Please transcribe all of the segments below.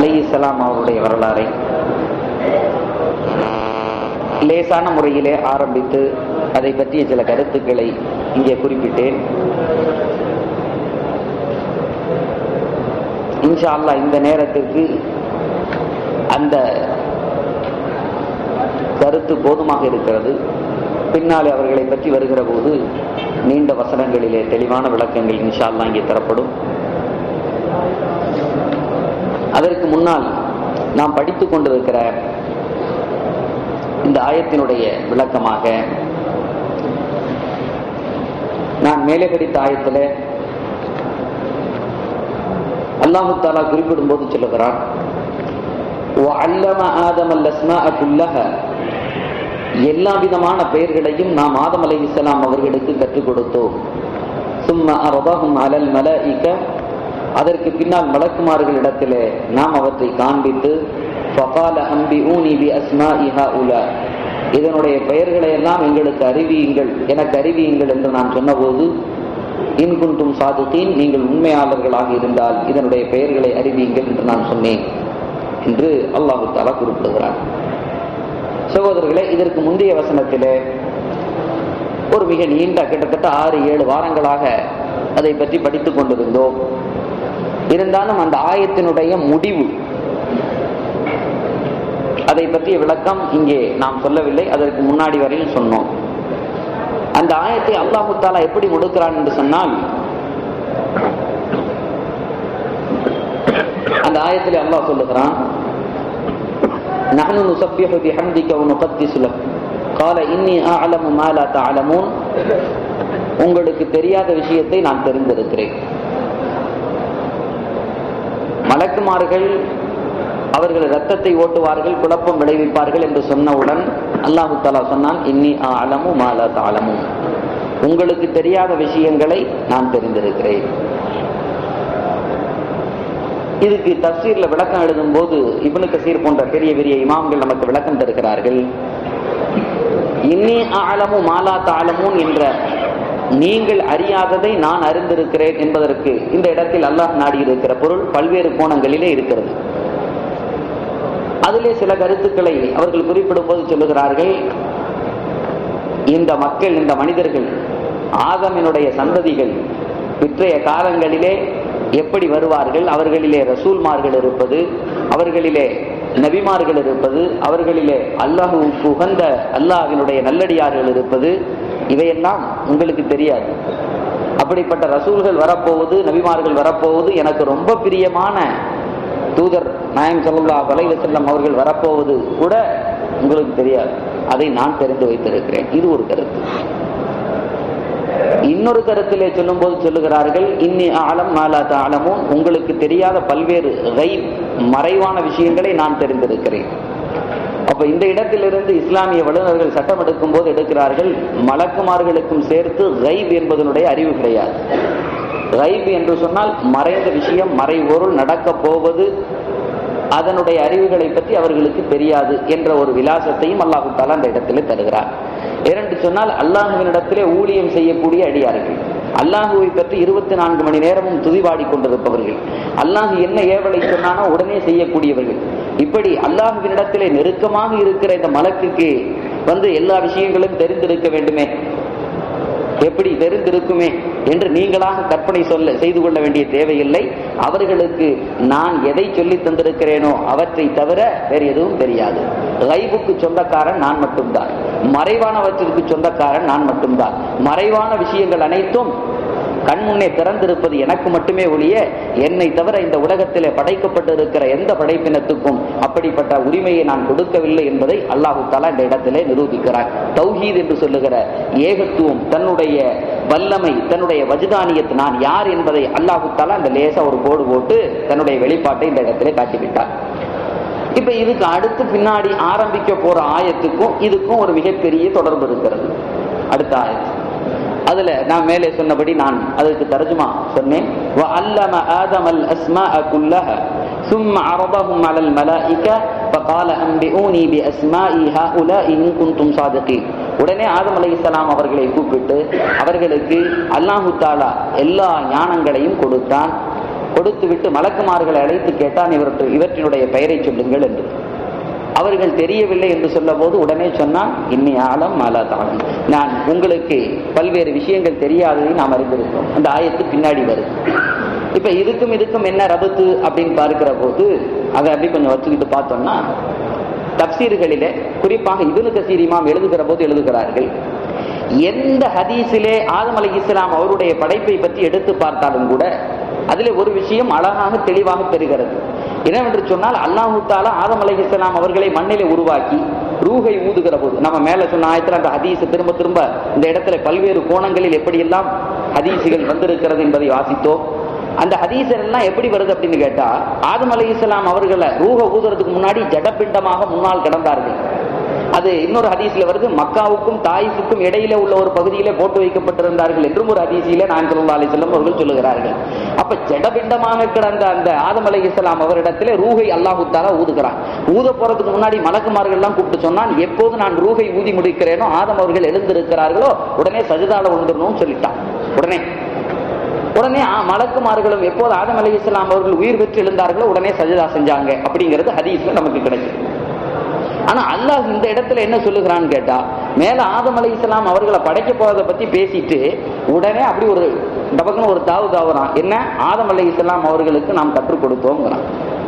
அலைஹிஸ்ஸலாம் அவருடைய வரலாறை லேசான முறையிலே ஆரம்பித்து அதை பற்றிய சில கருத்துக்களை இங்கே குறிப்பிட்டேன். இன்ஷா அல்லாஹ் இந்த நேரத்திற்கு அந்த கருத்து போதுமாக இருக்கிறது. பின்னாலே அவர்களை பற்றி வருகிற போது நீண்ட வசனங்களிலே தெளிவான விளக்கங்கள் இன்ஷா அல்லாஹ் இங்கே தரப்படும். அதற்கு முன்னால் நாம் படித்துக் கொண்டிருக்கிற இந்த ஆயத்தினுடைய விளக்கமாக நான் மேலே படித்த ஆயத்தில் அல்லாஹு தஆலா குறிப்பிடும் போது சொல்லுகிறான், وَعَلَّمَ آدَمَ الْأَسْمَاءَ كُلَّهَا, எல்லா விதமான பெயர்களையும் நாம் ஆதம் அலைஹிஸ்ஸலாம் அவர்களுக்கு கற்றுக் கொடுத்தோம். ثُمَّ عَرَضَهُمْ عَلَى الْمَلَائِكَةِ, அதற்கு பின்னால் மலக்குமார்களிடத்திலே நாம் அவற்றை காண்பித்து فَقَالَ أَنْبِئُونِي بِأَسْمَاءِ هَؤُلَاءِ, இதனுடைய பெயர்களை எல்லாம் எங்களுக்கு அறிவியுங்கள், எனக்கு அறிவியுங்கள் என்று நான் சொன்னபோது இன் குன்தும் சாதிகீன், நீங்கள் உண்மையாளர்களாக இருந்தால் இதனுடைய பெயர்களை அறிவியுங்கள் என்று நான் சொன்னேன் என்று அல்லாஹு தஆலா குறிப்பிடுகிறார். சகோதரர்களே, இதற்கு முந்தைய வசனத்திலே ஒரு மிக நீண்ட கிட்டத்தட்ட 6-7 வாரங்களாக அதை பற்றி படித்துக் கொண்டிருந்தோம். இருந்தாலும் அந்த ஆயத்தினுடைய முடிவு, அதை பற்றிய விளக்கம் இங்கே நாம் சொல்லவில்லை, அதற்கு முன்னாடி வரையும் சொன்னோம். அந்த ஆயத்தை அல்லாஹு தஆலா எப்படி கொடுக்கிறான் என்று சொன்னால், அந்த ஆயத்திலே அல்லாஹ் சொல்லுகிறான், நஹ்னு நுஸப்பிஹு பிஹம்திக வ நுகத்திஸு லக் قال இன்னி அஅலமு மா லா தஅலமூன், உங்களுக்கு தெரியாத விஷயத்தை நான் தெரிந்திருக்கிறேன். மலக்குமார்கள் அவர்கள் இரத்தத்தை ஓட்டுவார்கள், குழப்பம் விளைவிப்பார்கள் என்று சொன்னவுடன் அல்லாஹு தஆலா சொன்னான், இன்னி அஅலமு மா லா தஅலமூன், உங்களுக்கு தெரியாத விஷயங்களை நான் தெரிந்திருக்கிறேன். இதுக்கு தஃசீர்ல விளக்கம் எழுதும் போது இப்னு கஸீர் போன்ற பெரிய பெரிய இமாம்கள் நமக்கு விளக்கம் தருகிறார்கள். இன்னி அஅலமு மா லா தஅலமூன் என்ற நீங்கள் அறியாததை நான் அறிந்திருக்கிறேன் என்பதற்கு இந்த இடத்தில் அல்லாஹ் நாடி இருக்கிற பொருள் பல்வேறு கோணங்களிலே இருக்கிறது. அதிலே சில கருத்துக்களை அவர்கள் குறிப்பிடும் போது சொல்லுகிறார்கள், இந்த மக்கள், இந்த மனிதர்கள், ஆதமினுடைய சந்ததிகள் இன்றைய காலங்களிலே எப்படி வருவார்கள், அவர்களிலே ரசூல்மார்கள் இருப்பது, அவர்களிலே நபிமார்கள் இருப்பது, அவர்களிலே அல்லாஹ்வுக்கு உகந்த அல்லாஹ்வினுடைய நல்லடியார்கள் இருப்பது, இவையெல்லாம் உங்களுக்கு தெரியாது. அப்படிப்பட்ட ரசூல்கள் வரப்போவது, நபிமார்கள் வரப்போவது, எனக்கு ரொம்ப பிரியமான தூதர் நாயகம் ஸல்லல்லாஹு அலைஹி வஸல்லம் அவர்கள் வரப்போவது கூட உங்களுக்கு தெரியாது. அதை நான் தெரிந்து வைத்திருக்கிறேன். இது ஒரு கருத்து. இன்னொரு கருத்திலே சொல்லும் போது சொல்லுகிறார்கள், இன்னி அஅலம் மா லா தஅலமூன், உங்களுக்கு தெரியாத பல்வேறு கைப், மறைவான விஷயங்களை நான் தெரிந்திருக்கிறேன். அப்ப இந்த இடத்திலிருந்து இஸ்லாமிய வல்லுநர்கள் சட்டம் எடுக்கும் போது எடுக்கிறார்கள், மலக்குமார்களுக்கும் சேர்த்து கைப் என்பதனுடைய அறிவு கிடையாது. கைப் என்று சொன்னால் மறைந்த விஷயம், மறைபொருள், நடக்க போவது, அதனுடைய அறிவுகளை பற்றி அவர்களுக்கு தெரியாது என்ற ஒரு விலாசத்தையும் அல்லாஹு தஆலா அந்த இடத்திலே தருகிறார். இரண்டு சொன்னால் அல்லாஹுவினிடத்திலே ஊழியம் செய்யக்கூடிய அடியார்கள், அல்லாஹுவை பற்றி 24 மணி நேரமும் துதிபாடி கொண்டிருப்பவர்கள், அல்லாஹு என்ன ஏவலை சொன்னானோ உடனே செய்யக்கூடியவர்கள். இப்படி அல்லாஹுவினிடத்திலே நெருக்கமாக இருக்கிற இந்த மலக்குக்கு எல்லா விஷயங்களும் தெரிந்திருக்க வேண்டுமே, எப்படி தெரிந்திருக்குமே என்று நீங்களாக கற்பனை செய்து கொள்ள வேண்டிய தேவையில்லை. அவர்களுக்கு நான் எதை சொல்லி தந்திருக்கிறேனோ அவற்றை தவிர வேறு எதுவும் தெரியாது. கைபுக்கு சொந்தக்காரன் நான் மட்டும்தான், மறைவானவற்றிற்கு சொந்தக்காரன் நான் மட்டும்தான். மறைவான விஷயங்கள் அனைத்தும் கண்முன்னே திறந்திருப்பது எனக்கு மட்டுமே ஒழிய என்னை தவிர இந்த உலகத்திலே படைக்கப்பட்டிருக்கிற எந்த படைப்பினத்துக்கும் அப்படிப்பட்ட உரிமையை நான் கொடுக்கவில்லை என்பதை அல்லாஹு தஆலா இந்த இடத்திலே நிரூபிக்கிறார். தௌஹீத் என்று சொல்லுகிற ஏகத்துவம், தன்னுடைய வல்லமை, தன்னுடைய வஜ்தானியத், நான் யார் என்பதை அல்லாஹு தஆலா இந்த லேசா ஒரு கோடு போட்டு தன்னுடைய வெளிப்பாட்டை இந்த இடத்திலே காட்டிவிட்டார். இப்ப இதுக்கு அடுத்து பின்னாடி ஆரம்பிக்க போற ஆயத்துக்கும் இதுக்கும் ஒரு மிகப்பெரிய தொடர்பு இருக்கிறது. அடுத்த ஆயத்து, அதுல நான் மேலே சொன்னபடி நான் அதற்கு தர்ஜுமா சொன்னேன். وَعَلَّمَ آدَمَ الْأَسْمَاءَ كُلَّهَا ثُمَّ عَرَضَهُمْ عَلَى الْمَلَائِكَةِ فَقَالَ أَنْبِئُونِي بِأَسْمَاءِ هَؤُلَاءِ إِن كُنتُمْ صَادِقِينَ. உடனே ஆதம் அலைஹிஸ்ஸலாம் அவர்களை கூப்பிட்டு அவர்களுக்கு அல்லாஹு தஆலா எல்லா ஞானங்களையும் கொடுத்தான். கொடுத்து விட்டு மலக்குமார்களை அழைத்து கேட்டான், இவற்றினுடைய பெயரை சொல்லுங்கள் என்று. அவர்கள் தெரியவில்லை என்று சொல்ல போது உடனே சொன்னான், இன்னி ஆலம் மாலா தாலம், நான் உங்களுக்கு பல்வேறு விஷயங்கள் தெரியாததை நாம் அறிந்திருக்கிறோம். அந்த ஆயத்து பின்னாடி வருது. இப்ப இதுக்கும் என்ன ரபத்து அப்படின்னு பார்க்கிற போது அதை அப்படி கொஞ்சம் வச்சுக்கிட்டு பார்த்தோம்னா, தப்சீர்களிலே குறிப்பாக இப்னு கஸீர் இமாம் எழுதுகிற போது எழுதுகிறார்கள், எந்த ஹதீஸிலே ஆதம் அலைஹிஸ்ஸலாம் அவருடைய படைப்பை பற்றி எடுத்து பார்த்தாலும் கூட அதிலே ஒரு விஷயம் அழகாக தெளிவாக தெரிகிறது. என்னவென்று சொன்னால், அல்லாஹ் தஆலா ஆதம் அலைஹிஸ்ஸலாம் அவர்களை மண்ணிலே உருவாக்கி ரூஹை ஊதுகிற போது, நம்ம மேல சொன்ன ஆயத்துல அந்த ஹதீஸ் திரும்ப திரும்ப இந்த இடத்துல பல்வேறு கோணங்களில் எப்படியெல்லாம் ஹதீஸுகள் வந்திருக்கிறது என்பதை வாசித்தோம். அந்த ஹதீஸர் எல்லாம் எப்படி வருது அப்படின்னு கேட்டா, ஆதம் அலைஹிஸ்ஸலாம் அவர்களை ரூஹ ஊதுறதுக்கு முன்னாடி ஜடப்பிண்டமாக முன்னால் கிடந்தார்கள். அது இன்னொரு ஹதீஸ்ல வருது, மக்காவுக்கும் தாயிஃபுக்கும் இடையில உள்ள ஒரு பகுதியிலே போட்டு வைக்கப்பட்டிருந்தார்கள் என்றும் ஒரு ஹதீஸிலே நாயகம் ஸல்லல்லாஹு அலைஹி வஸல்லம் அவர்கள் சொல்லுகிறார்கள். அப்ப ஜடபிண்டமாக கிடந்த அந்த ஆதம் அலைஹிஸ்ஸலாம் அவரிடத்திலே ரூஹை அல்லாஹ் தஆலா ஊதுகிறான். ஊத போறதுக்கு முன்னாடி மலக்குமார்கள் எல்லாம் கூப்பிட்டு சொன்னான், எப்போது நான் ரூஹை ஊதி முடிக்கிறேனோ ஆதம் அவர்கள் எழுந்திருக்கிறார்களோ உடனே சஜிதால விழுந்துடணும்னு சொல்லிட்டான். உடனே மலக்குமார்களும் எப்போது ஆதம் அலைஹிஸ்ஸலாம் அவர்கள் உயிர் பெற்று எழுந்தார்களோ உடனே சஜிதா செஞ்சாங்க அப்படிங்கிறது ஹதீஸ்ல நமக்கு கிடைக்கும். ஆனா அல்லாஹ் இந்த இடத்துல என்ன சொல்லுகிறான்னு கேட்டா, மேல ஆதம் அலைஹிஸ்ஸலாம் அவர்களை படைக்க போறதை பத்தி பேசிட்டு உடனே அப்படி ஒரு டபக்குன்னு ஒரு தாவு தாவுறான். என்ன, ஆதம் அலைஹிஸ்ஸலாம் அவர்களுக்கு நாம் கற்றுக் கொடுத்தோங்கிறான்.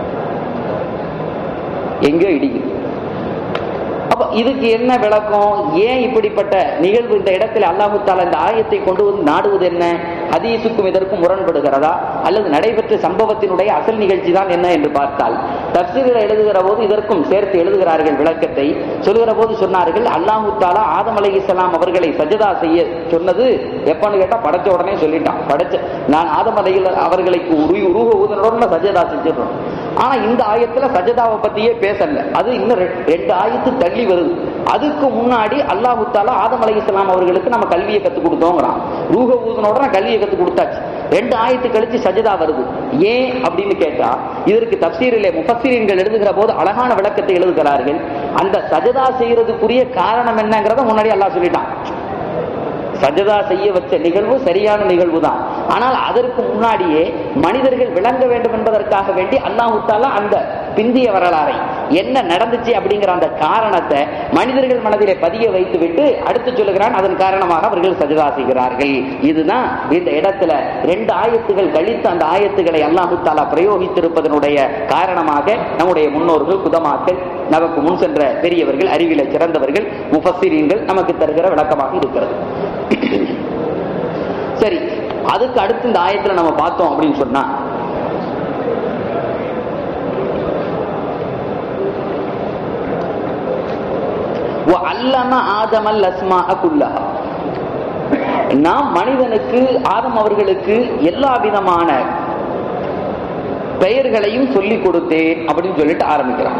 எங்கேயோ இடிக்குது. அப்ப இதுக்கு என்ன விளக்கம்? ஏன் இப்படிப்பட்ட நிகழ்வு இந்த இடத்துல அல்லாஹ் தஆலா இந்த ஆயத்தை கொண்டு வந்து நாடுவது என்ன? ஹதீஸுக்கும் இதற்கும் முரண்படுகிறதா அல்லது நடைபெற்ற சம்பவத்தினுடைய அசல் நிகழ்ச்சி தான் என்ன என்று பார்த்தால், தஃசீரில் எழுதுகிற போது இதற்கும் சேர்த்து எழுதுகிறார்கள். விளக்கத்தை சொல்லுகிற போது சொன்னார்கள், அல்லாஹ் தஆலா ஆதம் அலைஹிஸ்ஸலாம் அவர்களை சஜதா செய்ய சொன்னது எப்பன்னு கேட்டா, படைச்ச உடனே சொல்லிட்டான். நான் ஆதம் அவர்களுக்கு ரூஹ ஊதுனோட சஜதா செஞ்சிடறோம். ஆனா இந்த ஆயத்துல சஜதாவை பத்தியே பேசல. அது இன்னும் 2 ஆயத்து தள்ளி வருது. அதுக்கு முன்னாடி அல்லாஹ் தஆலா ஆதம் அலைஹிஸ்ஸலாம் அவர்களுக்கு நம்ம கல்வியை கற்றுக் கொடுத்தோங்கிறான். ரூஹ ஊதுனோட கல்வியை கற்றுக் கொடுத்தாச்சு. 2 ஆயத்து கழிச்சு சஜதா வருது. ஏன் அப்படின்னு கேட்டா, இதற்கு தஃசீரிலே முஃபஸ்ஸிரீன்கள் எழுதுகிற போது அழகான விளக்கத்தை எழுதுகிறார்கள். அந்த சஜதா செய்யறதுக்குரிய காரணம் என்னங்கிறத முன்னாடி அல்லாஹ் சொல்லிட்டான். சஜதா செய்ய வச்ச நிகழ்வு சரியான நிகழ்வு தான். ஆனால் அதற்கு முன்னாடியே மனிதர்கள் விளங்க வேண்டும் என்பதற்காக வேண்டி அல்லாஹ் தஆலா அந்த பிந்திய வரலாறை என்ன நடந்துச்சு அப்படிங்கிற அந்த காரணத்தை மனிதர்கள் மனதிலே பதிய வைத்து விட்டு அடுத்து சொல்லுகிறான், அதன் காரணமாக அவர்கள் சஜதா செய்கிறார்கள். இதுதான் இந்த இடத்துல 2 ஆயத்துகள் கழித்து அந்த ஆயத்துக்களை அல்லாஹ் தஆலா பிரயோகித்திருப்பதனுடைய காரணமாக நம்முடைய முன்னோர்கள், குதமாக்கள், நமக்கு முன் சென்ற பெரியவர்கள், அறிவில சிறந்தவர்கள், முஃபஸ்ஸிரீன்கள் நமக்கு தருகிற விளக்கமாக இருக்கிறது. சரி, அதுக்கு அடுத்து இந்த ஆயத்துல நம்ம பார்த்தோம் அப்படின்னு சொன்னா, நாம் மனிதனுக்கு ஆதம் அவர்களுக்கு எல்லா விதமான பெயர்களையும் சொல்லிக் கொடுத்தேன் அப்படின்னு சொல்லிட்டு ஆரம்பிக்கிறான்.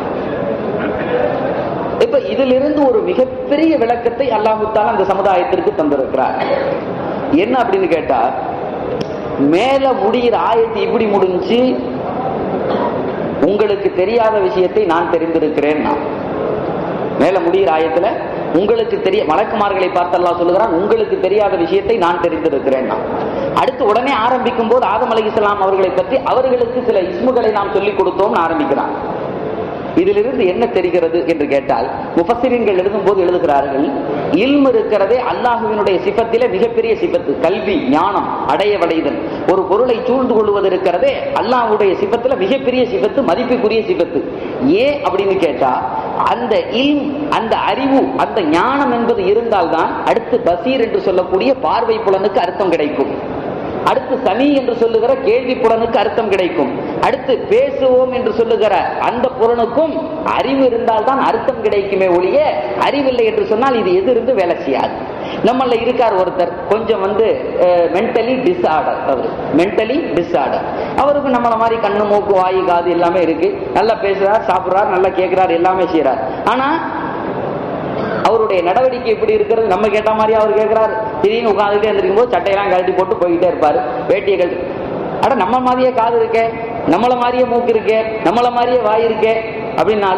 இப்ப இதிலிருந்து ஒரு மிகப்பெரிய விளக்கத்தை அல்லாஹ் தஆலா அந்த சமுதாயத்திற்கு தந்திருக்கிறார். என்ன அப்படின்னு கேட்டா, மேல முடிகிற ஆயத்து இப்படி முடிஞ்சு, உங்களுக்கு தெரியாத விஷயத்தை நான் தெரிந்திருக்கிறேன். மேல முடிகிற ஆயத்துல உங்களுக்கு தெரிய, மலக்குமார்களை பார்த்து அல்லாஹ் சொல்லுகிறான், உங்களுக்கு தெரியாத விஷயத்தை நான் தெரிந்திருக்கிறேன். அடுத்து உடனே ஆரம்பிக்கும் போது ஆதம் அலைஹிஸ்ஸலாம் அவர்களை பற்றி அவர்களுக்கு சில இஸ்முகளை நாம் சொல்லிக் கொடுத்தோம்னு ஆரம்பிக்கிறான். இதிலிருந்து என்ன தெரிகிறது என்று கேட்டால், முஃபஸ்ஸிரீன்கள் எழுதும் போது எழுதுகிறார்கள், இல்ம் இருக்கிறதே அல்லாஹுவினுடைய சிஃபத்திலே மிகப்பெரிய சிஃபத்து. கல்வி, ஞானம், அடைதல், ஒரு பொருளை சூழ்ந்து கொள்வது இருக்கிறதே அல்லாஹ்வுடைய சிஃபத்துல மிகப்பெரிய சிஃபத்து, மதிப்புக்குரிய சிஃபத்து. ஏன் அப்படின்னு கேட்டா, அந்த இல்ம், அந்த அறிவு, அந்த ஞானம் என்பது இருந்தால்தான் அடுத்து பசீர் என்று சொல்லக்கூடிய பார்வை புலனுக்கு அர்த்தம் கிடைக்கும். அடுத்து சமீ என்று சொல்லுகிற கேள்வி புலனுக்கு அர்த்தம் கிடைக்கும். அடுத்து பேசுவோம் என்று சொல்லுகிற அந்த புலனுக்கும் அறிவு இருந்தால்தான் அர்த்தம் கிடைக்குமே ஒழிய, அறிவில்லை என்று சொன்னால் இது எது இருந்து வேலை செய்யாது. நம்மள இருக்கார் ஒருத்தர், கொஞ்சம் மென்டலி டிஸ்ஆர்டர். அவர் மென்டலி டிஸ்ஆர்டர். அவருக்கு நம்மள மாதிரி கண்ணு, மூக்கு, வாயு, காது எல்லாமே இருக்கு. நல்லா பேசுறார், சாப்பிடுறார், நல்லா கேட்கிறார், எல்லாமே செய்யறார். ஆனா அவருடைய நடவடிக்கை எப்படி இருக்கிறது? நம்ம கேட்ட மாதிரி அவர் கேட்கிறாரு. திடீர்னு உட்காந்துட்டே இருந்திருக்கும் போது சட்டையெல்லாம் கழட்டி போட்டு போய்கிட்டே இருப்பாரு. வேட்டியை கழட்டி, அட நம்ம மாதிரியே காது இருக்கே, நம்மள மாதிரியே மூக்கு இருக்கே, நம்மள மாதிரியே வாய் இருக்கே அப்படின்னாலும்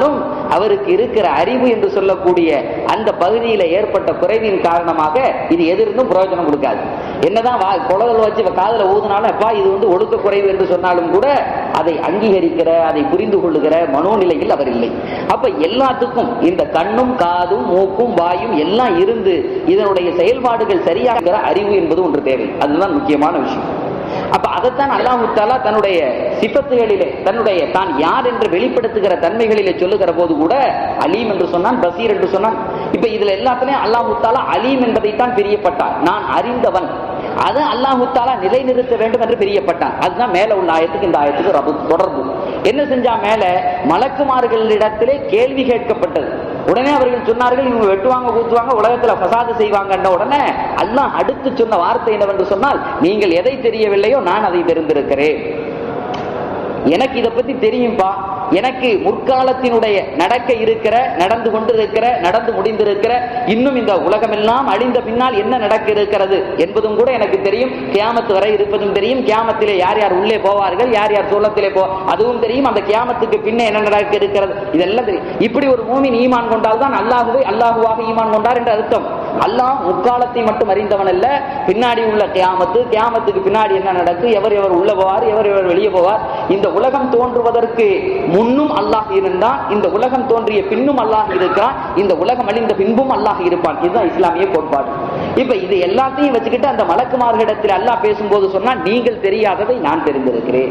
அவருக்கு இருக்கிற அறிவு என்று சொல்லக்கூடிய அந்த பகுதியில ஏற்பட்ட குறைவின் காரணமாக இது எதிர்த்தும் பிரயோஜனம் கொடுக்காது. என்னதான் குழந்தை வச்சு காதல ஊதுனாலும் அப்பா இது ஒழுக்க குறைவு என்று சொன்னாலும் கூட அதை அங்கீகரிக்கிற, அதை புரிந்து கொள்ளுகிற மனோநிலையில் அவர் இல்லை. அப்ப எல்லாத்துக்கும் இந்த கண்ணும் காதும் மூக்கும் வாயும் எல்லாம் இருந்து இதனுடைய செயல்பாடுகள் சரியாக அறிவு என்பது ஒன்று தேவை. அதுதான் முக்கியமான விஷயம். அப்ப அதைத்தான் அல்லாஹ் தஆலா தன்னுடைய சிஃபத்துகளிலே தன்னுடைய தான் யார் என்று வெளிப்படுத்துகிற தன்மைகளிலே சொல்லுகிற போது கூட அலீம் என்று சொன்னான், பசீர் என்று சொன்னான். இப்ப இதுல எல்லாத்திலையும் அல்லாஹ் தஆலா அலீம் என்பதைத்தான் பிரியப்பட்டான். நான் அறிந்தவன், அதை அல்லாஹ் தஆலா நிலைநிறுத்த வேண்டும் என்று பிரியப்பட்டான். அதுதான் மேல உள்ள ஆயத்துக்கு இந்த ஆயத்துக்கு தொடர்பு. என்ன செஞ்சா மேல மலக்குமார்களிடத்திலே கேள்வி கேட்கப்பட்டது. உடனே அவர்கள் சொன்னார்கள் இவங்க வெட்டுவாங்க கூத்துவாங்க உலகத்துல ஃபசாது செய்வாங்க. உடனே அல்லாஹ் அடுத்து சொன்ன வார்த்தை என்னவென்று சொன்னால், நீங்கள் எதை தெரியவில்லையோ நான் அதை தெரிந்திருக்கிறேன். எனக்கு இதை பத்தி தெரியும்பா, எனக்கு முற்காலத்தினுடைய நடக்க இருக்கிற, நடந்து கொண்டிருக்கிற, நடந்து முடிந்திருக்கிற, இன்னும் இந்த உலகமெல்லாம் அழிந்த பின்னால் என்ன நடக்க இருக்கிறது என்பதும் கூட எனக்கு தெரியும். கியாமத்து வரை இருப்பதும் தெரியும். கியாமத்திலே யார் யார் உள்ளே போவார்கள், யார் யார் சோளத்திலே அதுவும் தெரியும். அந்த கியாமத்துக்கு பின்னே என்ன நடக்க இருக்கிறது இதெல்லாம் தெரியும். இப்படி ஒரு மூமின் ஈமான் கொண்டால் தான் அல்லாஹுவை அல்லாஹுவாக ஈமான் கொண்டார் என்று அர்த்தம். அல்லாஹ் முற்காலத்தை மட்டும் அறிந்தவன் அல்ல, பின்னாடி உள்ள கியாமத்து, கியாமத்துக்கு பின்னாடி என்ன நடக்கும், எவர் எவர் உள்ள போவார், எவர் எவர் வெளியே போவார். இந்த உலகம் தோன்றுவதற்கு முன்னும் அல்லாஹ் இருந்தான், இந்த உலகம் தோன்றிய பின்னும் அல்லாஹ் இருக்கிறான், இந்த உலகம் அழிந்த பின்பும் அல்லாஹ் இருப்பான். இதுதான் இஸ்லாமிய கோட்பாடு. இப்ப இது எல்லாத்தையும் வச்சுக்கிட்டு அந்த மலக்குமார்களிடத்தில் அல்லாஹ் பேசும்போது சொன்னா, நீங்கள் தெரியாததை நான் தெரிந்திருக்கிறேன்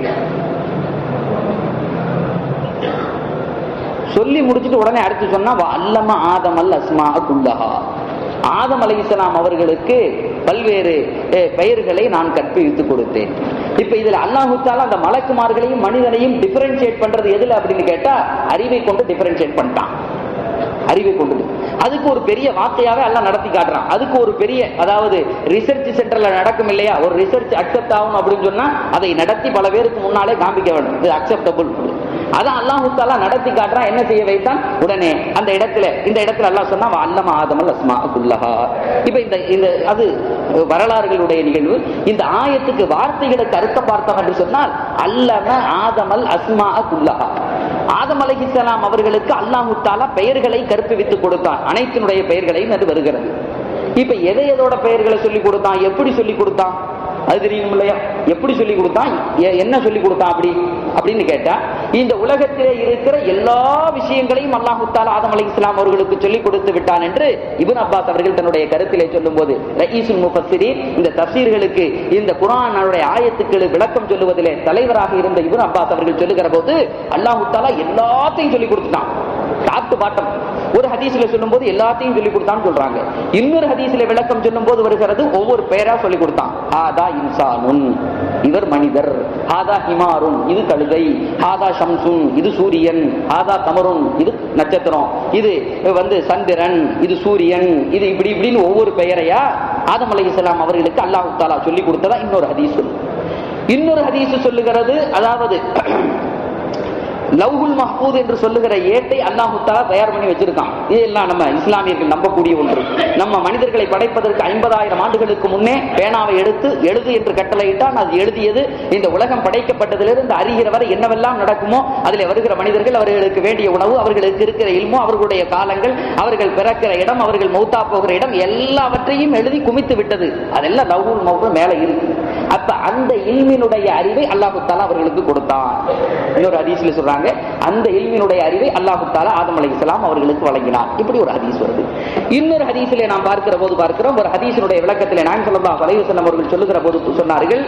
சொல்லி முடிச்சுட்டு உடனே அடுத்து சொன்னா, அல்லம ஆதமல் அஸ்மா குல்லஹா, ஆதம் அலைஹிஸ்ஸலாம் அவர்களுக்கு பல்வேறு பெயர்களை நான் கற்பித்துக் கொடுத்தேன். இப்ப இதுல அல்லாஹ் தஆலா அந்த மலக்குமார்களையும் மனிதனையும் டிஃபரன்ஷியேட் பண்றது எதுல அப்படின்னு கேட்டா, அறிவை கொண்டு டிஃபரன்ஷியேட் பண்ணிட்டான். அறிவை கொண்டு அதுக்கு ஒரு பெரிய வார்த்தையாவே எல்லாம் நடத்தி காட்டுறான். அதுக்கு ஒரு பெரிய, அதாவது ரிசர்ச் சென்டர்ல நடக்கும் இல்லையா, ஒரு ரிசர்ச் அக்செப்ட் ஆகும் அப்படின்னு சொன்னா அதை நடத்தி பல பேருக்கு முன்னாலே காண்பிக்க வேண்டும், இது அக்செப்டபிள். அதான் அல்லாஹ் தஆலா நடத்தி காட்டுறான். என்ன செய்ய வைத்தான், உடனே அந்த இடத்துல இந்த இடத்துல அல்லாஹ் சொன்னா அல்லம ஆதமல் அஸ்மா குல்லஹா. இப்ப இந்த அது வரலாறுகளுடைய நிகழ்வு. இந்த ஆயத்துக்கு வார்த்தைகளுக்கு அர்த்தம் பார்த்தோம் என்று சொன்னால், அல்லம ஆதமல் அஸ்மா குல்லஹா, ஆதம் அலைஹிஸ்ஸலாம் அவர்களுக்கு அல்லாஹ் தஆலா பெயர்களை கற்பித்துக் கொடுத்தான், அனைத்தினுடைய பெயர்களையும் அது வருகிறது. இப்ப எதோட பெயர்களை சொல்லி கொடுத்தான், எப்படி சொல்லி கொடுத்தான் அது தெரியும் இல்லையா? எப்படி சொல்லி கொடுத்தான், என்ன சொல்லி கொடுத்தான் அப்படின்னு கேட்டா, இந்த உலகத்திலே இருக்கிற எல்லா விஷயங்களையும் அல்லாஹ் தஆலா ஆதம் அலைஹிஸ்ஸலாம் அவர்களுக்கு சொல்லி கொடுத்து விட்டான் என்று இப்னு அப்பாஸ் அவர்கள் தன்னுடைய கருத்திலே சொல்லும் போது, ரயீசுல் முஃபஸ்ஸிரீன், இந்த தஃசீர்களுக்கு இந்த குர்ஆனுடைய ஆயத்துக்களுக்கு விளக்கம் சொல்லுவதிலே தலைவராக இருந்த இப்னு அப்பாஸ் அவர்கள் சொல்லுகிற போது, அல்லாஹ் தஆலா எல்லாத்தையும் சொல்லி கொடுத்துட்டான், டாப் டு பாட்டம். ஒரு ஹதீஸ்ல சொல்லும் போது எல்லாத்தையும் சொல்லி கொடுத்தான்னு சொல்றாங்க. இன்னொரு ஹதீஸ்ல விளக்கம் சொல்லும் போது வருகிறது, ஒவ்வொரு பெயரா சொல்லி கொடுத்தான். ஆதா இன்சானுன், இவர் மனிதர். ஆதா ஹிமாருன், இது கழுதை. ஆதா ஷம்சுன், இது சூரியன். ஆதா கமருன், இது நட்சத்திரம். இது சந்திரன், இது சூரியன். இது இப்படி இப்படின்னு ஒவ்வொரு பெயரையா ஆதம் அலைஹிஸ்ஸலாம் அவர்களுக்கு அல்லாஹ் தஆலா சொல்லி கொடுத்ததா இன்னொரு ஹதீஸ். இன்னொரு ஹதீஸ் சொல்லுகிறது, அதாவது லவ்ஹுல் மஹ்பூத் என்று சொல்லுகிற ஏட்டை அல்லாஹ் தஆலா தயார் பண்ணி வச்சிருக்கான். இதெல்லாம் நம்ம இஸ்லாமியர்கள் நம்பக்கூடிய ஒன்று. நம்ம மனிதர்களை படைப்பதற்கு 50,000 ஆண்டுகளுக்கு முன்னே பேனாவை எடுத்து எழுது என்று கட்டளையிட்டான். அது எழுதியது இந்த உலகம் படைக்கப்பட்டதிலிருந்து அறிகிற வரை என்னவெல்லாம் நடக்குமோ அதில் வருகிற மனிதர்கள், அவர்களுக்கு வேண்டிய உணவு, அவர்களுக்கு இருக்கிற இல்மோ, அவர்களுடைய காலங்கள், அவர்கள் பிறக்கிற இடம், அவர்கள் மௌத்தா போகிற இடம், எல்லாவற்றையும் எழுதி குமித்து விட்டது. அதெல்லாம் லவ்ஹுல் மஹ்பூத் மேல இருக்கு. அப்ப அந்த இல்மினுடைய அறிவை அல்லாஹ் தஆலா அவர்களுக்கு கொடுத்தான். இன்னொரு ஹதீஸ்ல சொல்றாங்க, அந்த இல்மினுடைய அறிவை அல்லாஹ் தஆலா ஆதம் அலைஹிஸ்ஸலாம் அவர்களுக்கு வழங்கினார். இப்படி ஒரு ஹதீஸ் வருது. இன்னொரு ஹதீஸிலே நாம் பார்க்கிற போது பார்க்கிறோம், ஒரு ஹதீஸினுடைய விளக்கத்திலே நாயகம் ஸல்லல்லாஹு அலைஹி வஸல்லம் அவர்கள் சொல்லுகிற போது சொன்னார்கள்,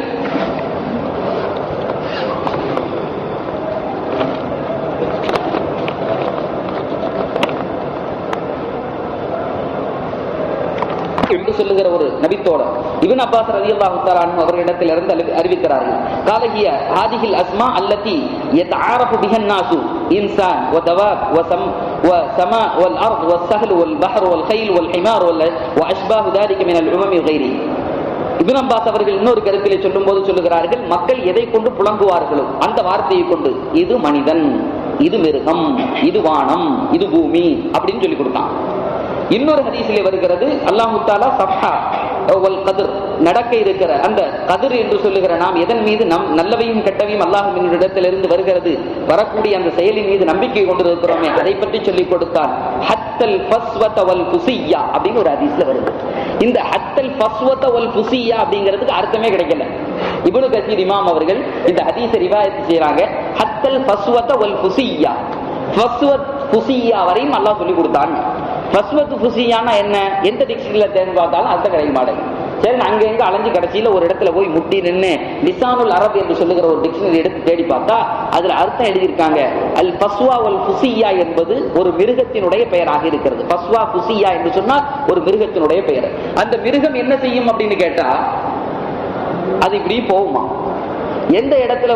என்று சொல்லுகிற ஒரு நபித்தோட இப்னு அப்பாஸ் ரலியல்லாஹு தஆலா அன்ஹு அவர்களிடத்தில் இருந்து அறிவிக்கிறார்கள், காலகிய ஹாதிஹில் அஸ்மா அல்லதி யதஆரஃபு பிஹன் நாசு இன்சான் வ தவாப் வ சமா வல் அர்த் வல் சஹல் வல் பஹர் வல் கைல் வல் ஹிமார் வ அஷ்பாஹு ذلك من الامم وغيره. இப்னு அப்பாஸ் அவர்கள் இன்னொரு கருத்திலே சொல்லும்போது சொல்லுகிறார்கள், மக்கள் எதை கொண்டு புலம்புவார்களோ அந்த வார்த்தையை கொண்டு, இது மனிதன், இது மிருகம், இது வானம், இது பூமி அப்படின்னு சொல்லி கொடுத்தான். இன்னொரு ஹதீஸிலே வருகிறது, அல்லாஹ் தஆலா சஃஹா வல் கத்ர் நடக்க இருக்கிற அந்த கதிர் என்று சொல்லுகிற நாம் எதன் மீது நல்லவையும் கெட்டவையும் அல்லாஹ்வின் இடத்திலிருந்து வருகிறது வரக்கூடிய அந்த செயலின் மீது நம்பிக்கை கொண்டிருக்கிறோமே அதை பற்றி சொல்லிக் கொடுத்தான். ஹத்தல் ஃபஸ்வத வல் புசியா அப்படின்னு ஒரு ஹதீஸ்ல வருது. இந்த ஹத்தல் ஃபஸ்வத வல் புசியா அப்படிங்கிறதுக்கு அர்த்தமே கிடைக்கல. இப்னு கஸீர் இமாம் அவர்கள் இந்த ஹதீஸை ரிவாயத் செய்றாங்க. ஹத்தல் ஃபஸ்வத வல் புசியா, ஃபஸ்வத் புசியா வரையும் அல்லாஹ் சொல்லி கொடுத்தான். ஃபஸ்வத் புசியானா என்ன? எந்த டிக்ஷனரியில தேடி பார்த்தாலும் அர்த்தம் கிடைக்க மாட்டேங்குது. சரி, அங்க எங்க அலைஞ்சு கடைசியில ஒரு இடத்துல போய் முட்டி நின்று லிசானுல் அரப் என்று சொல்லுகிற ஒரு டிக்ஷனரி எடுத்து தேடி பார்த்தா அதுல அர்த்தம் எழுதியிருக்காங்க. அல் ஃபஸ்வா வல் புசியா என்பது ஒரு மிருகத்தினுடைய பெயராக இருக்கிறது. ஃபஸ்வா புசியா என்று சொன்னால் ஒரு மிருகத்தினுடைய பெயர். அந்த மிருகம் என்ன செய்யும் அப்படின்னு கேட்டா அது இப்படி போகுமா. எந்த இடத்துல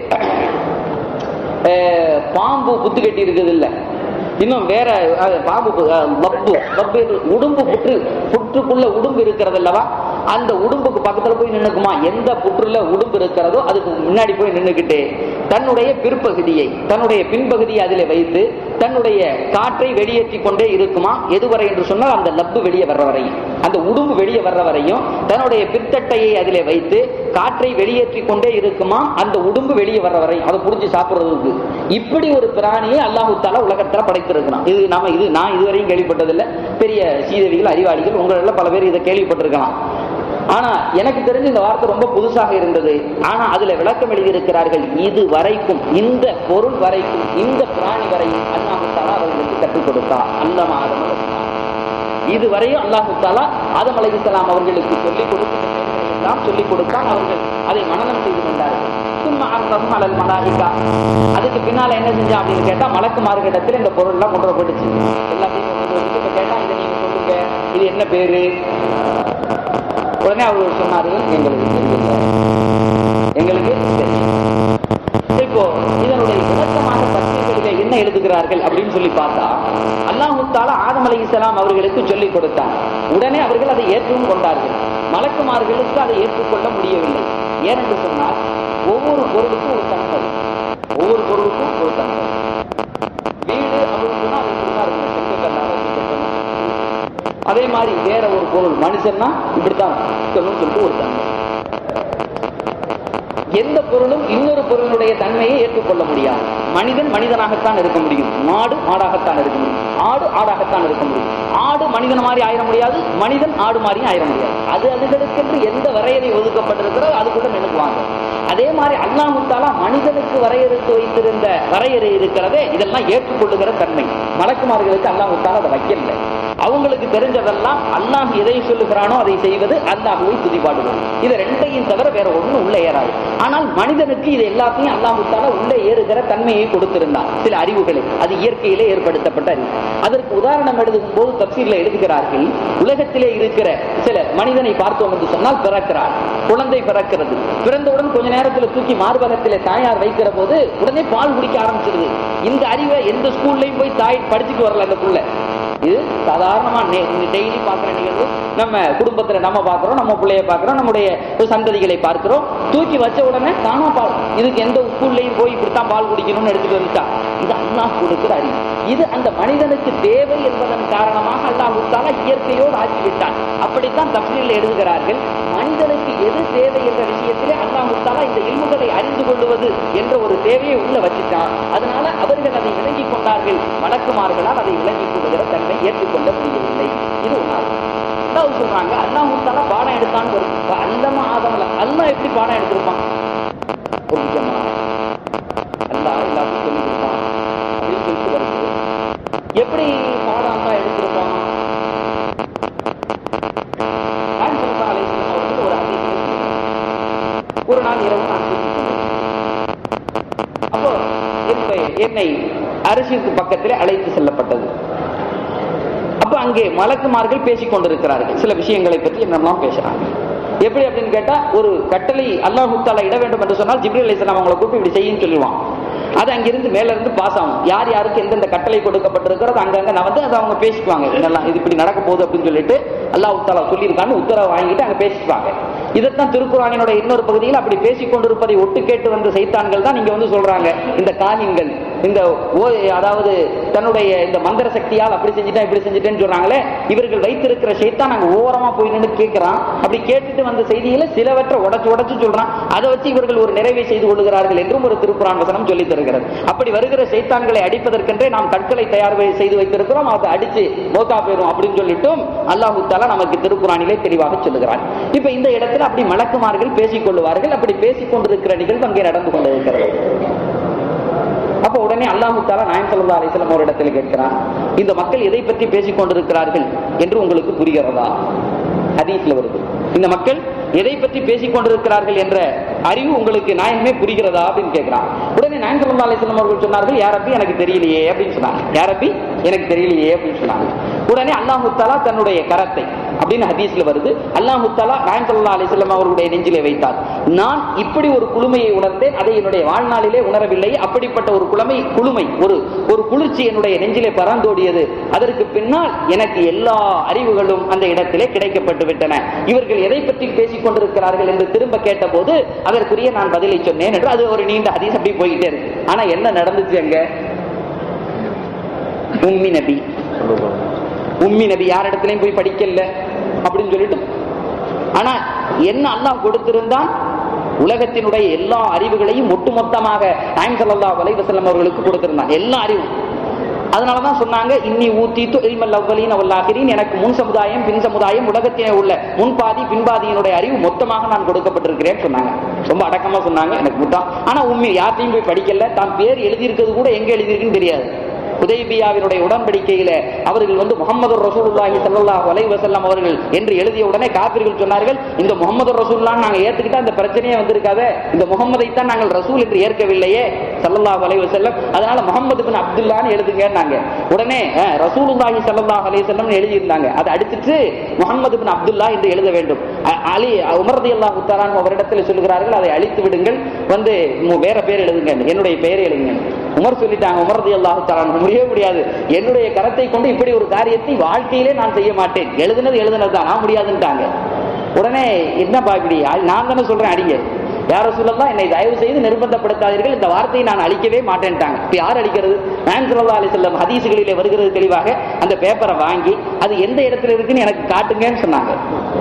பாம்பு புத்து கட்டி இருக்குது இல்ல, இன்னும் வேற பாம்பு உடும்பு புற்றுக்குள்ள உடும்பு இருக்கிறது அல்லவா, அந்த உடும்புக்கு பக்கத்துல போய் நின்னுக்குமா. எந்த புற்றுல உடும்பு இருக்கிறதோ அதுக்கு முன்னாடி போய் நின்னுக்கிட்டு தன்னுடைய பிற்பகுதியை தன்னுடைய பின்பகுதியை அதிலே வைத்து தன்னுடைய காற்றை வெளியேற்றி கொண்டே இருக்குமா. எதுவரை என்று சொன்னால் அந்த லப்பு வெளியே வர்ற வரையும், அந்த உடும்பு வெளியே வர்ற வரையும் தன்னுடைய பிற்தட்டையை அதிலே வைத்து காற்றை வெளியேற்றி கொண்டே இருக்குமா. அந்த உடும்பு வெளியே வர்ற வரையும் அதை புடிச்சு சாப்பிடுறதுக்கு. இப்படி ஒரு பிராணியை அல்லாஹ் தஆலா உலகத்துல படைத்திருக்கிறான். நான் இதுவரையும் கேள்விப்பட்டதில்லை. பெரிய சீதவிகள் அறிவாளிகள் உங்கள பல பேர் இதை கேள்விப்பட்டிருக்கலாம். ஆனா எனக்கு தெரிஞ்ச இந்த வார்த்தை ரொம்ப புதுசாக இருந்தது. ஆனா அதுல விளக்கம் எழுதியிருக்கிறார்கள். இது வரைக்கும், இந்த பொருள் வரைக்கும், இந்த பிராணி வரையும் அல்லாஹ் தஆலா அவர்களுக்கு கற்றுக் கொடுத்தார். அல்லமா ஆதம் அலைஹிஸ்ஸலாம் இதுவரையும் அல்லாஹ் தஆலா ஆதம் அலைஹிஸ்ஸலாம் அவர்களுக்கு சொல்லிக் கொடுத்தான். அவர்கள் அதை மனனம் செய்து கொண்டார்கள். அதுக்கு பின்னால என்ன செஞ்சா அப்படின்னு கேட்டா மலக்குமார்களிடத்தில் இந்த பொருள் எல்லாம் கொண்டு வரப்பட்டுச்சு. எல்லாத்தையும் கேட்டா இதை நீங்க சொல்லுங்க, இது என்ன பேரு? உடனே அவர்கள் சொன்னார்கள், எங்களுக்கு தெரியும். இப்போ இதனுடைய விளக்கமாக தஃசீரிலே என்ன எழுதுகிறார்கள் அப்படின்னு சொல்லி பார்த்தா அல்லாஹ் தஆலா ஆதம் அலைஹிஸ்ஸலாம் அவர்களுக்கு சொல்லிக் கொடுத்தார். உடனே அவர்கள் அதை ஏற்றும் கொண்டார்கள். மலக்குமார்களுக்கு அதை ஏற்றுக்கொள்ள முடியவில்லை. ஏனென்று சொன்னால் ஒவ்வொரு பொருளுக்கும் ஒரு தன்மை, ஒவ்வொரு பொருளுக்கும் ஒரு தன்மை. வீடு அப்படின்னு சொன்னா அது இப்படிதான் இருக்கும், அதே மாதிரி வேற ஒரு பொருள் மனுஷன்னா இப்படித்தான் சொல்லிட்டு ஒரு தன்மை. எந்த பொருளும் இன்னொரு பொருளுடைய தன்மையை ஏற்றுக்கொள்ள முடியாது. மனிதன் மனிதனாகத்தான் இருக்க முடியும், மாடு மாடாகத்தான் இருக்க முடியும், ஆடு ஆடாகத்தான் இருக்க முடியும். ஆடு மனிதன் மாதிரி ஆயிட முடியாது, மனிதன் ஆடு மாதிரியும் ஆயிட முடியாது. அதுகளுக்கென்று எந்த வரையறை ஒதுக்கப்பட்டிருக்கிறதோ அதுக்குள்ள நினைக்குவாங்க. அதே மாதிரி அல்லாஹ் தஆலா மனிதனுக்கு வரையறுத்து வைத்திருந்த வரையறை இருக்கிறதே, இதெல்லாம் ஏற்றுக்கொள்ளுகிற தன்மை. மலக்குமார்களுக்கு அல்லாஹ் தஆலா அதை வைக்கல. அவங்களுக்கு தெரிஞ்சதெல்லாம் அல்லாஹ் எதை சொல்லுகிறானோ அதை செய்வது, அல்லாஹ்வை துதிபாடுவது. இது ரெண்டையும் தவிர வேற ஒண்ணு உள்ள ஏறாது. ஆனால் மனிதனுக்கு இது எல்லாத்தையும் அல்லாஹ் தஆலா உள்ளே ஏறுகிற தன்மையை கொடுத்திருந்தார். சில அறிவுகளை, அது இயற்கையிலே ஏற்படுத்தப்பட்ட அறிவு. அதற்கு உதாரணம் எழுதும் போது தஃசீர்ல எழுதுகிறார்கள், உலகத்திலே இருக்கிற சில மனிதனை பார்த்தோம் என்று சொன்னால் பிறக்கிறார், குழந்தை பிறக்கிறது. பிறந்தவுடன் கொஞ்ச நேரத்துல தூக்கி மார்பகத்திலே தாயார் வைக்கிற போது உடனே பால் குடிக்க ஆரம்பிச்சிருது. இந்த அறிவை எந்த ஸ்கூல்லையும் போய் தாய் படிச்சுட்டு வரல. அந்த புள்ள இது சாதாரணமா டெய்லி பார்க்கிற நிகழ்வு. நம்ம குடும்பத்துல நம்ம பார்க்கிறோம், நம்ம பிள்ளைய பார்க்கிறோம், நம்முடைய சந்ததிகளை பார்க்கிறோம். தூக்கி வச்ச உடனே தானா பால். இதுக்கு எந்த ஸ்கூல்லையும் போய் இப்படித்தான் பால் குடிக்கணும்னு எடுத்துட்டு வந்துட்டா. இது அல்லாஹ் கொடுக்கிற அறிவு. இது அந்த மனிதனுக்கு தேவை என்பதன் காரணமாக அல்லாஹ் தஆலா இயற்கையோடு ஆக்கிவிட்டான். அப்படித்தான் தஃசீரில் எழுதுகிறார்கள். மனிதனுக்கு எது தேவை என்ற விஷயத்திலே அல்லாஹ் தஆலா இந்த இல்முகளை அறிந்து கொள்வது என்ற ஒரு தேவையை உள்ள வச்சுட்டான். அதனால அவர்கள் அதை விளங்கிக் கொண்டார்கள். மலக்குமார்களால் அதை விளங்கிக் கொள்கிற தன்மை ஏற்றுக்கொள்ள முடியவில்லை. இது ஒன்றாகும். அல்லாஹ் சொல்றாங்க, அல்லாஹ் தஆலா பாடம் எடுத்தான்னு வரும். அல்லமா ஆதம்ல அல்லாஹ் எப்படி பாடம் எடுத்திருப்பான்? ஒரு நிஜமா அல்லாஹ் எல்லாத்தையும் சொல்லி கொடுப்பான் அப்படின்னு சொல்லிட்டு வருது. எப்படி பாடம் அல்லாஹ் எடுத்திருப்பான்? ஒரு ஹதீஸ், ஒரு நாள் இரவு நான் அப்போ என்னை அரிசிக்கு பக்கத்திலே அழைத்து செல்லப்பட்டது. அப்ப அங்கே மலக்குமார்கள் பேசிக் கொண்டிருக்கிறார்கள். சில விஷயங்களை பற்றி என்னெல்லாம் பேசுறாங்க. எப்படி அப்படின்னு கேட்டா, ஒரு கட்டளை அல்லாஹ் தஆலா இட வேண்டும் என்று சொன்னால் ஜிப்ரீல் அலைஹிஸ்ஸலாம் அவங்களை கூப்பிட்டு இப்படி செய்யுன்னு சொல்லுவான். அது அங்கிருந்து மேல இருந்து பாஸ் ஆகும். யார் யாருக்கு எந்தெந்த கட்டளை கொடுக்கப்பட்டிருக்கிறதோ அங்கங்க நான் வந்து அதை அவங்க பேசிக்குவாங்க. இதெல்லாம் இது இப்படி நடக்க போகுது அப்படின்னு சொல்லிட்டு அல்லாஹ் தஆலா சொல்லியிருக்கான்னு உத்தரவு வாங்கிட்டு அங்க பேசிக்குவாங்க. இதைத்தான் திருக்குர்ஆனினுடைய இன்னொரு பகுதியில் அப்படி பேசிக் கொண்டிருப்பதை ஒட்டு கேட்டு வந்த சைத்தான்கள் தான் நீங்க வந்து சொல்றாங்க, இந்த காலின்கள் இந்த அதாவது தன்னுடைய இந்த மந்திர சக்தியால் அப்படி செஞ்சுட்டேன் இப்படி செஞ்சுட்டேன்னு சொல்றாங்களே, இவர்கள் வைத்திருக்கிற ஷைத்தான் நாங்க ஓரமா போய் நின்று கேட்கிறான். அப்படி கேட்டுட்டு வந்த செய்தியில சிலவற்றை உடைச்சு சொல்றான். அதை வச்சு இவர்கள் ஒரு நிறைவை செய்து கொள்கிறார்கள் என்றும் ஒரு திருக்குர்ஆன் வசனம் சொல்லி தருகிறது. அப்படி வருகிற ஷைத்தான்களை அடிப்பதற்கென்றே நாம் கற்களை தயார் செய்து வைத்திருக்கிறோம், அதை அடிச்சு மோத்தா போயிரும் அப்படின்னு சொல்லிட்டும் அல்லாஹ் தஆலா நமக்கு திருக்குர்ஆனிலே தெளிவாக சொல்லுகிறார். இப்ப இந்த இடத்துல அப்படி மலக்குமார்கள் பேசிக் கொள்வார்கள். அப்படி பேசிக் கொண்டிருக்கிற நிகழ்வு அங்கே நடந்து கொண்டிருக்கிறது. அப்ப உடனே அல்லாஹ் தஆலா நாயகம் ஸல்லல்லாஹு அலைஹி வஸல்லம் ஒரு இடத்தில் கேட்கிறான், இந்த மக்கள் எதை பற்றி பேசிக் கொண்டிருக்கிறார்கள் என்று உங்களுக்கு புரிகிறதா? ஹதீஸ்ல வருது, இந்த மக்கள் எதை பற்றி பேசிக் கொண்டிருக்கிறார்கள் என்ற அறிவு உங்களுக்கு நாயகமே புரிகிறதா அப்படின்னு கேட்கிறான். உடனே நாயகம் ஸல்லல்லாஹு அலைஹி வஸல்லம் அவர்கள் சொன்னார்கள், யா ரப்பி எனக்கு தெரியலையே அப்படின்னு சொன்னாங்க. யா ரப்பி எனக்கு தெரியலையே அப்படின்னு சொன்னாங்க. உடனே அல்லாஹ் தஆலா தன்னுடைய கரத்தை, அப்படின்னு ஹதீஸ்ல வருது, அல்லாஹ் தஆலா நாயகம் ஸல்லல்லாஹு அலைஹி வஸல்லம் அவர்களுடைய நெஞ்சிலே வைத்தார். நான் இப்படி ஒரு குளுமையை உணர்ந்தேன், அதை என்னுடைய வாழ்நாளிலே உணரவில்லை. அப்படிப்பட்ட ஒரு குளுமை ஒரு குளிர்ச்சி என்னுடைய நெஞ்சிலே பறந்தோடியது. அதற்கு பின்னால் எனக்கு எல்லா அறிவுகளும் அந்த இடத்திலே கிடைக்கப்பட்டு விட்டன. இவர்கள் எதை பற்றி பேசிக் கொண்டிருக்கிறார்கள் என்று திரும்ப கேட்ட போது அதற்குரிய நான் பதிலை சொன்னேன் என்று அது ஒரு நீண்ட ஹதீஸ் அப்படி போயிட்டே இருக்கு. ஆனா என்ன நடந்துச்சு அங்க? உம்மி நபி யார் இடத்துலயும் போய் படிக்கல அப்படின்னு சொல்லிட்டு, ஆனா என்ன அல்லாஹ் கொடுத்திருந்தான்? உலகத்தினுடைய எல்லா அறிவுகளையும் ஒட்டுமொத்தமாக நாயகம் ஸல்லல்லாஹு அலைஹி வஸல்லம் அவர்களுக்கு கொடுத்திருந்தான், எல்லா அறிவும். அதனாலதான் சொன்னாங்க, இன்னி ஊத்தீத்து இல்மல் அவ்வலீன வல் ஆகிரீன், எனக்கு முன் சமுதாயம் பின் சமுதாயம் உலகத்திலே உள்ள முன்பாதி பின்பாதியினுடைய அறிவு மொத்தமாக நான் கொடுக்கப்பட்டிருக்கிறேன்னு சொன்னாங்க. ரொம்ப அடக்கமா சொன்னாங்க, எனக்கு முட்டான். ஆனா உண்மை யார்ட்டையும் போய் படிக்கல, தான் பேர் எழுதியிருக்கிறது கூட எங்க எழுதியிருக்குன்னு தெரியாது. ஹுதைபியாவினுடைய உடன்படிக்கையில அவர்கள் முஹம்மது ரசூலுல்லாஹி ஸல்லல்லாஹு அலைஹி வஸல்லம் அவர்கள் என்று எழுதிய உடனே காபிர்கள் சொன்னார்கள், இந்த முஹம்மது ரசூலுல்லாஹ் நாங்க ஏத்துக்கிட்டா இந்த பிரச்சனையே வந்திருக்காதே, இந்த முஹம்மதை தான் நாங்கள் ரசூல் என்று ஏற்கவில்லையே ஸல்லல்லாஹு அலைஹி வஸல்லம், அதனால முஹம்மது பின் அப்துல்லாஹ்னு எழுதுங்கன்னாங்க. உடனே ரசூலுல்லாஹி ஸல்லல்லாஹு அலைஹி வஸல்லம் எழுதி இருந்தாங்க, அதை அடிச்சிட்டு முஹம்மது பின் அப்துல்லாஹ் என்று எழுத வேண்டும். அலி உமர் ரலியல்லாஹு தஆலா அவரிடத்தில் சொல்கிறார்கள், அதை அழித்து விடுங்கள், வேற பேர் எழுதுங்க, என்னுடைய பெயரை எழுதுங்க. உமர் சொல்லிட்டாங்க, உமர் ரலியல்லாஹு தஆலா முடியாது, என்னுடைய கரத்தை கொண்டு இப்படி ஒரு காரியத்தை வாழ்க்கையிலே நான் செய்ய மாட்டேன், எழுதுனதுதான் நான் முடியாதுன்ட்டாங்க. உடனே என்ன பாக்கடி, நான் தானே சொல்றேன் அடிங்க, யார் ரசூலல்லாஹ் என்னை தயவு செய்து நிர்பந்தப்படுத்தாதீர்கள், இந்த வார்த்தையை நான் அழிக்கவே மாட்டேன்ட்டாங்க. இப்ப யார் அழிக்கிறது? நாயகம் ஸல்லல்லாஹு அலைஹி வஸல்லம் ஹதீஸ்களிலே வருகிறது தெளிவாக, அந்த பேப்பரை வாங்கி அது எந்த இடத்துல இருக்குன்னு எனக்கு காட்டுங்கன்னு சொன்னாங்க.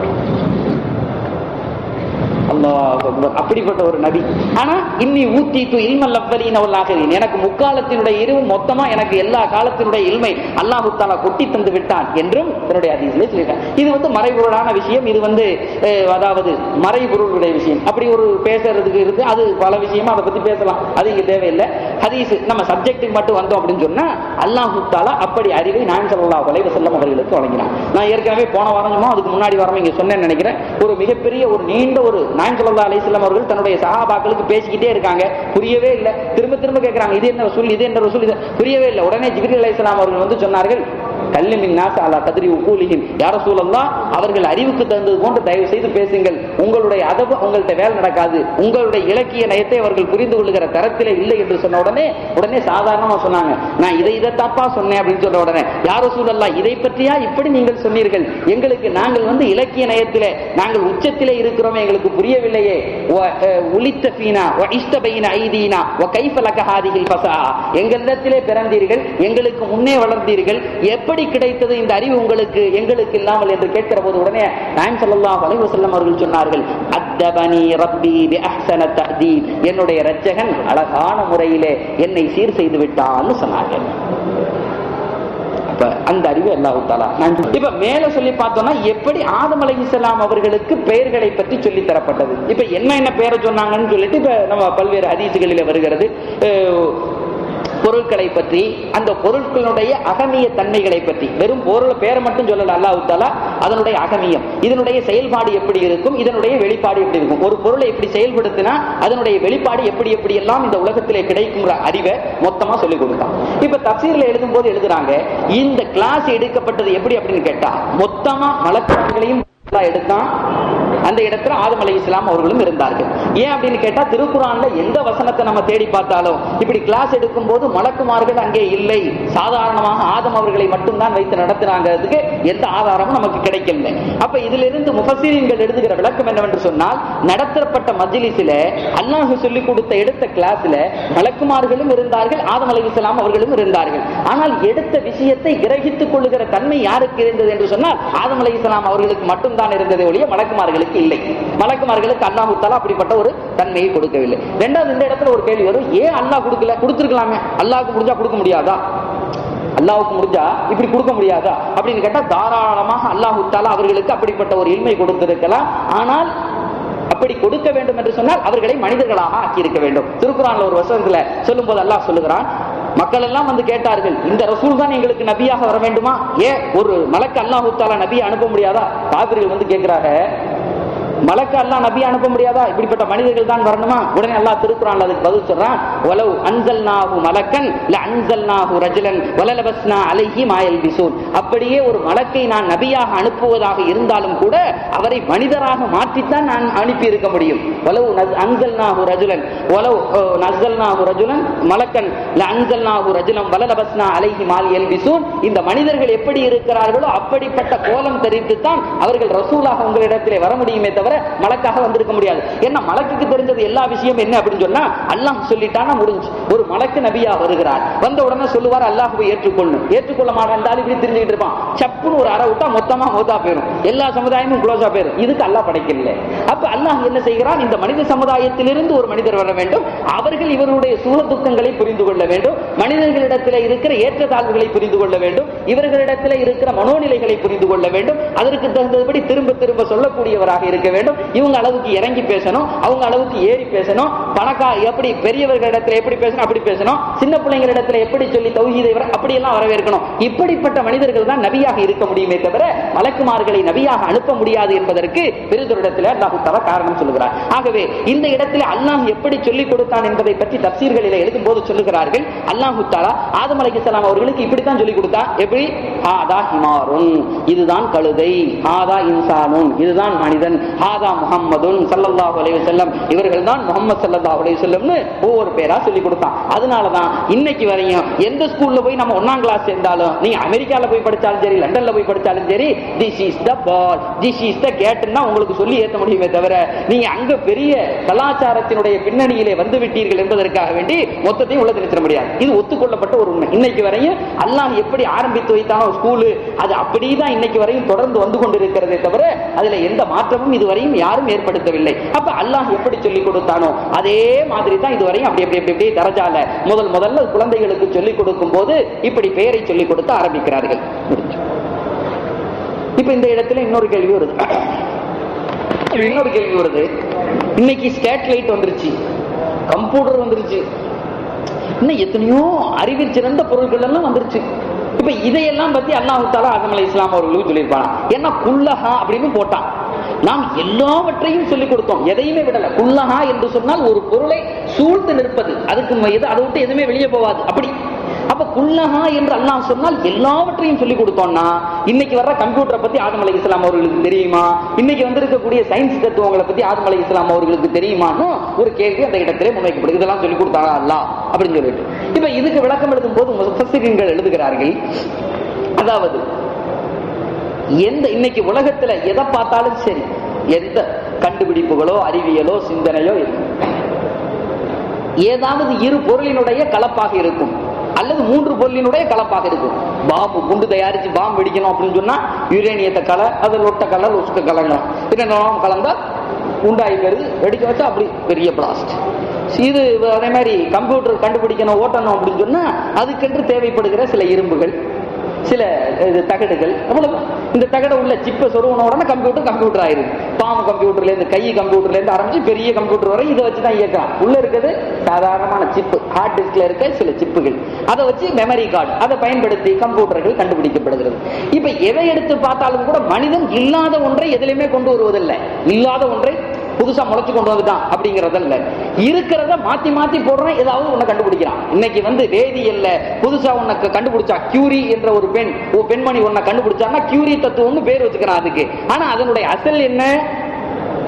அப்படிப்பட்ட ஒரு நபி. ஆனா இன்னி ஊத்தீத்து இல்மல் அவ்வலீன வல் ஆகிரீன், எனக்கு முக்காலத்தினுடைய அறிவு மொத்தமா எனக்கு எல்லா காலத்தினுடைய இல்மை அல்லாஹ் தஆலா கொட்டி தந்து விட்டான் என்றும் தன்னுடைய ஹதீஸ்ல சொல்லிட்டாங்க. இது மறைபொருளான விஷயம், இது அதாவது மறைபொருளுடைய விஷயம். அப்படி ஒரு பேசுறதுக்கு இருக்கு, அது பல விஷயமா அதை பத்தி பேசலாம், அது இங்க தேவையில்லை. ஹதீஸ் நம்ம சப்ஜெக்ட்டுக்கு மட்டும் வந்தோம் அப்படின்னு சொன்னா அல்லாஹ் தஆலா அப்படி அறிவை நாயகம் ஸல்லல்லாஹு அலைஹி வஸல்லம் அவர்களுக்கு வழங்கினார். நான் ஏற்கனவே போன வாரமோ அதுக்கு முன்னாடி வாரமோ இங்க சொன்னேன்னு நினைக்கிறேன், ஒரு மிகப்பெரிய ஒரு நீண்ட ஒரு நாயகம் ஸல்லல்லாஹு அலைஹி வஸல்லம் அவர்கள் தன்னுடைய சஹாபாக்களுக்கு பேசிக்கிட்டே இருக்காங்க, புரியவே இல்லை. திரும்ப திரும்ப கேட்கிறாங்க, இது என்ன ரசூல், இது என்ன ரசூல், இது புரியவே இல்லை. உடனே ஜிப்ரீல் அலைஹிஸ்ஸலாம் அவர்கள் சொன்னார்கள், கல்லிமின் நாஸ் அலா கத்ரி உகூலிஹிம், யா ரசூலல்லாஹ் அவர்கள் அறிவுக்கு தந்தது போன்று தயவு செய்து பேசுங்கள், உங்களுடைய அதபு உங்கள்கிட்ட வேலை நடக்காது, உங்களுடைய இலக்கிய நயத்தை அவர்கள் புரிந்து கொள்ளுகிற தரத்திலே இல்லை என்று சொன்ன உடனே சாதாரணமா சொன்னாங்க, நான் இதை தப்பா சொன்னேன் அப்படின்னு சொன்ன உடனே, யா ரசூலல்லாஹ் இதை பற்றியா இப்படி நீங்கள் சொன்னீர்கள், எங்களுக்கு நாங்கள் இலக்கிய நயத்திலே நாங்கள் உச்சத்திலே இருக்கிறோம், எங்களுக்கு புரியவில்லையே. உலித்த ஃபீனா வ இஸ்தபைன ஐதீனா வ கைஃப லக ஹாதிஹில் ஃபஸாஹா, எங்களிடத்திலே பிறந்தீர்கள், எங்களுக்கு முன்னே வளர்ந்தீர்கள், எப்படி கிடைத்தது இந்த அறிவு உங்களுக்கு, எங்களுக்கு இல்லாமல் என்று கேட்கிற போது உடனே நாயகம் ஸல்லல்லாஹு அலைஹி வஸல்லம் அவர்கள் சொன்னார்கள், அத்தபனி ரப்பி பி அஹ்ஸன தஅதீப், என்னுடைய இரட்சகன் அழகான முறையிலே என்னை சீர் செய்து விட்டான்னு சொன்னார்கள். அந்த அறிவு அல்லாஹ் தஆலா. இப்ப மேல சொல்லி பார்த்தோம்னா எப்படி ஆதம் அலைஹிஸ்ஸலாம் அவர்களுக்கு பெயர்களை பற்றி சொல்லி தரப்பட்டது. இப்ப என்ன பெயரை சொன்னாங்கன்னு சொல்லிட்டு இப்ப நம்ம பல்வேறு ஹதீஸ்களிலே வருகிறது. பொருட்களை பற்றி, அந்த பொருட்களுடைய அகமிய தன்மைகளை பற்றி, வெறும் பொருள் பேரை மட்டும் சொல்லல அல்லாஹ் தஆலா, அதனுடைய அகமியம், இதனுடைய செயல்பாடு எப்படி இருக்கும், இதனுடைய வெளிப்பாடு எப்படி இருக்கும், ஒரு பொருளை எப்படி செயல்படுத்தினா அதனுடைய வெளிப்பாடு எப்படி எப்படி எல்லாம் இந்த உலகத்திலே கிடைக்குங்கிற அறிவை மொத்தமா சொல்லிக் கொடுத்தான். இப்ப தஃசீர்ல எழுதும் போது எழுதுறாங்க, இந்த கிளாஸ் எடுக்கப்பட்டது எப்படி அப்படின்னு கேட்டா, மொத்தமா மலக்குகளையும் எடுத்தான், அந்த இடத்துல ஆதம் அலைஹிஸ்ஸலாம் அவர்களும் இருந்தார்கள். ஏன் அப்படின்னு கேட்டா, திருக்குர்ஆன்ல எந்த வசனத்தை நம்ம தேடி பார்த்தாலும் இப்படி கிளாஸ் எடுக்கும் போது மலக்குமார்கள் அங்கே இல்லை, சாதாரணமாக ஆதம் அவர்களை மட்டும்தான் வைத்து நடத்துறாங்கிறதுக்கு எந்த ஆதாரமும் நமக்கு கிடைக்கல. அப்ப இதிலிருந்து முஃபஸ்ஸிரீன்கள் எழுதுகிற விளக்கம் என்னவென்று சொன்னால், நடத்தப்பட்ட மஜ்லிஸில அல்லாஹ் சொல்லிக் கொடுத்த எடுத்த கிளாஸ்ல மலக்குமார்களும் இருந்தார்கள், ஆதம் அலைஹிஸ்ஸலாம் அவர்களும் இருந்தார்கள். ஆனால் எடுத்த விஷயத்தை கிரகித்துக் கொள்ளுகிற தன்மை யாருக்கு இருந்தது என்று சொன்னால், ஆதம் அலைஹிஸ்ஸலாம் அவர்களுக்கு மட்டும்தான் இருந்ததே ஒழிய மலக்குமார்களுக்கு இல்லை. மலக்குமார்களுக்கு அல்லாஹ் தஆலா அப்படிப்பட்ட ஒரு தன்மையை கொடுக்கவில்லை. இரண்டாவது, இந்த இடத்துல ஒரு கேள்வி வரும், ஏன் அல்லாஹ் கொடுக்கல? கொடுத்திருக்கலாமே, அல்லாஹ்வுக்கு முடிஞ்சா கொடுக்க முடியாதா? அல்லாஹ்வுக்கு முடிஞ்சா இப்படி கொடுக்க முடியாதா அப்படின்னு கேட்டா, தாராளமாக அல்லாஹ் தஆலா அவர்களுக்கு அப்படிப்பட்ட ஒரு இல்மை கொடுத்திருக்கலாம். ஆனால் அப்படி கொடுக்க வேண்டும் என்று சொன்னால் அவர்களை மனிதர்களாக ஆக்கியிருக்க வேண்டும். திருக்குர்ஆன்ல ஒரு வசனத்துல சொல்லும் போது அல்லாஹ் சொல்லுகிறான், மக்கள் எல்லாம் வந்து கேட்டார்கள், இந்த ரசூல் தான் எங்களுக்கு நபியாக வர வேண்டுமா? ஏன் ஒரு மலக்கு அல்லாஹ் தஆலா நபியை அனுப்ப முடியாதா? காபிர்கள் வந்து கேட்கிறாங்க, மலக்கு அல்லாஹ் நபி அனுப்ப முடியாதா? இப்படிப்பட்ட மனிதர்கள் தான் வரணுமா? உடனே அல்லாஹ் திருக்குர்ஆன்ல அதுக்கு பதில் சொல்றான், வலவ் அன்ஸல்நாஹு மலக்கன் லஅன்ஸல்நாஹு ரஜுலன் வலலபஸ்னா அலைஹி மா யல்பிஸூன். அப்படியே ஒரு மலக்கை நான் நபியாக அனுப்புவதாக இருந்தாலும் கூட அவரை மனிதராக மாற்றித்தான் நான் அனுப்பி இருக்க முடியும். வலவ் அன்ஸல்நாஹு ரஜுலன் வலவ் நஸல்நாஹு ரஜுலன் மலக்கன் லஅன்ஸல்நாஹு ரஜுலன் வலலபஸ்னா அலைஹி மா யல்பிஸூன். இந்த மனிதர்கள் எப்படி இருக்கிறார்களோ அப்படிப்பட்ட கோலம் தெரிந்துதான் அவர்கள் ரசூலாக உங்களிடத்திலே வர முடியுமே தவிர மலக்காக வந்திருக்க முடியாது. என்ன, மலக்குக்கு தெரிஞ்சது எல்லா விஷயம் என்ன அப்படின்னு சொன்னா, அல்லாஹ் சொல்லிட்டானா முடிஞ்சு. ஒரு மலக்கு நபியா வருகிறார், வந்த உடனே சொல்லுவார் அல்லாஹ்வை ஏற்றுக்கொள்ளணும். ஏற்றுக்கொள்ள மாட்டான் இப்படி தெரிஞ்சுக்கிட்டு இருப்பான். சப்புன்னு ஒரு அறை விட்டா மொத்தமா மௌத்தா போயிடும், எல்லா சமுதாயமும் க்ளோஸா போயிடும். இதுக்கு அல்லாஹ் படைக்கல. அப்ப அல்லாஹ் என்ன செய்கிறான், இந்த மனித சமுதாயத்திலிருந்து ஒரு மனிதர் வர வேண்டும், அவர்கள் இவருடைய சுக துக்கங்களை புரிந்து கொள்ள வேண்டும், மனிதர்களிடத்தில் இருக்கிற ஏற்றத்தாழ்வுகளை புரிந்து கொள்ள வேண்டும், இவர்களிடத்தில் இருக்கிற மனோநிலைகளை புரிந்து கொள்ள வேண்டும், அதற்கு தகுந்தபடி திரும்ப திரும்ப சொல்லக்கூடியவராக இருக்க வேண்டும். இவங்க அளவுக்கு இறங்கி பேசணும், அவங்க அளவுக்கு ஏறி பேசணும், பணக்கா எப்படி பெரியவர்களிடத்தில் எப்படி பேசணும் அப்படி பேசணும், சின்ன பிள்ளைங்களிடத்தில் எப்படி சொல்லி தௌஹீதை அப்படி எல்லாம் வரவேற்கணும். இப்படிப்பட்ட மனிதர்கள் தான் நபியாக இருக்க முடியுமே தவிர மலக்குமார்களை நபியாக அனுப்ப முடியாது என்பதற்கு பெரிதோரிடத்தில் அல்லாஹ் தஆலா காரணம் சொல்கிறார். ஆகவே இந்த இடத்தில் அல்லாஹ் எப்படி சொல்லிக் கொடுத்தான் என்பதை பற்றி தஃசீர்களில் எழுதும் போது சொல்லுகிறார்கள், அல்லாஹ் தஆலா ஆதம் அலைஹிஸ்ஸலாம் அவர்களுக்கு இப்படித்தான் சொல்லிக் கொடுத்தா. எப்படி? ஹாதா ஹிமாருன், இதுதான் கழுதை, ஹாதா இன்சானுன், இதுதான் மனிதன், ஹாதா முஹம்மதுன் ஸல்லல்லாஹு அலைஹி வஸல்லம், இவர்கள் தான் முஹம்மது ஸல்லல்லாஹு அலைஹி வஸல்லம்னு ஒவ்வொரு பேரா சொல்லி கொடுத்தான். அதனால தான் இன்னைக்கு வரையும் எந்த ஸ்கூல்ல போய் நம்ம 1ஆம் கிளாஸ் சேர்ந்தாலும், நீங்க அமெரிக்கால போய் படிச்சாலும் சரி, லண்டன்ல போய் படிச்சாலும் சரி, this is the ball, this is the கேட்னா உங்களுக்கு சொல்லி ஏற்ற முடியுமே தவிர, நீங்க அங்க பெரிய கலாச்சாரத்தினுடைய பின்னணியிலே வந்து விட்டீர்கள் என்பதற்காக வேண்டி மொத்தத்தையும் உள்ள திணிச்சிட முடியாது. இது ஒத்துக்கொள்ளப்பட்ட ஒரு உண்மை. இன்னைக்கு வரையும் அல்லாஹ் எப்படி ஆரம்பித்து வைத்தானோ ஸ்கூலு, அது அப்படிதான் இன்னைக்கு வரையும் தொடர்ந்து வந்து கொண்டிருக்கிறதே தவிர அதுல எந்த மாற்றமும் இதுவரையும் யாரும் ஏற்படுத்தவில்லை. அப்ப அல்லாஹ் எப்படி சொல்லிக் கொடுத்தானோ அதே மாதிரி தான் இதுவரையும் அப்படி அப்படி அப்படி தரஜால முதல்ல குழந்தைகளுக்கு சொல்லிக் கொடுக்கும் போது இப்படி பெயரை சொல்லிக் கொடுத்து ஆரம்பிக்கிறார்கள். இப்ப இந்த இடத்துல இன்னொரு கேள்வி வருது. இன்னைக்கு ஸ்டேட்லைட் வந்துருச்சு, கம்ப்யூட்டர் வந்துருச்சு, இன்னும் எத்தனையோ அறிவில் சிறந்த பொருட்கள் எல்லாம் வந்துருச்சு. இப்ப இதையெல்லாம் பத்தி அல்லாஹ் தஆலா ஆதம் அலைஹிஸ்ஸலாம் அவர்களுக்கு சொல்லியிருப்பாங்க. ஏன்னா குல்லஹா அப்படின்னு போட்டான், நாம் எல்லாவற்றையும் சொல்லிக் கொடுத்தோம், எதையுமே விடல. குல்லஹா என்று சொன்னால் ஒரு பொருளை சூழ்ந்து நிற்பது, அதுக்கு அதை விட்டு எதுவுமே வெளியே போவாது. அப்படி அப்ப குல்லஹா என்று அல்லாஹ் சொன்னால் எல்லாவற்றையும் சொல்லிக் கொடுத்தோம்னா, இன்னைக்கு வர்ற கம்ப்யூட்டரை பத்தி ஆதம் அலைஹிஸ்ஸலாம் அவர்களுக்கு தெரியுமா? இன்னைக்கு வந்திருக்கக்கூடிய சயின்ஸ் தத்துவங்களை பத்தி ஆதம் அலைஹிஸ்ஸலாம் அவர்களுக்கு தெரியுமான்னு ஒரு கேள்வி அந்த இடத்திலே முன்வைக்கப்படுது. இதெல்லாம் சொல்லிக் கொடுத்தாங்க அல்லாஹ் அப்படின்னு சொல்லிட்டு. இப்ப இதுக்கு விளக்கம் எழுதும் போது முஃபஸ்ஸிரீன்கள் எழுதுகிறார்கள், அதாவது இன்னைக்கு உலகத்துல எதை பார்த்தாலும் சரி, எந்த கண்டுபிடிப்புகளோ அறிவியலோ சிந்தனையோ ஏதாவது இரு பொருளினுடைய கலப்பாக இருக்கும் அல்லது மூன்று பொருளினுடைய கலப்பாக இருக்கும். பாம்பு குண்டு தயாரிச்சு பாம்பு வெடிக்கணும் அப்படின்னு சொன்னா யுரேனியத்தை கலை, அதில் ஒட்ட கலர் உசுக்க கலங்கலாம், இரண்டும் கலந்தா உண்டாயிருக்கிறது, வெடிக்க வச்சா அப்படி பெரிய பிளாஸ்ட். இது அதே மாதிரி கம்ப்யூட்டர் கண்டுபிடிக்கணும் ஓட்டணும் அப்படின்னு சொன்னா அதுக்கென்று தேவைப்படுகிற சில இரும்புகள், சில தகடுகள், அவ்வளவுதான். இந்த தகட உள்ள சிப்பை சொருவன உடனே கம்ப்யூட்டர் ஆயிருக்கு. பாம்பு கம்ப்யூட்டர்ல இருந்து கை கம்ப்யூட்டர்ல இருந்து ஆரம்பிச்சு பெரிய கம்ப்யூட்டர் வரை இதை வச்சுதான் இயக்கலாம். உள்ள இருக்கிறது சாதாரணமான சிப்பு, ஹார்ட் டிஸ்க்ல இருக்க சில சிப்புகள், அதை வச்சு மெமரி கார்டு, அதை பயன்படுத்தி கம்ப்யூட்டர்கள் கண்டுபிடிக்கப்படுகிறது. இப்ப எதை எடுத்து பார்த்தாலும் கூட மனிதன் இல்லாத ஒன்றை எதிலுமே கொண்டு வருவதில்லை, இல்லாத ஒன்றை புதுசா முளைச்சு கொண்டு வந்துட்டான் அப்படிங்கறதல்ல, இருக்கிறத மாத்தி மாத்தி போடுறான், ஏதாவது ஒண்ணு கண்டுபிடிக்கிறான். இன்னைக்கு வேதியியல்ல புதுசா உனக்கு கண்டுபிடிச்சா, கியூரி என்ற ஒரு பெண்மணி ஒன்ன கண்டுபிடிச்சான்னா கியூரி தத்துவம்னு பேர் வச்சுக்கிறான் அதுக்கு. ஆனா அதனுடைய அசல் என்ன?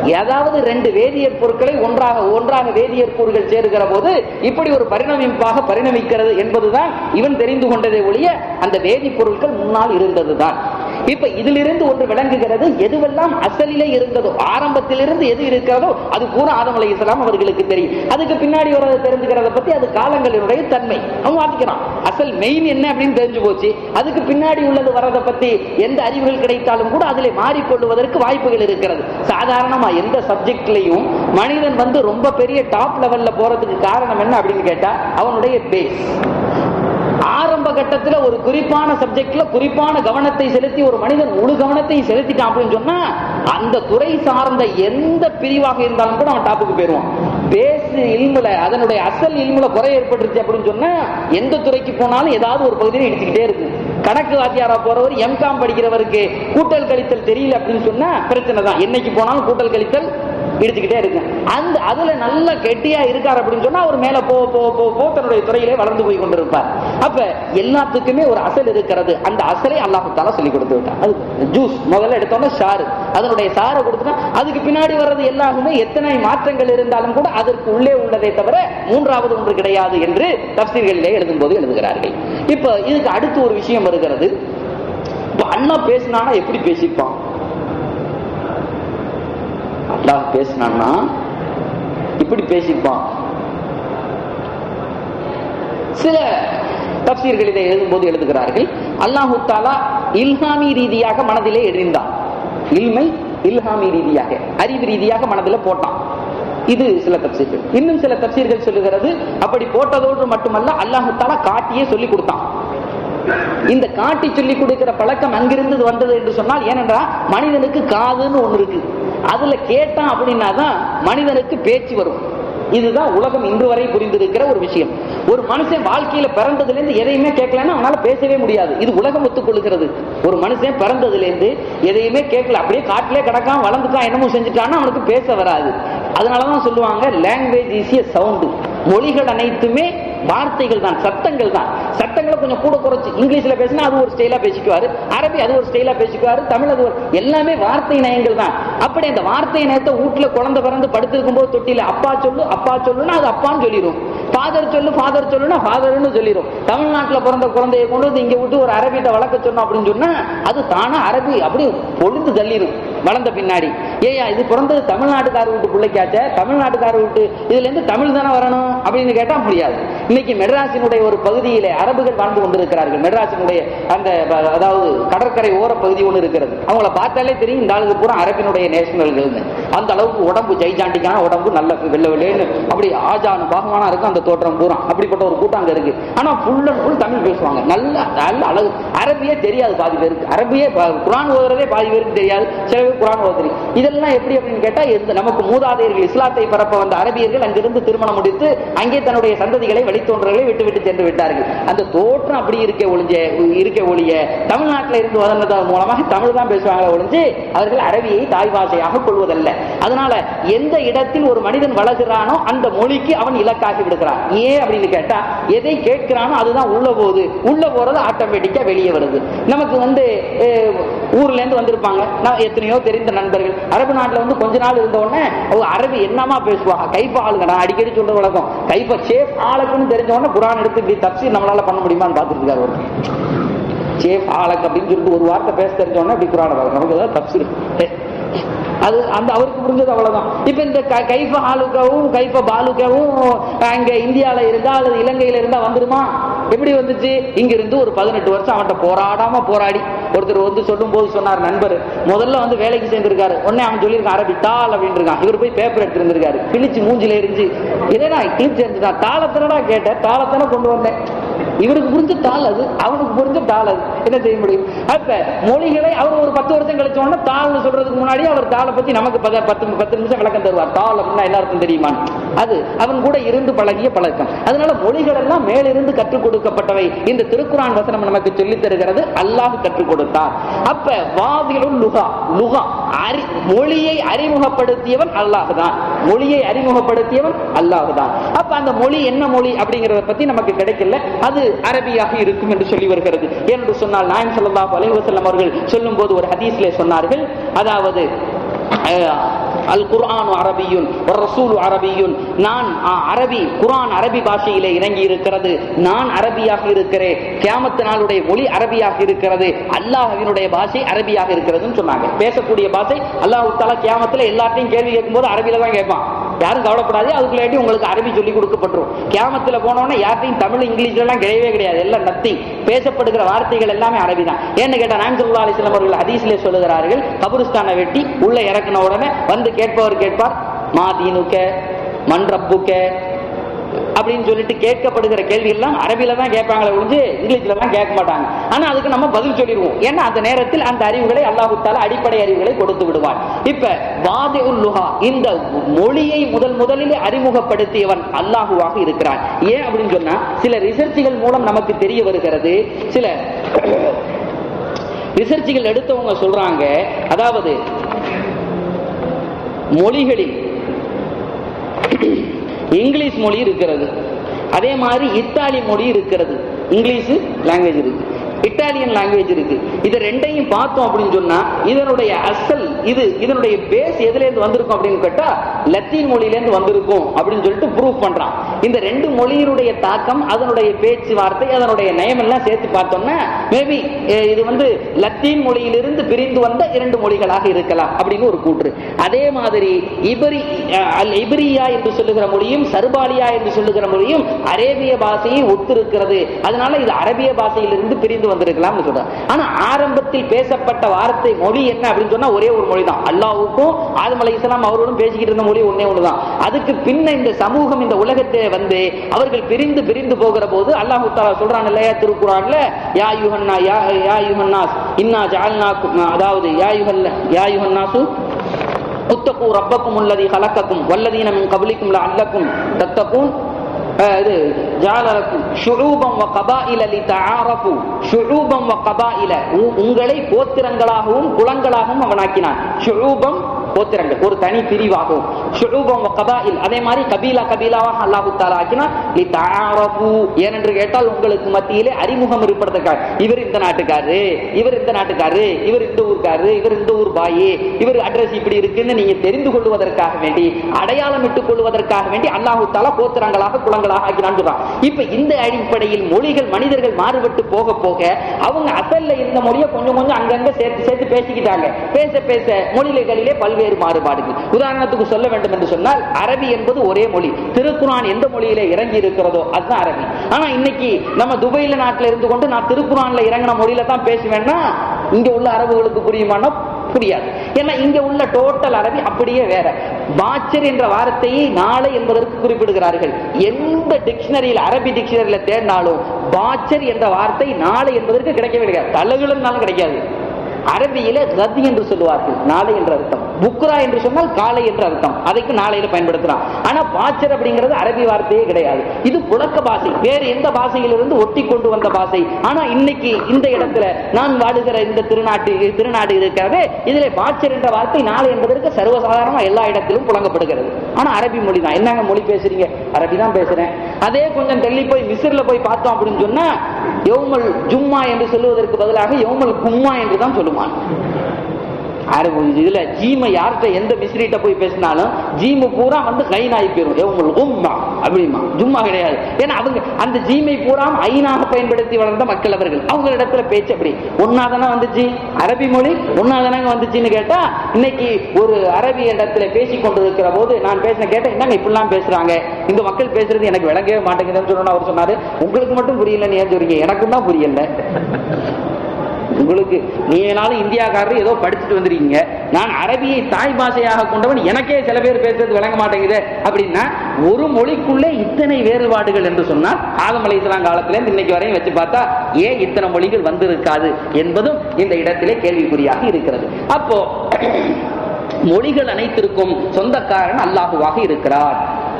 ஏதாவது ரெண்டு வேதியியற் பொருட்களை ஒன்றாக வேதியியற் கூறுகள் சேருகிற போது இப்படி ஒரு பரிணமிப்பாக பரிணமிக்கிறது என்பதுதான் இவன் தெரிந்து கொண்டதை ஒழிய அந்த வேதிப்பொருட்கள் முன்னால் இருந்ததுதான். இப்ப இதிலிருந்து ஒன்று விளங்குகிறது, எதுவெல்லாம் அசலிலே இருந்ததோ, ஆரம்பத்திலிருந்து எது இருக்கிறதோ அது பூரா ஆதம் அலைஹிஸ்ஸலாம் அவர்களுக்கு தெரியும். அதுக்கு பின்னாடி வரதை தெரிஞ்சுக்கிறத பத்தி அது காலங்களினுடைய தன்மை. அவன் வாதிக்கிறான் அசல் மெயின் என்ன அப்படின்னு தெரிஞ்சு போச்சு, அதுக்கு பின்னாடி உள்ளது வரதை பத்தி எந்த அறிவுகள் கிடைத்தாலும் கூட அதிலே மாறிக்கொள்வதற்கு வாய்ப்புகள் இருக்கிறது. சாதாரணமா எந்த சப்ஜெக்ட்லையும் மனிதன் ரொம்ப பெரிய டாப் லெவல்ல போறதுக்கு காரணம் என்ன அப்படின்னு கேட்டா அவனுடைய பேஸ். ஆரம்ப கட்டத்தில் ஒரு குறிப்பான சப்ஜெக்ட்ல குறிப்பான கவனத்தை செலுத்தி ஒரு மனிதன் முழு கவனத்தை செலுத்திட்டான் அப்படின்னு சொன்னா அந்த துறை சார்ந்த எந்த பிரிவாக இருந்தாலும் கூட அவன் டாப்புக்கு போயிருவான். பேஸ் இல்முல அதனுடைய அசல் இல்முல குறை ஏற்பட்டுருச்சு அப்படின்னு சொன்னா எந்த துறைக்கு போனாலும் ஏதாவது ஒரு பகுதியை இடிச்சுக்கிட்டே இருக்கு. கணக்கு வாத்தியாரா போறவர் எம்காம் படிக்கிறவருக்கு கூட்டல் கழித்தல் தெரியல அப்படின்னு சொன்னா பிரச்சனை தான். என்னைக்கு போனாலும் கூட்டல் கழித்தல் இடிச்சுக்கிட்டே இருக்கு. அந்த அதுல நல்ல கெட்டியா இருக்காரு அப்படின்னு சொன்னா அவர் மேல போ தன்னுடைய துறையிலே வளர்ந்து போய் கொண்டிருப்பார். அப்ப எல்லாத்துக்குமே ஒரு அசல் இருக்கிறது. அந்த அசலை அல்லாஹ் தஆலா சொல்லி கொடுத்து விட்டார். அது ஜூஸ் முதல்ல எடுத்தோம்னா ஷாரு, அதனுடைய சாரை கொடுத்துட்டா அதுக்கு பின்னாடி வர்றது எல்லாருமே எத்தனை மாற்றங்கள் இருந்தாலும் கூட அதற்கு உள்ளே உள்ளதை தவிர மூன்றாவது ஒன்று கிடையாது என்று தஃசீர்களிலே எழுதும் போது எழுதுகிறார்கள். இப்ப இதுக்கு அடுத்து ஒரு விஷயம் வருகிறது. இப்ப அண்ணா பேசினானா எப்படி பேசிப்பான்? அல்லாஹ் பேசினான்னா இப்படி பேசிப்பான். சில தஃசீர்கள் இதை எழுதும்போது எழுதுகிறார்கள், அல்லாஹ் தஆலா இல்ஹாமி ரீதியாக மனதிலே எறிந்தான். இல்மை இல்ஹாமி ரீதியாக அறிவு ரீதியாக மனதில் போட்டான். இது சில தஃசீர்கள். இன்னும் சில தஃசீர்கள் சொல்லுகிறது அப்படி போட்டதோடு மட்டுமல்ல அல்லாஹ் தஆலா காட்டியே சொல்லி கொடுத்தான். இந்த காட்டி சொல்லி கொடுக்கிற பழக்கம் அங்கிருந்து வந்தது என்று சொன்னால், ஏனென்றால் மனிதனுக்கு காதுன்னு ஒண்ணு இருக்கு, அதுல கேட்டான் அப்படின்னா தான் மனிதனுக்கு பேச்சு வரும். இதுதான் உலகம் இன்று வரை புரிந்திருக்கிற ஒரு விஷயம். ஒரு மனுஷன் வாழ்க்கையில பிறந்ததுல இருந்து எதையுமே கேட்கலன்னா அவனால பேசவே முடியாது. இது உலகம் ஒத்துக்கொள்கிறது. ஒரு மனுஷன் பிறந்ததுல இருந்து எதையுமே கேட்கல, அப்படியே காட்டிலே கிடக்காம வளர்ந்துட்டான், என்னமோ செஞ்சுட்டான்னா அவனுக்கு பேச வராது. அதனாலதான் சொல்லுவாங்க லாங்குவேஜ் இஸ் எ சவுண்ட். மொழிகள் அனைத்துமே வார்த்தைகள் தான், சத்தங்கள் தான். சத்தங்களை கொஞ்சம் கூட குறைச்சு இங்கிலீஷ்ல பேசினா அது ஒரு ஸ்டைலா பேசிக்குவாரு, அரபி அது ஒரு ஸ்டைலா பேசிக்குவாரு, தமிழ் அது ஒரு, எல்லாமே வார்த்தை நயங்கள் தான். அப்படி அந்த வார்த்தை நயத்தை வீட்டுல குழந்தை பிறந்து படுத்திருக்கும் போது தொட்டில அப்பா சொல்லு அப்பா சொல்லுன்னா அது அப்பான்னு சொல்லிடும், ஃபாதர் சொல்லு ஃபாதர் சொல்லுன்னா ஃபாதர்னு சொல்லிடும். தமிழ்நாட்டுல பிறந்த குழந்தையை கொண்டு வந்து இங்க விட்டு ஒரு அரபிட்ட வளர்க்க சொன்னோம் அப்படின்னு சொன்னா அது தானா அரபி அப்படி பொழுது தள்ளிடும் வளர்ந்த பின்னாடி. ஏயா இது பிறந்தது தமிழ்நாட்டுக்கார வீட்டு பிள்ளைக்காச்ச, தமிழ்நாட்டுக்கார வீட்டு இதுல இருந்து தமிழ் தானே வரணும் அப்படின்னு கேட்டா முடியாது. இன்னைக்கு மெட்ராஸினுடைய ஒரு பகுதியிலே அரபுகள் வாழ்ந்து கொண்டிருக்கிறார்கள். மெட்ராஸினுடைய அந்த அதாவது கடற்கரை ஓர பகுதி ஒன்று இருக்கிறது. அவங்கள பார்த்தாலே தெரியும் இந்த ஆளுக்கு பூரா அரபினுடைய நேஷனல்கள். அந்த அளவுக்கு உடம்பு ஜெய்ஜாண்டிக்கான உடம்பு நல்ல வெள்ள வெள்ளேன்னு அப்படி ஆஜானு பாகமானா இருக்கும் அந்த தோற்றம் பூரா. அப்படிப்பட்ட ஒரு கூட்டம் அங்க இருக்கு. ஆனா ஃபுல் அண்ட் ஃபுல் தமிழ் பேசுவாங்க. நல்ல நல்ல அழகு. அரபியே தெரியாது பாதி பேருக்கு. அரபியே குர்ஆன் ஓதுறதே பாதி பேருக்கு தெரியாது. சில பேர் குர்ஆன் ஓதுறி. இதெல்லாம் எப்படி அப்படின்னு கேட்டா நமக்கு மூதாதையர்கள் இஸ்லாத்தை பரப்ப வந்த அரபியர்கள் அங்கிருந்து திருமணம் முடித்து அங்கே தன்னுடைய சந்ததிகளை வழித்தோன்றர்களை விட்டு விட்டு சென்று விட்டார்கள். அந்த தோற்றம் அப்படி இருக்க ஒழிய தமிழ்நாட்டில் இருந்து வந்ததன் மூலமாக தமிழ் தான் பேசுவாங்க ஒழிஞ்சு அவர்கள் அரபியை தாய் பாஷையாக கொள்வதல்ல. அதனால எந்த இடத்தில் ஒரு மனிதன் வளர்கிறானோ அந்த மொழிக்கு அவன் இலக்காகி விடுகிறான். ஏன் அப்படின்னு கேட்டா எதை கேட்கிறானோ அதுதான் உள்ள போகுது. உள்ள போறது ஆட்டோமேட்டிக்கா வெளியே வருது. நமக்கு ஊர்ல இருந்து வந்திருப்பாங்க, எத்தனையோ தெரிந்த நண்பர்கள் அரபு நாட்டுல வந்து கொஞ்ச நாள் இருந்த உடனே அரபி என்னமா பேசுவாங்க, கைப்ப ஆளுங்க. நான் அடிக்கடி சொல்ற வழக்கம், கைப்ப சேஃப் ஆளுக்குன்னு தெரிஞ்ச உடனே குர்ஆன் எடுத்து இப்படி தப்சீர் நம்மளால பண்ண முடியுமான்னு பார்த்துட்டு இருக்காரு ஒரு சேஃப் ஆளுக்கு அப்படின்னு சொல்லிட்டு ஒரு வார்த்தை பேச தெரிஞ்ச உடனே இப்படி குர்ஆன் நமக்கு ஏதாவது தப்சீர் அது அந்த அவருக்கு புரிஞ்சது அவ்வளவுதான். இப்ப இந்த கைப்ப ஆளுக்கவும் கைப்ப பாலுக்கவும் அங்க இந்தியால இருந்தா அல்லது இலங்கையில இருந்தா வந்துருமா? எப்படி வந்துச்சு? இங்க இருந்து ஒரு 18 வருஷம் அவன்கிட்ட போராடி ஒருத்தர் வந்து சொல்லும் போது சொன்னார், நண்பர் முதல்ல வந்து வேலைக்கு சேர்ந்திருக்காரு. உடனே அவன் சொல்லியிருக்கான் அரபி தாள் அப்படின்னு இருக்கான். இவர் போய் பேப்பர் எடுத்திருந்திருக்காரு, கிழிச்சு மூஞ்சில எரிஞ்சு என்னடா கிழிச்சு எரிஞ்சுதான், தாளத்தனடா கேட்ட, தாளத்தானே கொண்டு வந்தேன். இவருக்கு புரிஞ்ச தாள் அது, அவனுக்கு புரிஞ்ச தாள் அது, என்ன செய்ய முடியும்? அப்ப மொழிகளை அவர் ஒரு 10 வருஷம் கழிச்ச உடனே தாள்னு சொல்றதுக்கு முன்னாடி அவர் தாளை பத்தி நமக்கு 10 நிமிஷம் விளக்கம் தருவார். தாள் அப்படின்னா எல்லாருக்கும் தெரியுமான்? அது அவன் கூட இருந்து பழகிய பழக்கம். அதனால மொழிகள் எல்லாம் மேலிருந்து கற்றுக் கொடுக்கப்பட்டவை. இந்த திருக்குர்ஆன் வசனம் நமக்கு சொல்லித் தருகிறது, அல்லாஹ் கற்றுக் கொடுத்தார். அப்ப வாதிலுல் லுகா, லுகா மொழியை அறிமுகப்படுத்தியவன் அல்லாஹ் தான். மொழியை அறிமுகப்படுத்தியவன் அல்லாஹ் தான். அப்ப அந்த மொழி என்ன மொழி அப்படிங்கறத பத்தி நமக்கு கிடைக்கல. அது அரபியாக இருக்கும் என்று சொல்லி வருகிறது. என்று சொன்னால் நாயகம் ஸல்லல்லாஹு அலைஹி வஸல்லம் அவர்கள் சொல்லும் போது ஒரு ஹதீஸ்ல சொன்னார்கள், அதாவது அல் குர்ஆன் அரபியுன் ரசூல் அரபியுன், நான் அரபி, குர்ஆன் அரபி பாஷையிலே இறங்கி இருக்கிறது, நான் அரபியாக இருக்கிறேன், கியாமத் நாளுடைய மொழி அரபியாக இருக்கிறது, அல்லாஹ்வினுடைய பாஷை அரபியாக இருக்கிறதுன்னு சொன்னாங்க. பேசக்கூடிய பாஷை அல்லாஹ் தஆலா கியாமத்துல எல்லாத்தையும் கேள்வி கேட்கும்போது அரபியில தான் கேட்பான். யாரும் கவலைப்படாது, அதுக்குள்ளாட்டி உங்களுக்கு அரபி சொல்லி கொடுக்கப்பட்டுரும். கியாமத்துல போனோம்னா யார்ட்டையும் தமிழ் இங்கிலீஷ்ல எல்லாம் கிடையவே கிடையாது, எல்லாம் நத்திங். பேசப்படுகிற வார்த்தைகள் எல்லாமே அரபி தான். ஏன்னு கேட்டா நாயகம் ஸல்லல்லாஹு அலைஹி வஸல்லம் அவர்கள் ஹதீஸ்ல சொல்லுகிறார்கள், கபருஸ்தானை வெட்டி உள்ள இறக்கின உடனே வந்து கேட்பவர் கேட்பார், மா தீனுக்க மன் ரப்புக்க அப்படின்னு சொல்லிட்டு கேட்கப்படுகிற கேள்வி எல்லாம் அரபியில தான் கேட்பாங்களே ஒழிஞ்சு இங்கிலீஷ்ல தான் கேட்க மாட்டாங்க. ஆனா அதுக்கு நம்ம பதில் சொல்லிடுவோம். ஏன்னா அந்த நேரத்தில் அந்த அறிவுகளை அல்லாஹ் தஆலா அடிப்படை அறிவுகளை கொடுத்து விடுவார். இப்ப வாதிஉல் லுஹா, இந்த மொழியை முதலிலே அறிமுகப்படுத்தியவன் அல்லாஹுவாக இருக்கிறான். ஏன் அப்படின்னு சொன்னா சில ரிசர்ச்சுகள் மூலம் நமக்கு தெரிய வருகிறது. சில ரிசர்ச்சுகள் எடுத்தவங்க சொல்றாங்க, அதாவது மொழிகளில் இங்கிலீஷ் மொழி இருக்கிறது, அதே மாதிரி இத்தாலி மொழி இருக்கிறது. இங்கிலீஷ் லாங்குவேஜ் இருக்கு, இட்டாலியன் லாங்குவேஜ் இருக்கு. இது ரெண்டையும் பார்த்தோம் அப்படின்னு சொன்னா இதனுடைய அசல் இதனுடைய பேஸ் எதுல இருந்து வந்திருக்கும் அப்படின்னு கேட்டா லத்தீன் மொழியில இருந்து வந்திருக்கும் அப்படின்னு சொல்லிட்டு ப்ரூவ் பண்றான். இந்த ரெண்டு மொழியினுடைய தாக்கம், அதனுடைய பேச்சுவார்த்தை, அதனுடைய நயம் எல்லாம் சேர்த்து பார்த்தோம்னா மேபி இது லத்தீன் மொழியிலிருந்து பிரிந்து வந்த இரண்டு மொழிகளாக இருக்கலாம் அப்படின்னு ஒரு கூற்று. அதே மாதிரி இப்ரியா என்று சொல்லுகிற மொழியும் சர்பாலியா என்று சொல்லுகிற மொழியும் அரேபிய பாஷையை ஒத்திருக்கிறது, அதனால இது அரபிய பாஷையிலிருந்து பிரிந்து வந்திருக்கலாம் சொல்றாங்க. ஆனா ஆரம்பத்தில் பேசப்பட்ட வார்த்தை மொழி என்ன அப்படின்னு சொன்னா ஒரே ஒரு மொழி தான். அல்லாஹ்வுக்கும் ஆதம் அலைஹிஸ்ஸலாம் அவரோடும் பேசிக்கிட்டு இருந்த மொழி ஒன்னே ஒண்ணுதான். அதுக்கு பின்ன இந்த சமூகம் இந்த உலகத்தை அவர்கள் பிரிந்து போகிற போது அல்லாஹ் தஆலா சொல்றான் இல்லையா திருக்குர்ஆன்ல, யா யுஹன்னாஸ் இன்னா ஜஅல்னாக்கும், அதாவது யா யுஹன்னாசு உத்தகு ரப்பக்கும் அல்லதி கலக்கக்கும் வல்லதீன மின் கப்லிக்கும் லஅல்லக்கும் தத்தகூன், இது ஜஅலக்கும் ஷுஊபம் வ கபாயில லிதஆரஃபு, ஷுஊபம் வ கபாயில, உங்களை கோத்திரங்களாகவும் குலங்களாகவும் அவன் ஆக்கினான். ஷுஊபம் கோத்திரங்கள், ஒரு தனி பிரிவாகும். ஷுஊபம் வ கபாயில், அதே மாதிரி கபீலாவாக அல்லாஹ் தஆலா ஆக்கினான். லிதஆரஃபு, ஏனென்று கேட்டால் உங்களுக்கு மத்தியிலே அறிமுகம் ஏற்படுறதுக்காக. இவர் இந்த நாட்டுக்காரரு, இவர் இந்த நாட்டுக்காரரு, இவர் இந்த ஊர்க்காரரு, இவர் இந்த ஊர் பாயே, இவர் அட்ரஸ் இப்படி இருக்குன்னு நீங்க தெரிந்து கொள்வதற்காக வேண்டி, அடையாளம் இட்டுக் கொள்வதற்காக வேண்டி அல்லாஹ் தஆலா கோத்திரங்களாக குலங்களாக ஆக்கினான் சொல்றான். இப்ப இந்த அடிப்படையில் மொழிகள் மனிதர்கள் மாறுபட்டு போக போக அவங்க அசல்ல இருந்த மொழியை கொஞ்சம் அங்கங்க சேர்த்து பேசிக்கிட்டாங்க. பேச மொழிகளிலே பல்வேறு மாறுபாடுகள். உதாரணத்துக்கு சொல்ல வேண்டும் என்று சொன்னால் அரபி என்பது ஒரே மொழி. திருக்குர்ஆன் எந்த மொழியில இறங்கி இருக்கிறதோ அதுதான் அரபி. ஆனா இன்னைக்கு நம்ம துபைல நாட்டில் இருந்து கொண்டு நான் திருக்குர்ஆன்ல இறங்கின மொழியில தான் பேசுவேன்னா இங்க உள்ள அரபுகளுக்கு புரியுமானா புரியாது. ஏன்னா இங்க உள்ள டோட்டல் அரபி அப்படியே வேற. பாச்சர் என்ற வார்த்தையை நாளை என்பதற்கு குறிப்பிடுகிறார்கள். எந்த டிக்ஷனரியில் அரபி டிக்ஷனரியில தேடினாலும் பாச்சர் என்ற வார்த்தை நாளை என்பதற்கு கிடைக்கவே கிடையாது. தலகுலன்னாலும் கிடைக்காது. அரபியில கத் என்று சொல்லுவார்கள், நாளை என்ற அர்த்தம். புக்ரா என்று சொன்னால் காலை என்ற அர்த்தம், அதுக்கு நாளையில பயன்படுத்துறான். ஆனா பாச்சர் அப்படிங்கிறது அரபி வார்த்தையே கிடையாது. இது புழக்க பாஷை, வேறு எந்த பாஷையிலிருந்து ஒட்டி கொண்டு வந்த பாஷை. ஆனா இன்னைக்கு இந்த இடத்துல நான் வாடுகிற இந்த திருநாடு இருக்கிறது, இதுல பாச்சர் என்ற வார்த்தை நாளை என்பதற்கு சர்வசாதாரணமா எல்லா இடத்திலும் புழங்கப்படுகிறது. ஆனா அரபி மொழி தான். என்னங்க மொழி பேசுறீங்க? அரபி தான் பேசுறேன். அதே கொஞ்சம் தள்ளி போய் மிஸ்ர்ல போய் பார்த்தோம் அப்படின்னு சொன்னா யௌமல் ஜும்மா என்று சொல்லுவதற்கு பதிலாக யௌமல் கும்மா என்று தான் சொல்லுவான். இதுல ஜீம யார்கிட்ட எந்த மிஸ்ரீட்ட போய் பேசினாலும் ஜீமு பூரா கைன் ஆகி போயிரும். யௌமுல் கும்மா அப்படிமா, ஜும்மா கிடையாது. ஏன்னா அவங்க அந்த ஜீமை பூரா ஐனாக பயன்படுத்தி வளர்ந்த மக்கள் அவர்கள். அவங்க இடத்துல பேச்சு அப்படி ஒன்னாதானே வந்துச்சு, அரபி மொழி ஒன்னாதானங்க வந்துச்சுன்னு கேட்டா இன்னைக்கு ஒரு அரபி இடத்துல பேசி கொண்டிருக்கிற போது நான் கேட்டேன், என்னங்க இப்படிலாம் பேசுறாங்க, இந்த மக்கள் பேசுறது எனக்கு விளங்கவே மாட்டேங்குதுன்னு சொன்னா அவர் சொன்னாரு, உங்களுக்கு மட்டும் புரியலன்னு ஏன் சொல்றீங்க, எனக்கும் தான் புரியல. உங்களுக்கு நீங்களாலும் இந்தியாக்காரர் ஏதோ படிச்சுட்டு வந்துருக்கீங்க, நான் அரபியை தாய் பாஷையாக கொண்டவன், எனக்கே சில பேர் பேசுறது விளங்க மாட்டேங்குது அப்படின்னா ஒரு மொழிக்குள்ளே இத்தனை வேறுபாடுகள் என்று சொன்னால் ஆதம் அலைஹிஸ்ஸலாம் காலத்திலிருந்து இன்னைக்கு வரையும் வச்சு பார்த்தா ஏன் இத்தனை மொழிகள் வந்திருக்காது என்பதும் இந்த இடத்திலே கேள்விக்குறியாக இருக்கிறது. அப்போ மொழிகள் அனைத்திற்கும் சொந்தக்காரன் அல்லாஹுவாக இருக்கிறார்.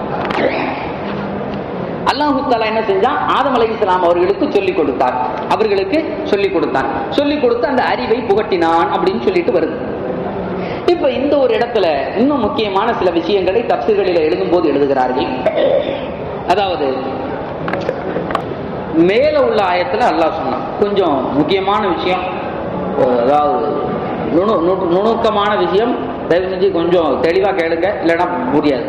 அல்லாஹ் தஆலா என்ன செஞ்சான், ஆதம் அலைஹிஸ்ஸலாம் அவர்களுக்கு சொல்லிக் கொடுத்தார். சொல்லிக் கொடுத்து அந்த அறிவை புகட்டினான் அப்படின்னு சொல்லிட்டு வருது. இப்ப இந்த ஒரு இடத்துல இன்னும் முக்கியமான சில விஷயங்களை தஃப்சீர்களில் எழுதும் போது எழுதுகிறார்கள். அதாவது மேல உள்ள ஆயத்துல அல்லாஹ் சொன்னான் கொஞ்சம் முக்கியமான விஷயம், அதாவது நுணுக்கமான விஷயம், தயவு செஞ்சு கொஞ்சம் தெளிவா கேளுங்க, இல்லைன்னா புரியாது.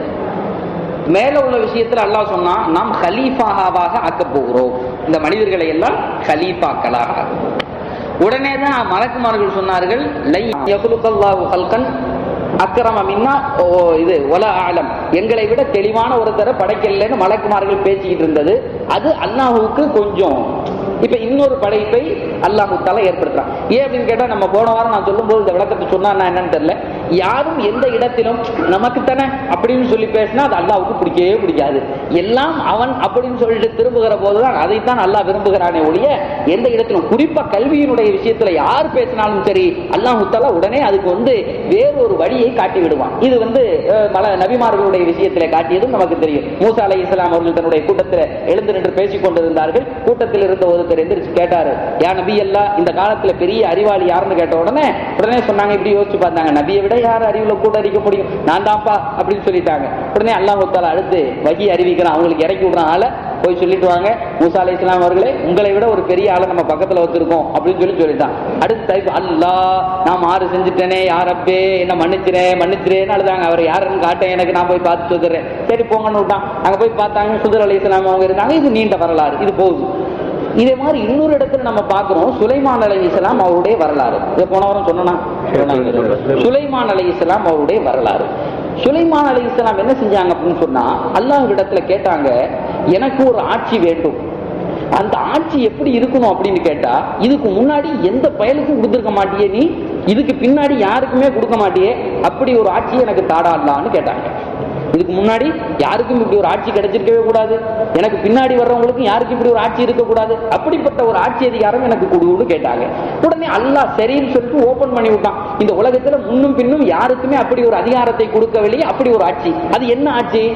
மேல உள்ள விஷயத்துல அல்லாஹ் சொன்னா நாம் ஹலீஃபாவாக ஆக்க போகிறோம், இந்த மனிதர்களை எல்லாம் ஹலீஃபாக்களாக. உடனேதான் மலக்குமார்கள் சொன்னார்கள், லை யஹ்லுகல்லாஹு ஹல்கன் அக்ரம மின்னா, இது ஒல ஆலம், எங்களை விட தெளிவான ஒருத்தரை படைக்கலன்னு மலக்குமார்கள் பேசிக்கிட்டு இருந்தது. அது அல்லாஹுக்கு கொஞ்சம் இப்ப இன்னொரு படைப்பை அல்லாஹு தஆலா ஏற்படுத்துறான். ஏன் அப்படின்னு கேட்டா, நம்ம போன வாரம் நான் சொல்லும் போது இந்த விளக்கத்தை சொன்னா என்னன்னு தெரியல, யாரும் எந்த இடத்திலும் நமக்கு தானே அப்படின்னு சொல்லி பேசினா அது அல்லாஹ்வுக்கு பிடிக்கவே பிடிக்காது. எல்லாம் அவன் அப்படின்னு சொல்லிட்டு திரும்புகிற போதுதான் அதைத்தான் அல்லாஹ் விரும்புகிறானே ஒழிய, எந்த இடத்திலும் குறிப்பா கல்வியினுடைய விஷயத்துல யார் பேசினாலும் சரி அல்லாஹு தஆலா உடனே அதுக்கு வேறொரு வழியை காட்டி விடுவான். இது நபிமார்களுடைய விஷயத்திலே காட்டியதும் நமக்கு தெரியும். மூசா அலைஹிஸ்ஸலாம் அவர்கள் தன்னுடைய கூட்டத்தில் எழுந்து நின்று பேசிக் கொண்டிருந்தார்கள். கூட்டத்தில் இருந்த ஒருத்தர் எந்திரிச்சு கேட்டாரு, யா நபி அல்லாஹ், இந்த காலத்துல பெரிய அறிவாளி யாருன்னு கேட்ட உடனே சொன்னாங்க, இப்படி யோசிச்சு பார்த்தாங்க, நபியை விட யார் அறிவுல கூட அறிக்க முடியும், நான் தான்ப்பா அப்படின்னு சொல்லிட்டாங்க. உடனே அல்லாஹ் தஆலா அடுத்து வஹி அறிவிக்கிறான், அவங்களுக்கு இறக்கி விடுறான், ஆள போய் சொல்லிட்டு வாங்க, மூசா அலைஹிஸ்ஸலாம் அவர்களே, உங்களை விட ஒரு பெரிய ஆளை நம்ம பக்கத்துல வச்சிருக்கோம் அப்படின்னு சொல்லிட்டான். அடுத்து அல்லாஹ், நான் மாறு செஞ்சுட்டேனே, யாரப்பே என்ன மன்னிச்சிரேன்னு அழுதாங்க. அவர் யாருன்னு காட்டேன், எனக்கு நான் போய் பார்த்து சொல்றேன். சரி போங்கன்னு விட்டான். அங்க போய் பார்த்தாங்க, சுதர் அலைஹிஸ்ஸலாம் அவங்க இருந்தாங்க. இது நீண்ட வரலாறு, இது போகுது. இதே மாதிரி இன்னொரு இடத்துல நம்ம பார்க்கிறோம், சுலைமான் அலைஹிஸ்ஸலாம் அவருடைய வரலாறு. இதை போன வாரம் சொன்னா, சுலைமான் அலைஹிஸ்ஸலாம் அவருடைய வரலாறு. சுலைமான் அலைஹிஸ்ஸலாம் என்ன செஞ்சாங்க அப்படின்னு சொன்னா, அல்லாஹ்விடத்துல கேட்டாங்க, எனக்கு ஒரு ஆட்சி வேண்டும், அந்த ஆட்சி எப்படி இருக்கணும் அப்படின்னு கேட்டா, இதுக்கு முன்னாடி எந்த பயலுக்கும் கொடுத்திருக்க மாட்டியே நீ, இதுக்கு பின்னாடி யாருக்குமே கொடுக்க மாட்டியே, அப்படி ஒரு ஆட்சியை எனக்கு தாடாடலான்னு கேட்டாங்க. இதுக்கு முன்னாடி யாருக்கும் இப்படி ஒரு ஆட்சி கிடைச்சிருக்கவே கூடாது, எனக்கு பின்னாடி வர்றவங்களுக்கும் யாருக்கும் இப்படி ஒரு ஆட்சி இருக்கக்கூடாது, அப்படிப்பட்ட ஒரு ஆட்சி அதிகாரம் எனக்கு கொடுன்னு கேட்டாங்க. உடனே அல்லாஹ் சரின்னு சொல்லிட்டு ஓபன் பண்ணி விட்டான். இந்த உலகத்துல முன்னும் பின்னும் யாருக்குமே அப்படி ஒரு அதிகாரத்தை கொடுக்கவில்லையே, அப்படி ஒரு ஆட்சி. அது என்ன ஆட்சி?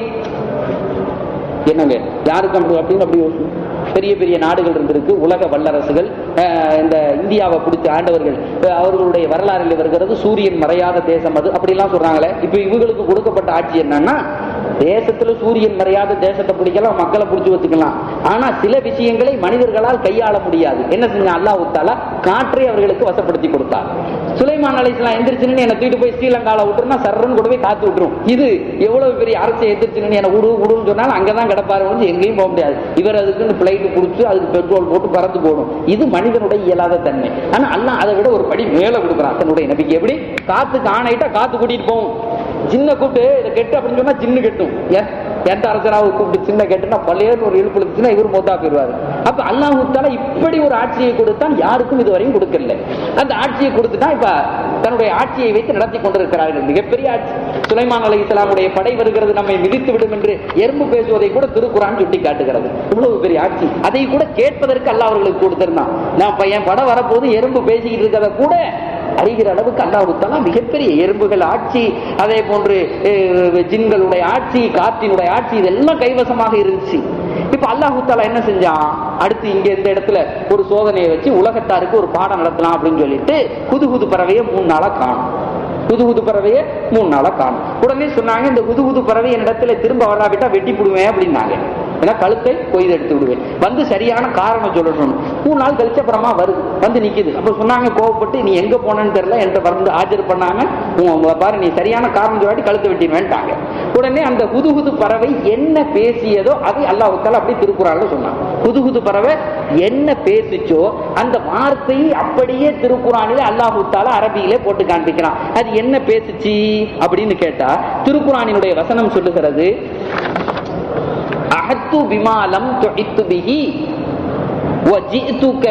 என்னங்க யாருக்கும் அப்படி பெரிய பெரிய நாடுகள் இருந்திருக்கு, உலக வல்லரசுகள், இந்த இந்தியாவை பிடிச்ச ஆண்டவர்கள், அவர்களுடைய வரலாறில் வருகிறது சூரியன் மறையாத தேசம் அது அப்படிலாம் சொல்றாங்களே. இப்ப இவங்களுக்கு கொடுக்கப்பட்ட ஆட்சி என்னன்னா, தேசத்துல சூரியன் மறையாத தேசத்தை பிடிக்கலாம், மக்களை பிடிச்சு வச்சுக்கலாம். ஆனா சில விஷயங்களை மனிதர்களால் கையாள முடியாது. என்ன செஞ்ச அல்லாஹ் தஆலா காற்றை அவர்களுக்கு வசப்படுத்தி கொடுத்தார். சுலைமான் அலைஹிஸ்ஸலாம் எந்திரிச்சுன்னு என்ன தூக்கிட்டு போய் ஸ்ரீலங்கால விட்டுருனா சர்றன்னு கூட போய் காத்து விட்டுரும். இது எவ்வளவு பெரிய அரசு எந்திரிச்சுன்னு என்ன விடுன்னு சொன்னாலும் அங்கதான் கிடப்பாரு, எங்கேயும் போக முடியாது. இவர் அதுக்கு பிளைட் குடிச்சு அதுக்கு பெட்ரோல் போட்டு பறந்து போடும். இது மனிதனுடைய இயலாத தன்மை. ஆனா அல்லாஹ் அதை விட ஒரு படி மேல கொடுக்குறான் தன்னுடைய நபிக்கு. எப்படி காத்துக்கு ஆணையிட்டா காத்து கூட்டிட்டு போகும். சின்ன கூப்பிட்டு இதை கெட்டு அப்படின்னு சொன்னா சின்ன கெட்டும். எந்த அரசராக கூப்பிட்டு சின்ன கெட்டுனா பழையன்னு ஒரு இழுப்புச்சுன்னா இவர் மொத்தா போயிடுவாரு. அப்ப அல்லாஹ் தஆலா இப்படி ஒரு ஆட்சியை கொடுத்தான், யாருக்கும் இதுவரையும் கொடுக்கல. அந்த ஆட்சியை கொடுத்துட்டா இப்ப தன்னுடைய ஆட்சியை வைத்து நடத்தி கொண்டிருக்கிறார்கள். மிகப்பெரிய ஆட்சி. சுலைமான் அலைஹிஸ்ஸலாமுடைய படை வருகிறது, நம்மை மிதித்து விடும் என்று எறும்பு பேசுவதை கூட திருக்குர்ஆன் சுட்டி காட்டுகிறது. இவ்வளவு பெரிய ஆட்சி, அதை கூட கேட்பதற்கு அல்லாஹ் அவர்களுக்கு கொடுத்திருந்தான். நான் என் படம் வரப்போது எறும்பு பேசிக்கிட்டு இருக்கிறத கூட அறிகிற அளவுக்கு அல்லாஹ் தஆலா மிகப்பெரிய எறும்புகள் ஆட்சி, அதே போன்று ஜின்களுடைய ஆட்சி, காற்றினுடைய ஆட்சி, இதெல்லாம் கைவசமாக இருந்துச்சு. இப்ப அல்லாஹ் தஆலா என்ன செஞ்சான், அடுத்து இங்க இந்த இடத்துல ஒரு சோதனையை வச்சு உலகத்தாருக்கு ஒரு பாடம் நடத்தலாம் அப்படின்னு சொல்லிட்டு புது பறவையை 3 நாளா காணும். புது பறவையை 3 நாளா காணும். உடனே சொன்னாங்க, இந்த புது பறவை என்னிடத்துல திரும்ப வராவிட்டா வெட்டி போடுவேன் அப்படின்னாங்க. ஏன்னா கழுத்தை கொய்து எடுத்து விடுவேன், வந்து சரியான காரணம் சொல்லணும். 3 நாள் கழிச்ச அப்புறமா வருது, வந்து நிக்குது. அப்ப சொன்னாங்க கோவப்பட்டு, நீ எங்க போனன்னு தெரியல, என்கிட்ட வந்து ஆஜர் பண்ணாம பாரு, நீ சரியான காரணம் சொல்லாட்டி கழுத்தை வெட்டிடுவேன்ட்டாங்க. உடனே அந்த புது பறவை என்ன பேசியதோ அதை அல்லாஹ் தஆலா அப்படி திருக்குர்ஆன்ல சொன்னான். புது பறவை என்ன பேசிச்சோ அந்த வார்த்தையை அப்படியே திருக்குர்ஆனிலே அல்லாஹ் தஆலா அரபியிலே போட்டு காண்பிக்கிறான். அது என்ன பேசிச்சு அப்படின்னு கேட்டா, திருக்குர்ஆனினுடைய வசனம் சொல்லுகிறது, அஹத்து பிமா லம் துஹித்து பிஹி வஜிதுக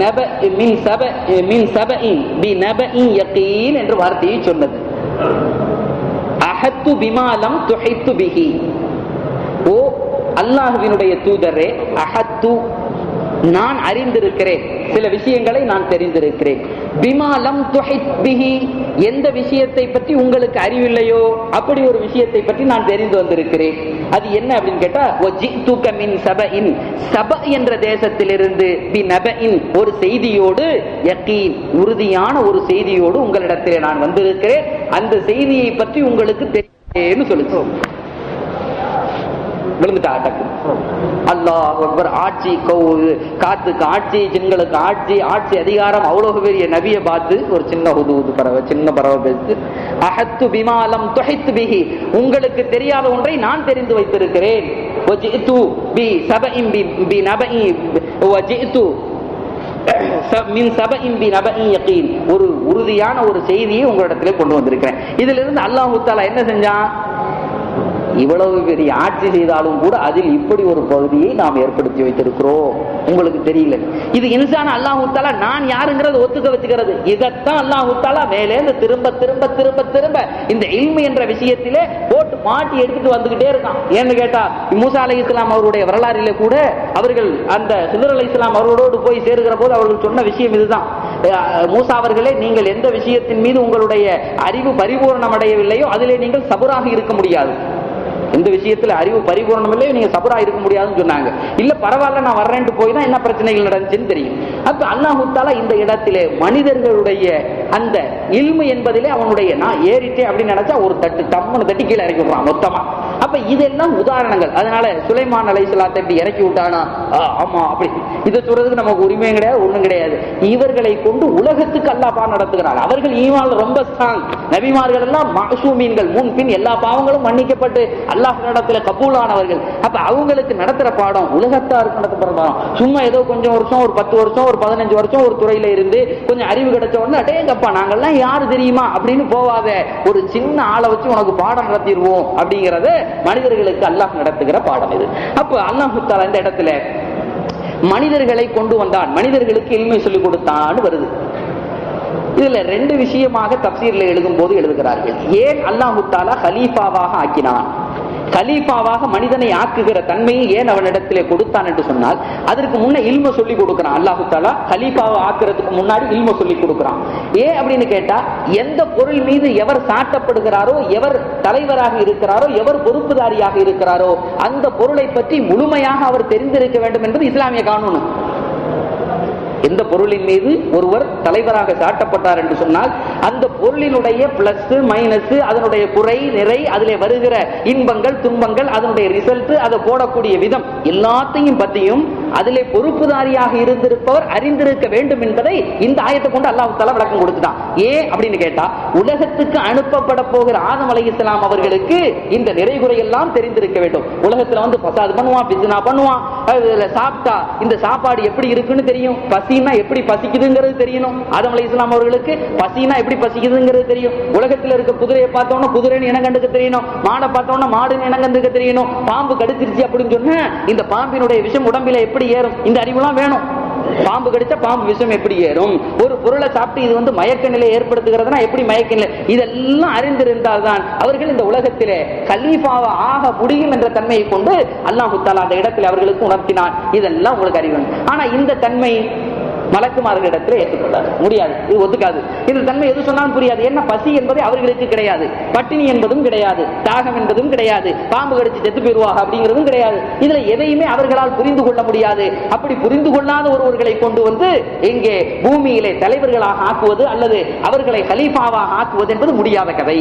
மின் சபஇன் பினபஇன் யகீன் என்ற வார்த்தையை சொன்னது. அஹத்து பிமா லம் துஹித்து பிஹி, ஓ அல்லாஹ்வினுடைய தூதரே, அஹத்து நான் அறிந்திருக்கிறேன், சில விஷயங்களை நான் தெரிந்திருக்கிறேன். பிமா லம் துஹித் பிஹி, எந்த விஷயத்தை பற்றி உங்களுக்கு அறிவில்லையோ அப்படி ஒரு விஷயத்தை பற்றி நான் தெரிந்து வந்திருக்கிறேன். அது என்ன அப்படின்னு கேட்டா, வஜிதுக மின் சபஇன், சப என்ற தேசத்திலிருந்து, பினபஇன் ஒரு செய்தியோடு, யகீன் உறுதியான ஒரு செய்தியோடு உங்களிடத்திலே நான் வந்திருக்கிறேன். அந்த செய்தியை பற்றி உங்களுக்கு தெரியும்னு சொல்லுச்சு. விழுந்துட்டாங்க. அல்லாஹ் அக்பர். ஆட்சி, காத்துக்கு ஆட்சி, ஜின்களுக்கு ஆட்சி, ஆட்சி அதிகாரம். அவ்வளவு பெரிய நபியை பார்த்து ஒரு சின்ன ஹுதுஹுது பறவை, சின்ன பறவை பேசு, அஹத்து பிமாலம் துஹித் பிஹி, உங்களுக்கு தெரியாத ஒன்றை நான் தெரிந்து வைத்திருக்கிறேன். வஜிது பி சபஇன் பி நபஇ வஜிது மின் சபஇன் பி நபஇ யகீன், ஒரு உறுதியான ஒரு செய்தியை உங்களிடத்திலே கொண்டு வந்திருக்கிறேன். இதுல இருந்து அல்லாஹ் தஆலா என்ன செஞ்சான்? இவ்வளவு பெரிய ஆட்சி செய்தாலும் கூட அதில் இப்படி ஒரு பகுதியை நாம் ஏற்படுத்தி வைத்திருக்கிறோம், உங்களுக்கு தெரியல. இது இன்சான் அல்லாஹ் தஆலா நான் யாருங்கிறது ஒத்துக்க வச்சுக்கிறது. இதைத்தான் அல்லாஹ் தஆலா மேலே திரும்ப திரும்ப திரும்ப திரும்ப இந்த இல்மு என்ற விஷயத்திலே போட்டு மாட்டி எடுத்துட்டு வந்துகிட்டே இருக்கான். ஏன்னு கேட்டா, மூசா அலைஹிஸ்ஸலாம் அவருடைய வரலாறிலே கூட அவர்கள் அந்த ஹிதர் அலைஹிஸ்ஸலாம் அவர்களோடு போய் சேருகிற போது அவர்கள் சொன்ன விஷயம் இதுதான். மூசா அவர்களே, நீங்கள் எந்த விஷயத்தின் மீது உங்களுடைய அறிவு பரிபூர்ணம் அடையவில்லையோ அதிலே நீங்கள் சபராக இருக்க முடியாது. எந்த விஷயத்துல அறிவு பரிபூர்ணம் இல்லையோ நீங்க சபரா இருக்க முடியாதுன்னு சொன்னாங்க. இல்ல பரவாயில்ல, நான் வர்றேன்ட்டு போய் தான் என்ன பிரச்சனைகள் நடந்துச்சுன்னு தெரியும். அப்ப அல்லாஹ் தஆலா இந்த இடத்திலே மனிதர்களுடைய அந்த இல்மு என்பதிலே அவனுடைய நான் ஏறிட்டேன் அப்படின்னு நினைச்சா ஒரு தட்டு தம்முன்னு தட்டி கீழே இறக்கி விடுறான் மொத்தமா. அப்ப இதெல்லாம் உதாரணங்கள். அதனால சுலைமான் அலைஹிஸ்ஸலாத்தை எப்படி இறக்கி விட்டானா, ஆமா அப்படி இதை சொல்றதுக்கு நமக்கு உரிமையும் கிடையாது, ஒண்ணும் கிடையாது. இவர்களை கொண்டு உலகத்துக்கு அல்லாஹ் பாடம் நடத்துகிறார். அவர்கள் ஈமான் ரொம்ப ஸ்ட்ராங். நபிமார்கள் எல்லாம் மாசூமீன்கள், முன் பின் எல்லா பாவங்களும் மன்னிக்கப்பட்டு அல்லாஹ்விடத்துல கபூலானவர்கள். அப்ப அவங்களுக்கு நடத்துற பாடம் உலகத்தாருக்கு நடத்துற பாடம். சும்மா ஏதோ கொஞ்சம் வருஷம், ஒரு 10 வருஷம், ஒரு 15 வருஷம் ஒரு துறையில இருந்து கொஞ்சம் அறிவு கிடைச்ச உடனே அடேங்கப்பா நாங்கெல்லாம் யாரு தெரியுமா அப்படின்னு போவாத, ஒரு சின்ன ஆளை வச்சு உனக்கு பாடம் நடத்திடுவோம் அப்படிங்கறது மனிதர்களுக்கு அல்லாஹ் நடத்துகிற பாடம் இது. அப்ப அல்லாஹ் தஆலா இந்த இடத்துல மனிதர்களை கொண்டு வந்தான், மனிதர்களுக்கு இல்மை சொல்லிக் கொடுத்தான்னு வருது. இதுல 2 விஷயமாக தப்சீர்ல எழுதும் போது எழுதுகிறார்கள். ஏன் அல்லாஹ் தஆலா கலீஃபாவாக ஆக்கினான், கலீஃபாவாக மனிதனை ஆக்குகிற தன்மையை ஏன் அவனிடத்திலே கொடுத்தான் என்று சொன்னால், அதற்கு முன்ன இல்ம சொல்லி கொடுக்கிறான். அல்லாஹ் தஆலா கலீஃபாவை ஆக்குறதுக்கு முன்னாடி இல்ம சொல்லி கொடுக்கிறான். ஏன் அப்படின்னு கேட்டா, எந்த பொருள் மீது எவர் சாட்டப்படுகிறாரோ, எவர் தலைவராக இருக்கிறாரோ, எவர் பொறுப்புதாரியாக இருக்கிறாரோ அந்த பொருளை பற்றி முழுமையாக அவர் தெரிந்திருக்க வேண்டும் என்பது இஸ்லாமிய கானூன். எந்த பொருளின் மீது ஒருவர் தலைவராக சாட்டப்பட்டார் என்று சொன்னால் அந்த பொருளினுடைய பிளஸ் மைனஸ், அதனுடைய குறை நிறை, அதிலே வருகிற இன்பங்கள் துன்பங்கள், அதனுடைய ரிசல்ட், அதை போடக்கூடிய விதம் எல்லாத்தையும் பற்றியும் அதிலே பொறுப்புதாரியாக இருந்திருப்பவர் அறிந்திருக்க வேண்டும் என்பதை இந்த ஆயத்தை கொண்டு அல்லாஹ் தஆலா விளக்கம் கொடுத்துட்டான். ஏன் அப்படின்னு கேட்டா, உலகத்துக்கு அனுப்பப்பட போகிற ஆதம் அலைஹிஸ்ஸலாம் அவர்களுக்கு இந்த நிறைகுறை எல்லாம் தெரிந்திருக்க வேண்டும். உலகத்துல வந்து பசாது பண்ணுவான், பிஸ்னா பண்ணுவான், சாப்பிட்டா இந்த சாப்பாடு எப்படி இருக்குன்னு தெரியும், பசினா எப்படி பசிக்குதுங்கிறது தெரியணும். ஆதம் அலைஹிஸ்ஸலாம் அவர்களுக்கு பசினா எப்படி பசிக்குதுங்கிறது தெரியும். உலகத்தில் இருக்க குதிரையை பார்த்தோம்னா குதிரைன்னு இனம் கண்டுக்க தெரியணும், மாடை பார்த்தோம்னா மாடுன்னு இனம் கண்டுக்க தெரியணும். பாம்பு கடிச்சிருச்சு அப்படின்னு சொன்னா இந்த பாம்பினுடைய விஷம் உடம்பில எப்படி ஏறும், இந்த அறிவுலாம் வேணும். பாம்பு கடிச்சா பாம்பு விஷம் எப்படி ஏறும், ஒரு பொருளை சாப்பிட்டு இது வந்து மயக்க நிலை ஏற்படுத்துகிறதுனா எப்படி மயக்க நிலை, இதெல்லாம் அறிந்திருந்தால்தான் அவர்கள் இந்த உலகத்திலே கலீஃபாவா ஆக முடியும் என்ற தன்மையை கொண்டு அல்லாஹ் தஆலா அந்த இடத்தில் அவர்களுக்கு உணர்த்தினான். இதெல்லாம் உங்களுக்கு அறிவு. ஆனா இந்த தன்மை மலக்குமார்களிடத்தில் ஏற்றுக்கொள்ளாது, முடியாது, இது ஒத்துக்காது. இந்த தன்மை எது சொன்னாலும் புரியாது. என்ன பசி என்பது அவர்களுக்கு கிடையாது, பட்டினி என்பதும் கிடையாது, தாகம் என்பதும் கிடையாது, பாம்பு கடிச்சு செத்து போயிருவாங்க அப்படிங்கிறதும் கிடையாது. இதுல எதையுமே அவர்களால் புரிந்து கொள்ள முடியாது. அப்படி புரிந்து கொள்ளாத ஒருவர்களை கொண்டு வந்து இங்கே பூமியிலே தலைவர்களாக ஆக்குவது அல்லது அவர்களை கலீஃபாவாக ஆக்குவது என்பது முடியாத கதை.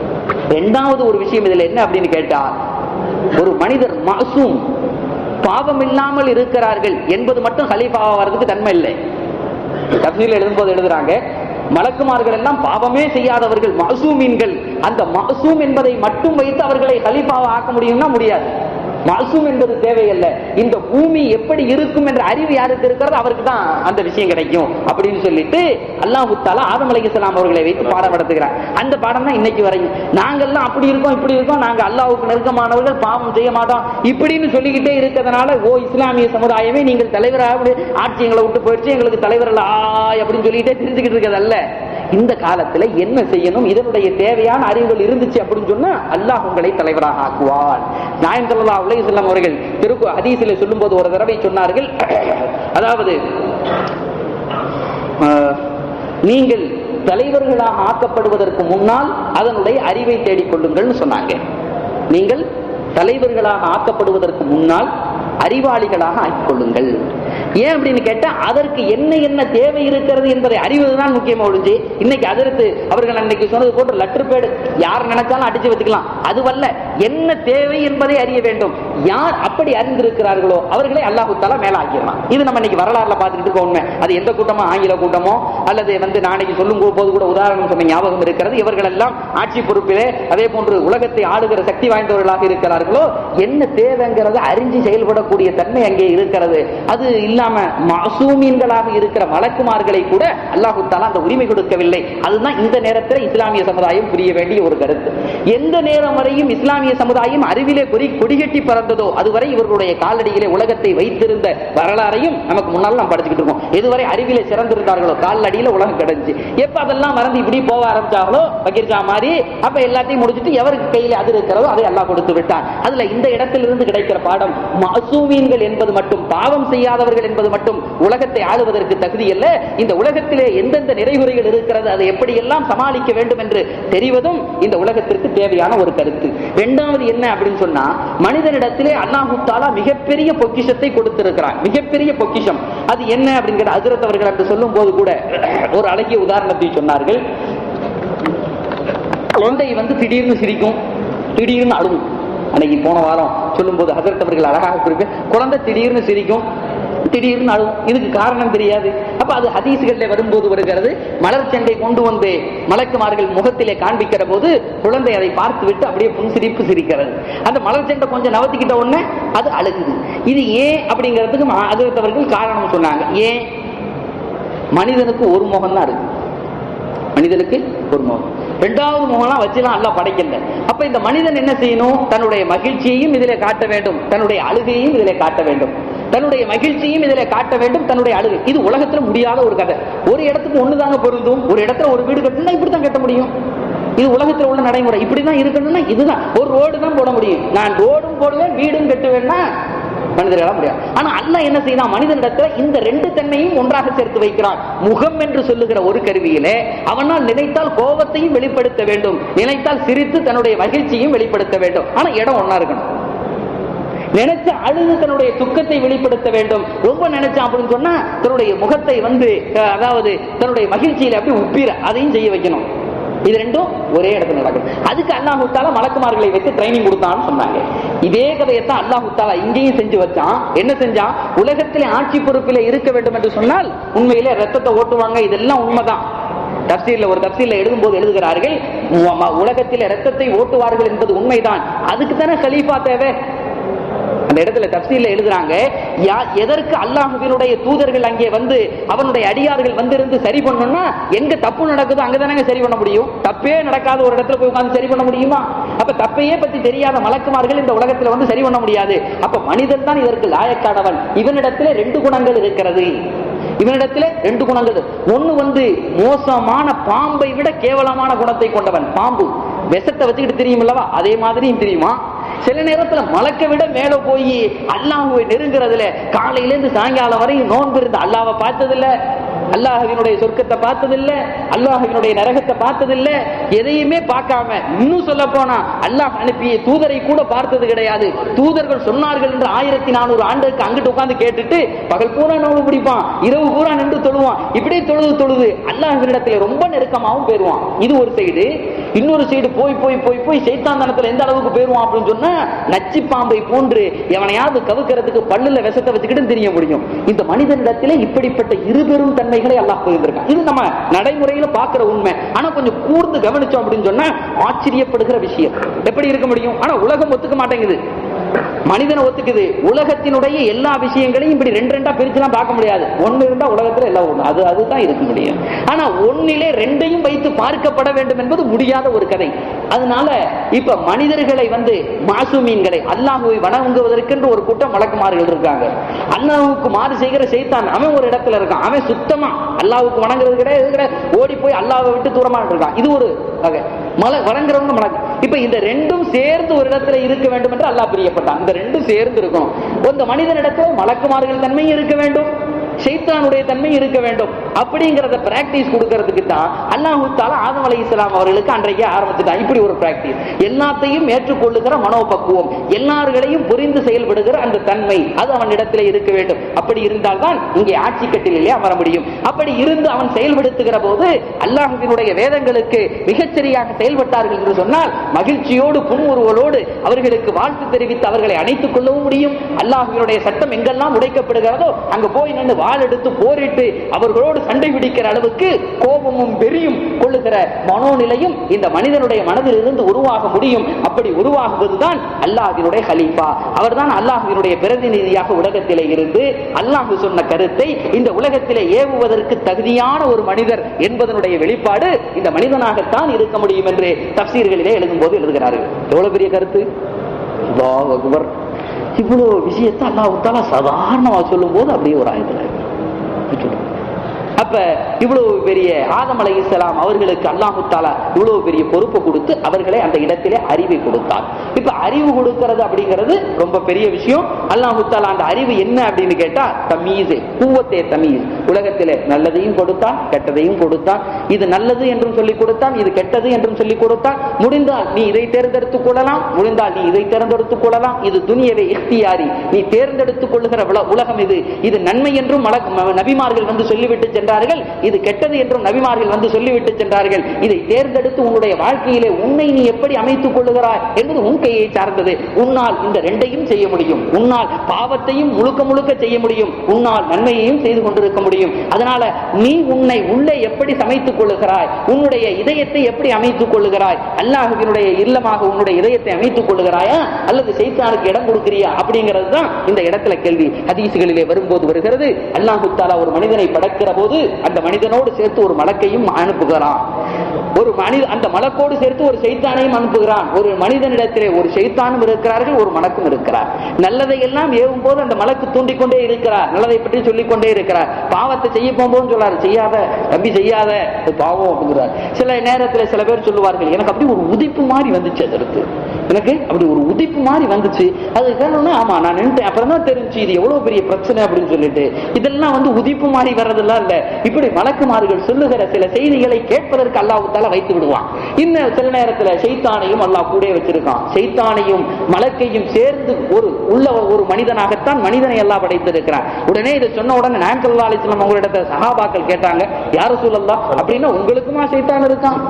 2வது ஒரு விஷயம் இதுல என்ன அப்படின்னு கேட்டா, ஒரு மனிதர் மாசூம் பாவம் இல்லாமல் இருக்கிறார்கள் என்பது மட்டும் கலீஃபாவா வரதுக்கு தன்மை இல்லை. தப்சீர்ல எழுதும்போது எழுதுறாங்க, மலக்குமார்கள் எல்லாம் பாவமே செய்யாதவர்கள், மாசூமீன்கள். அந்த மாசூம் என்பதை மட்டும் வைத்து அவர்களை கலீஃபாவா ஆக்க முடியும்னா முடியாது. மாசூம் என்பது தேவையல்ல. இந்த பூமி எப்படி இருக்கும் என்ற அறிவு யாருக்கு இருக்கிறது அவருக்கு தான் அந்த விஷயம் கிடைக்கும் அப்படின்னு சொல்லிட்டு அல்லாஹ் தஆலா ஆதம் அலைஹிஸ்ஸலாம் அவர்களை வைத்து பாடம் நடத்துகிறார். அந்த பாடம் தான் இன்னைக்கு வரையும். நாங்கெல்லாம் அப்படி இருக்கோம் இப்படி இருக்கோம், நாங்க அல்லாஹ்வுக்கு நெருக்கமானவர்கள், பாவம் செய்ய மாட்டோம் இப்படின்னு சொல்லிக்கிட்டே இருக்கிறதுனால, ஓ இஸ்லாமிய சமுதாயமே நீங்கள் தலைவராக ஆட்சி எங்களை விட்டு போயிடுச்சு, எங்களுக்கு தலைவர்கள் அப்படின்னு சொல்லிட்டே தெரிஞ்சுக்கிட்டு இருக்கிறதல்ல. இந்த காலத்துல என்ன செய்யணும், இதனுடைய தேவையான அறிவுகள் இருந்துச்சு அப்படின்னு சொன்னா அல்லாஹ் உங்களை தலைவராக ஆக்குவார். நாயகம் ஸல்லல்லாஹு அலைஹி வஸல்லம் அவர்கள் ஹதீஸிலே சொல்லும்போது ஒரு தடவை சொன்னார்கள், அதாவது நீங்கள் தலைவர்களாக ஆக்கப்படுவதற்கு முன்னால் அதனுடைய அறிவை தேடிக்கொள்ளுங்கள் சொன்னாங்க. நீங்கள் தலைவர்களாக ஆக்கப்படுவதற்கு முன்னால் அறிவாளிகளாக ஆக்கிக்கொள்ளுங்கள். ஏன் அப்படின்னு கேட்டா அதற்கு என்ன என்ன தேவை இருக்கிறது என்பதை அறிவதுதான் முக்கியமா ஒழிஞ்சு, இன்னைக்கு அதற்கு அவர்கள் அன்னைக்கு சொன்னது போன்ற லெட்டர் பேடு யார் நினைச்சாலும் அடிச்சு வச்சுக்கலாம், அதுவல்ல. என்ன தேவை என்பதை அறிய வேண்டும். யார் அப்படி அறிந்திருக்கிறார்களோ அவர்களை அல்லாஹ் தஆலா மேல ஆக்கிடலாம். இது நம்ம இன்னைக்கு வரலாறுல பார்த்துக்கிட்டு இருக்க உண்மை. அது எந்த கூட்டமோ, ஆங்கில கூட்டமோ அல்லது நாளைக்கு சொல்லும் போது கூட உதாரணம் சொன்ன ஞாபகம் இருக்கிறது. இவர்கள் எல்லாம் ஆட்சி பொறுப்பிலே அதே போன்று உலகத்தை ஆளுகிற சக்தி வாய்ந்தவர்களாக இருக்கிறார்களோ, என்ன தேவைங்கிறத அறிஞ்சு செயல்படக்கூடிய தன்மை அங்கே இருக்கிறது. அது இல்லாம மாசூமீன்களாக இருக்கிற மலக்குமார்களை கூட அல்லாஹ் தஆலா அந்த உரிமை கொடுக்கவில்லை. அதுதான் இந்த நேரத்தில் இஸ்லாமிய சமுதாயம் புரிய வேண்டிய ஒரு கருத்து. எந்த நேரம் வரையும் இஸ்லாமிய சமுதாயம் அறிவிலே கொடிகட்டி பறந்ததோ அதுவரை இவர்களுடைய காலடியிலே உலகத்தை வைத்திருந்த வரலாறையும் நமக்கு முன்னால் நாம் படிச்சுக்கிட்டு இருக்கோம். எதுவரை அறிவிலே சிறந்திருந்தார்களோ காலடியில உலகம் கிடைச்சு, எப்ப அதெல்லாம் மறந்து இப்படி போக ஆரம்பிச்சாங்களோ பகீர்ஜா மாதிரி, அப்ப எல்லாத்தையும் முடிச்சுட்டு எவருக்கு கையில அது இருக்கிறதோ அதை அல்லாஹ் கொடுத்து விட்டான். அதுல இந்த இடத்திலிருந்து கிடைக்கிற பாடம், மாசூமீன்கள் என்பது மட்டும், பாவம் செய்யாதவர்கள் என்பது மட்டும் உலகத்தை ஆளுவதற்கு தகுதி அல்ல. இந்த உலகத்திலே எந்தெந்த நிறைகுறைகள் இருக்கிறது அதை எப்படி எல்லாம் சமாளிக்க வேண்டும் என்று தெரிவதும் இந்த உலகத்திற்கு தேவையான ஒரு கருத்து. இரண்டாவது என்ன அப்படின்னு சொன்னா, மனிதனிடத்திலே அல்லாஹ் தஆலா மிகப்பெரிய பொக்கிஷத்தை கொடுத்திருக்கிறான். மிகப்பெரிய பொக்கிஷம் அது என்ன அப்படிங்கிற ஹஜ்ரத் அவர்கள் என்று சொல்லும் போது கூட ஒரு அழகிய உதாரணத்தை சொன்னார்கள். குழந்தை திடீர்னு சிரிக்கும், திடீர்னு அழுகும். அன்னைக்கு போன வாரம் சொல்லும் போது ஹஜ்ரத் அவர்கள் அழகாக குறிப்பிட்ட, குழந்தை திடீர்னு சிரிக்கும், திடீர்னு அழுகும். இதுக்கு காரணம் தெரியாது. அப்ப அது ஹதீஸ்களிலே வரும்போது வருகிறது. மலர் செண்டை கொண்டு வந்து மலக்குமார்கள் முகத்திலே காண்பிக்கிற போது குழந்தை அதை பார்த்து விட்டு அப்படியே புன்சிரிப்பு சிரிக்கிறது. அந்த மலர் செண்டை கொஞ்சம் நவத்திக்கிட்ட உடனே அது அழுகுது. இது ஏன் அப்படிங்கிறதுக்கு ஹஜ்ரத் அவர்கள் காரணம் சொன்னாங்க. ஏன்? மனிதனுக்கு ஒரு முகம் தான் இருக்கு. மனிதனுக்கு ஒரு முகம், இரண்டாவது முகம்லாம் வச்சுலாம் அல்லாஹ் படைக்கல. அப்ப இந்த மனிதன் என்ன செய்யணும்? தன்னுடைய மகிழ்ச்சியையும் இதிலே காட்ட வேண்டும், தன்னுடைய அழுகையையும் இதிலே காட்ட வேண்டும். தன்னுடைய மகிழ்ச்சியும் இதிலே காட்ட வேண்டும், தன்னுடைய அழுகை. இது உலகத்துல முடியாத ஒரு கதை. ஒரு இடத்துக்கு ஒண்ணுதாங்க பொருந்தும். ஒரு இடத்துல ஒரு வீடு கட்டணும்னா இப்படித்தான் கட்ட முடியும். இது உலகத்தில் உள்ள நடைமுறை. இப்படிதான் இருக்கணும்னா இதுதான். ஒரு ரோடு தான் போட முடியும். நான் ரோடும் போடுவேன், வீடும் கட்டுவேன்னா மனிதர்களால் முடியாது. ஆனா அல்லாஹ் என்ன செய்யலாம்? மனிதனிடத்துல இந்த ரெண்டு தன்மையும் ஒன்றாக சேர்த்து வைக்கிறான். முகம் என்று சொல்லுகிற ஒரு கருவியிலே அவனால் நினைத்தால் கோபத்தையும் வெளிப்படுத்த வேண்டும், நினைத்தால் சிரித்து தன்னுடைய மகிழ்ச்சியும் வெளிப்படுத்த வேண்டும். ஆனா இடம் ஒன்னா இருக்கணும். நினைச்ச அழுது தன்னுடைய துக்கத்தை வெளிப்படுத்த வேண்டும். ரொம்ப நினைச்சான் அப்படின்னு சொன்னா தன்னுடைய முகத்தை அதாவது தன்னுடைய மகிழ்ச்சியில அப்படி உப்பிர அதையும் செய்ய வைக்கணும். இது ரெண்டும் ஒரே இடத்துல நடக்கும். அதுக்கு அல்லாஹ் தஆலா மலக்குமார்களை வைத்து ட்ரைனிங் கொடுத்தான்னு சொன்னாங்க. இதே கதையத்தான் அல்லாஹ் தஆலா இங்கேயும் செஞ்சு வச்சான். என்ன செஞ்சான்? உலகத்திலே ஆட்சி பொறுப்பிலே இருக்க வேண்டும் என்று சொன்னால் உண்மையிலே ரத்தத்தை ஓட்டுவாங்க. இதெல்லாம் உண்மைதான். ஒரு தப்சீர்ல எழுதும் போது எழுதுகிறார்கள், உலகத்திலே ரத்தத்தை ஓட்டுவார்கள் என்பது உண்மைதான். அதுக்கு தானே கலீஃபா தேவை. அந்த இடத்துல தப்சீர்ல எழுதுறாங்க, எதற்கு அல்லாஹ்வினுடைய தூதர்கள் அங்கே அவனுடைய அடியார்கள் இருந்து சரி பண்ணணும்னா, எங்க தப்பு நடக்குதோ அங்கதானே சரி பண்ண முடியும். தப்பே நடக்காத ஒரு இடத்துல போய் உட்கார்ந்து சரி பண்ண முடியுமா? அப்ப தப்பையே பத்தி தெரியாத மலக்குமார்கள் இந்த உலகத்துல சரி பண்ண முடியாது. அப்ப மனிதன் தான் இதற்கு லாயக்கானவன். இவனிடத்திலே ரெண்டு குணங்கள் இருக்கிறது. இவனிடத்திலே ரெண்டு குணங்கள். ஒண்ணு மோசமான பாம்பை விட கேவலமான குணத்தை கொண்டவன். பாம்பு விஷத்தை வச்சுக்கிட்டு தெரியுமில்லவா, அதே மாதிரியும் தெரியுமா. சில நேரத்துல மலக்க விட மேல போய் அல்லாஹ்வை நெருங்குறதுல காலையிலேருந்து சாயங்காலம் வரையும் நோன்பு இருந்து அல்லாஹ்வை பார்த்ததில்ல, அல்லாஹ்வினுடைய சொர்க்கத்தை பார்த்ததில்ல, அல்லாஹ்வினுடைய நரகத்தை பார்த்ததில்ல, எதையுமே பார்க்காம, இன்னும் சொல்ல போனா அல்லாஹ் அனுப்பிய தூதரை கூட பார்த்தது கிடையாது. தூதர்கள் சொன்னார்கள் என்று 1400 ஆண்டுக்கு அங்கிட்டு உட்கார்ந்து கேட்டுட்டு பகல் பூரா நோன்பு பிடிப்பான், இரவு பூரா நின்று தொழுவான். இப்படியே தொழுது அல்லாஹ்வினிடத்துல ரொம்ப நெருக்கமாகவும் போயிருவான். இது ஒரு சைடு. இன்னொரு சைடு போய் சைத்தாந்தனத்துல எந்த அளவுக்கு போயிருவான் அப்படின்னு சொன்னா, நச்சு பாம்பை போன்று எவனையாவது கவுக்கிறதுக்கு பல்லுல விஷத்தை வச்சுக்கிட்டு தெரிய முடியும். இந்த மனிதனிடத்திலே இப்படிப்பட்ட இருபெரும் தன்மைகளை அல்லாஹ் புரிந்திருக்கான். இது நம்ம நடைமுறையில பாக்குற உண்மை. ஆனா கொஞ்சம் கூர்ந்து கவனிச்சோம் அப்படின்னு சொன்னா ஆச்சரியப்படுகிற விஷயம். எப்படி இருக்க முடியும்? ஆனா உலகம் ஒத்துக்க மாட்டேங்குது. மனிதனை ஒத்துக்குது. உலகத்தினுடைய எல்லா விஷயங்களையும் இப்படி ரெண்டா பிரிச்சுலாம் பார்க்க முடியாது. ஒன்னு இருந்தா உலகத்துல எல்லாம் ஒண்ணு, அதுதான் இருக்க முடியும். ஆனா ஒன்னிலே ரெண்டையும் வைத்து பார்க்கப்பட வேண்டும் என்பது முடியாத ஒரு கதை. அதனால இப்ப மனிதர்களை மாசூமீன்களை அல்லாஹ்வை வணங்குவதற்கென்று ஒரு கூட்டம் மலக்குமார்கள் இருக்காங்க. அல்லாஹ்வுக்கு மாறு செய்கிற சைத்தான் அவன் ஒரு இடத்துல இருக்கான். அவன் சுத்தமா அல்லாஹ்வுக்கு வணங்குறது கிடையாது, ஓடி போய் அல்லாஹ்வை விட்டு தூரமா இருக்கான். இது ஒரு வகை. வணங்குறவங்க மலக்கு. இப்ப இந்த ரெண்டும் சேர்ந்து ஒரு இடத்துல இருக்க வேண்டும் என்று அல்லாஹ் பிரியப்பட்டான். இந்த ரெண்டும் சேர்ந்து இருக்கும். இந்த மனிதனிடத்துல மலக்குமார்கள் தன்மையும் இருக்க வேண்டும், ஷைத்தானுடைய தன்மை இருக்க வேண்டும். அப்படிங்கறத பிராக்டிஸ் கொடுக்கிறதுக்கு தான் அல்லாஹ் தஆலா ஆதம் அலைஹிஸ்ஸலாம் அவர்களுக்கு அன்றைக்கே ஆரம்பிச்சுட்டான். இப்படி ஒரு பிராக்டிஸ், எல்லாத்தையும் ஏற்றுக்கொள்ளுகிற மனோபக்குவம், எல்லார்களையும் புரிந்து செயல்படுகிற அந்த தன்மை, அது அவனிடத்திலே இருக்க வேண்டும். அப்படி இருந்தால்தான் இங்கே ஆட்சி கட்டிலே அமர முடியும். அப்படி இருந்து அவன் செயல்படுத்துகிற போது அல்லாஹ்வினுடைய வேதங்களுக்கு மிகச்சரியாக செயல்பட்டார்கள் என்று சொன்னால் மகிழ்ச்சியோடு புன்முறுவலோடு அவர்களுக்கு வாழ்த்து தெரிவித்து அவர்களை அணைத்துக் கொள்ளவும் முடியும். அல்லாஹ்வினுடைய சட்டம் எங்கெல்லாம் உடைக்கப்படுகிறதோ அங்க போய் நின்று வாள் எடுத்து போரிட்டு அவர்களோடு சண்டை பிடிக்கிற அளவுக்கு கோபமும் வெறியும் கொள்ளுகிற மனோநிலையும் இந்த மனிதனுடைய மனதில் இருந்து உருவாக முடியும். அப்படி உருவாகுவதுதான் அல்லாஹ்வினுடைய கலீஃபா. அவர்தான் அல்லாஹ்வினுடைய பிரதிநிதியாக உலகத்திலே இருந்து அல்லாஹ் சொன்ன கருத்தை இந்த உலகத்திலே ஏவுவதற்கு தகுதியான ஒரு மனிதர் என்பதனுடைய வெளிப்பாடு இந்த மனிதனாகத்தான் இருக்க முடியும் என்று தஃசீர்களிலே எழுதும் போது எழுதுகிறார்கள். எவ்வளவு பெரிய கருத்து! அல்லாஹ் அக்பர்! இவ்வளவு விஷயத்தை அல்லாஹ் தஆலா சாதாரணமாக சொல்லும் போது அப்படியே ஒரு ஆயத்தில் அப்ப இவ்வளவு பெரிய ஆதம் அலைஹிஸ்ஸலாம் அவர்களுக்கு அல்லாஹ் தஆலா இவ்வளவு பெரிய பொறுப்பு கொடுத்து அவர்களை அந்த இடத்திலே அறிவை கொடுத்தார். இப்ப அறிவு கொடுக்கிறது அப்படிங்கிறது ரொம்ப பெரிய விஷயம். அல்லாஹ் தஆலா அந்த அறிவு என்ன அப்படின்னு கேட்டா தமீஸ், குவத்தே தமீஸ். உலகத்திலே நல்லதையும் கொடுத்தான், கெட்டதையும் கொடுத்தான். இது நல்லது என்றும் சொல்லிக் கொடுத்தான், இது கெட்டது என்றும் சொல்லிக் கொடுத்தான். முடிந்தால் நீ இதை தேர்ந்தெடுத்துக் கொள்ளலாம், முடிந்தால் நீ இதை தேர்ந்தெடுத்துக் கொள்ளலாம். இது துனியவே இஃப்தியாரி, நீ தேர்ந்தெடுத்துக் கொள்ளுகிற உலகம் இது. இது நன்மை என்றும் நபிமார்கள் வந்து சொல்லிவிட்டு இது கெட்டது என்றும் நபிமார்கள் வந்து சொல்லிவிட்டு சென்றார்கள். இதை தேர்ந்தெடுத்து உன்னுடைய வாழ்க்கையிலே உன்னை நீ எப்படி அமைத்துக் கொள்ளுகிறாய் என்பது உன் கையை சார்ந்தது. உன்னால் இந்த ரெண்டையும் செய்ய முடியும். உன்னால் பாவத்தையும் முழுக்க முழுக்க செய்ய முடியும், உன்னால் நன்மையையும் செய்து கொண்டிருக்க முடியும். அதனால நீ உன்னை உள்ளே எப்படி சமைத்துக் கொள்ளுகிறாய், உன்னுடைய இதயத்தை எப்படி அமைத்துக் கொள்ளுகிறாய், அல்லாஹ்வினுடைய இல்லமாக உன்னுடைய இதயத்தை அமைத்துக் கொள்ளுகிறாயா அல்லது சைத்தானுக்கு இடம் கொடுக்கிறியா அப்படிங்கிறது தான் இந்த இடத்துல கேள்வி. ஹதீஸ்களிலே வரும்போது வருகிறது, அல்லாஹ் தஆலா ஒரு மனிதனை படைக்கிற போது அந்த மனிதனோடு சேர்த்து ஒரு மலக்கையும் அனுப்புகிறான். ஒரு மனிதன் அந்த மலக்கோடு சேர்த்து ஒரு சைத்தானையும் அனுப்புகிறான். ஒரு மனிதனிடத்திலே ஒரு சைத்தானும் இருக்கிறார்கள், ஒரு மலக்கும் இருக்கிறார். நல்லதை எல்லாம் ஏவும் போது அந்த மலக்கு தூண்டிக்கொண்டே இருக்கிறார், நல்லதை பற்றி சொல்லிக் கொண்டே இருக்கிறார். பாவத்தை செய்ய போகும்போது சொல்றாரு, செய்யாத தம்பி செய்யாத, பாவம் அப்படிங்கிறார். சில நேரத்தில் சில பேர் சொல்லுவார்கள், எனக்கு அப்படி ஒரு உதிப்பு மாதிரி வந்துச்சு, அதற்கு எனக்கு அப்படி ஒரு உதிப்பு மாதிரி வந்துச்சு. அது காரணம் ஆமா நான் நின்றுட்டேன், அப்புறம் தான் தெரிஞ்சு இது எவ்வளவு பெரிய பிரச்சனை அப்படின்னு சொல்லிட்டு. இதெல்லாம் வந்து உதிப்பு மாதிரி வர்றதெல்லாம் இல்ல. இப்படி மலக்குமார்கள் சொல்லுகிற சில செய்திகளை கேட்பதற்கு அல்லாஹ் தஆலா வைத்து விடுவான். இன்னும் சில நேரத்தில் ஷைத்தானையும் அல்லாஹ் கூட வச்சிருக்கான். ஷைத்தானையும் மலக்கையும் சேர்ந்து ஒரு மனிதனாகத்தான் மனிதனை அல்லாஹ் படைத்திருக்கிறான். உடனே இதை சொன்ன உடனே நாயகம் ஸல்லல்லாஹு அலைஹி வஸல்லம் அவங்களிடத்தை சஹாபாக்கள் கேட்டாங்க, யா ரசூலல்லாஹ் அப்படின்னா உங்களுக்குமா ஷைத்தான் இருக்கான்?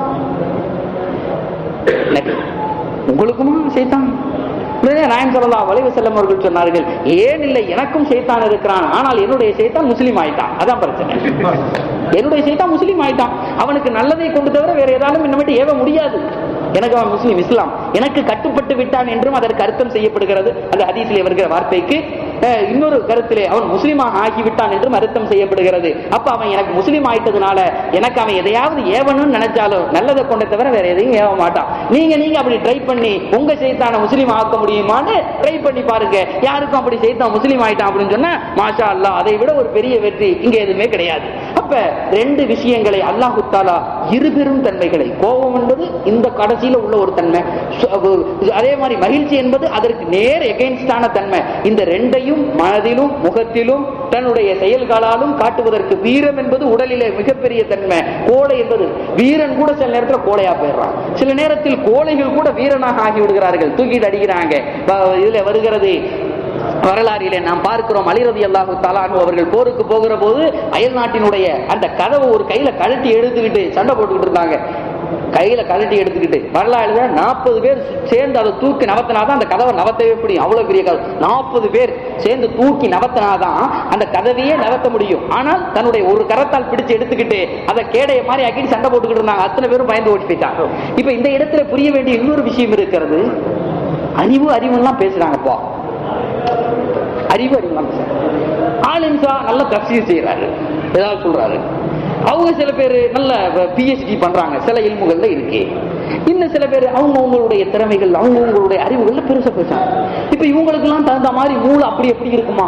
உங்களுக்குமா ஷைத்தான்? நாயகம் ஸல்லல்லாஹு அலைஹி வஸல்லம் அவர்கள் சொன்னார்கள், ஏன் இல்லை, எனக்கும் ஷைத்தான் இருக்கிறான், ஆனால் என்னுடைய ஷைத்தான் முஸ்லீம் ஆயிட்டான், அதான் பிரச்சனை. என்னுடைய ஷைத்தான் முஸ்லீம் ஆயிட்டான், அவனுக்கு நல்லதை கொண்டு தவிர வேற ஏதாலும் இன்னமேட்டு ஏவ முடியாது. எனக்கு அவன் முஸ்லீம், இஸ்லாம் எனக்கு கட்டுப்பட்டு விட்டான் என்றும் அதற்கு அர்த்தம் செய்யப்படுகிறது. அந்த ஹதீஸிலே வருகிற வார்த்தைக்கு இன்னொரு கருத்திலே அவன் முஸ்லீமாக ஆகிவிட்டான் என்றும் அர்த்தம் செய்யப்படுகிறது. அப்ப அவன் எனக்கு முஸ்லீம் ஆயிட்டதுனால எனக்கு அவன் எதையாவது ஏவணும்னு நினைச்சாலும் நல்லதை கொண்ட தவிர வேற எதையும் ஏவ மாட்டான். நீங்க அப்படி ட்ரை பண்ணி உங்க சைத்தான முஸ்லீம் ஆக்க முடியுமான்னு ட்ரை பண்ணி பாருங்க. யாருக்கும் அப்படி சைத்தான் முஸ்லீம் ஆயிட்டான் அப்படின்னு சொன்னா மாஷா அல்லாஹ், அதை விட ஒரு பெரிய வெற்றி இங்க எதுவுமே கிடையாது. அப்ப ரெண்டு விஷயங்களை அல்லாஹ் தஆலா இருபெரும் தன்மைகளை, கோபம் என்பது இந்த கடைசியில உள்ள ஒரு தன்மை, அதே மாதிரி மகிழ்ச்சி என்பது அதற்கு நேர் எகெயின்ஸ்டான தன்மை. இந்த ரெண்டையும் மனதிலும் முகத்திலும் தன்னுடைய செயல்களாலும் காட்டுவதற்கு வீரம் என்பது உடலிலே மிகப்பெரிய தன்மை. கோழை என்பது வீரன் கூட சில நேரத்தில் கோழையா போயிடுறான், சில நேரத்தில் கோழைகள் கூட வீரனாக ஆகி விடுகிறார்கள், தூக்கிட்டு அடிக்கிறாங்க. இதுல வருகிறது வரலாறிலே நாம் பார்க்கிறோம், அலி ரலியல்லாஹு தஆலா அன்ஹு அவர்கள் போருக்கு போகிற போது அயல் நாட்டினுடைய அந்த கதவை ஒரு கையில கழட்டி எடுத்துக்கிட்டு சண்டை போட்டுக்கிட்டு இருந்தாங்க. கையில கழட்டி எடுத்துக்கிட்டு வரலாறு 40 பேர் சேர்ந்து அதை தூக்கி நவத்தினாதான் அந்த கதவை நவத்தவே முடியும். அவ்வளவு பெரிய கதவு, 40 பேர் சேர்ந்து தூக்கி நவத்தினாதான் அந்த கதவையே நவத்த முடியும். ஆனால் தன்னுடைய ஒரு கரத்தால் பிடிச்சு எடுத்துக்கிட்டு அதை கேடைய மாதிரி ஆக்கிட்டு சண்டை போட்டுக்கிட்டு இருந்தாங்க. அத்தனை பேரும் பயந்து ஓடி போயிட்டாங்க. இப்ப இந்த இடத்துல புரிய வேண்டிய இன்னொரு விஷயம் இருக்கிறது. அறிவுலாம் பேசுறாங்கப்பா, அறிவு ஆலிம்சா நல்ல தஃசீர் செய்யறாரு, ஏதாவது சொல்றாரு. அவங்க சில பேர் நல்ல PhD பண்றாங்க, சில இல்முகள்ல இருக்கு. இன்னும் சில பேர் அவங்களுடைய திறமைகள், அவங்களுடைய அறிவுகள்ல பெருசா பேசுறாங்க. இப்ப இவங்களுக்கு எல்லாம் தகுந்த மாதிரி மூளை அப்படி எப்படி இருக்குமா?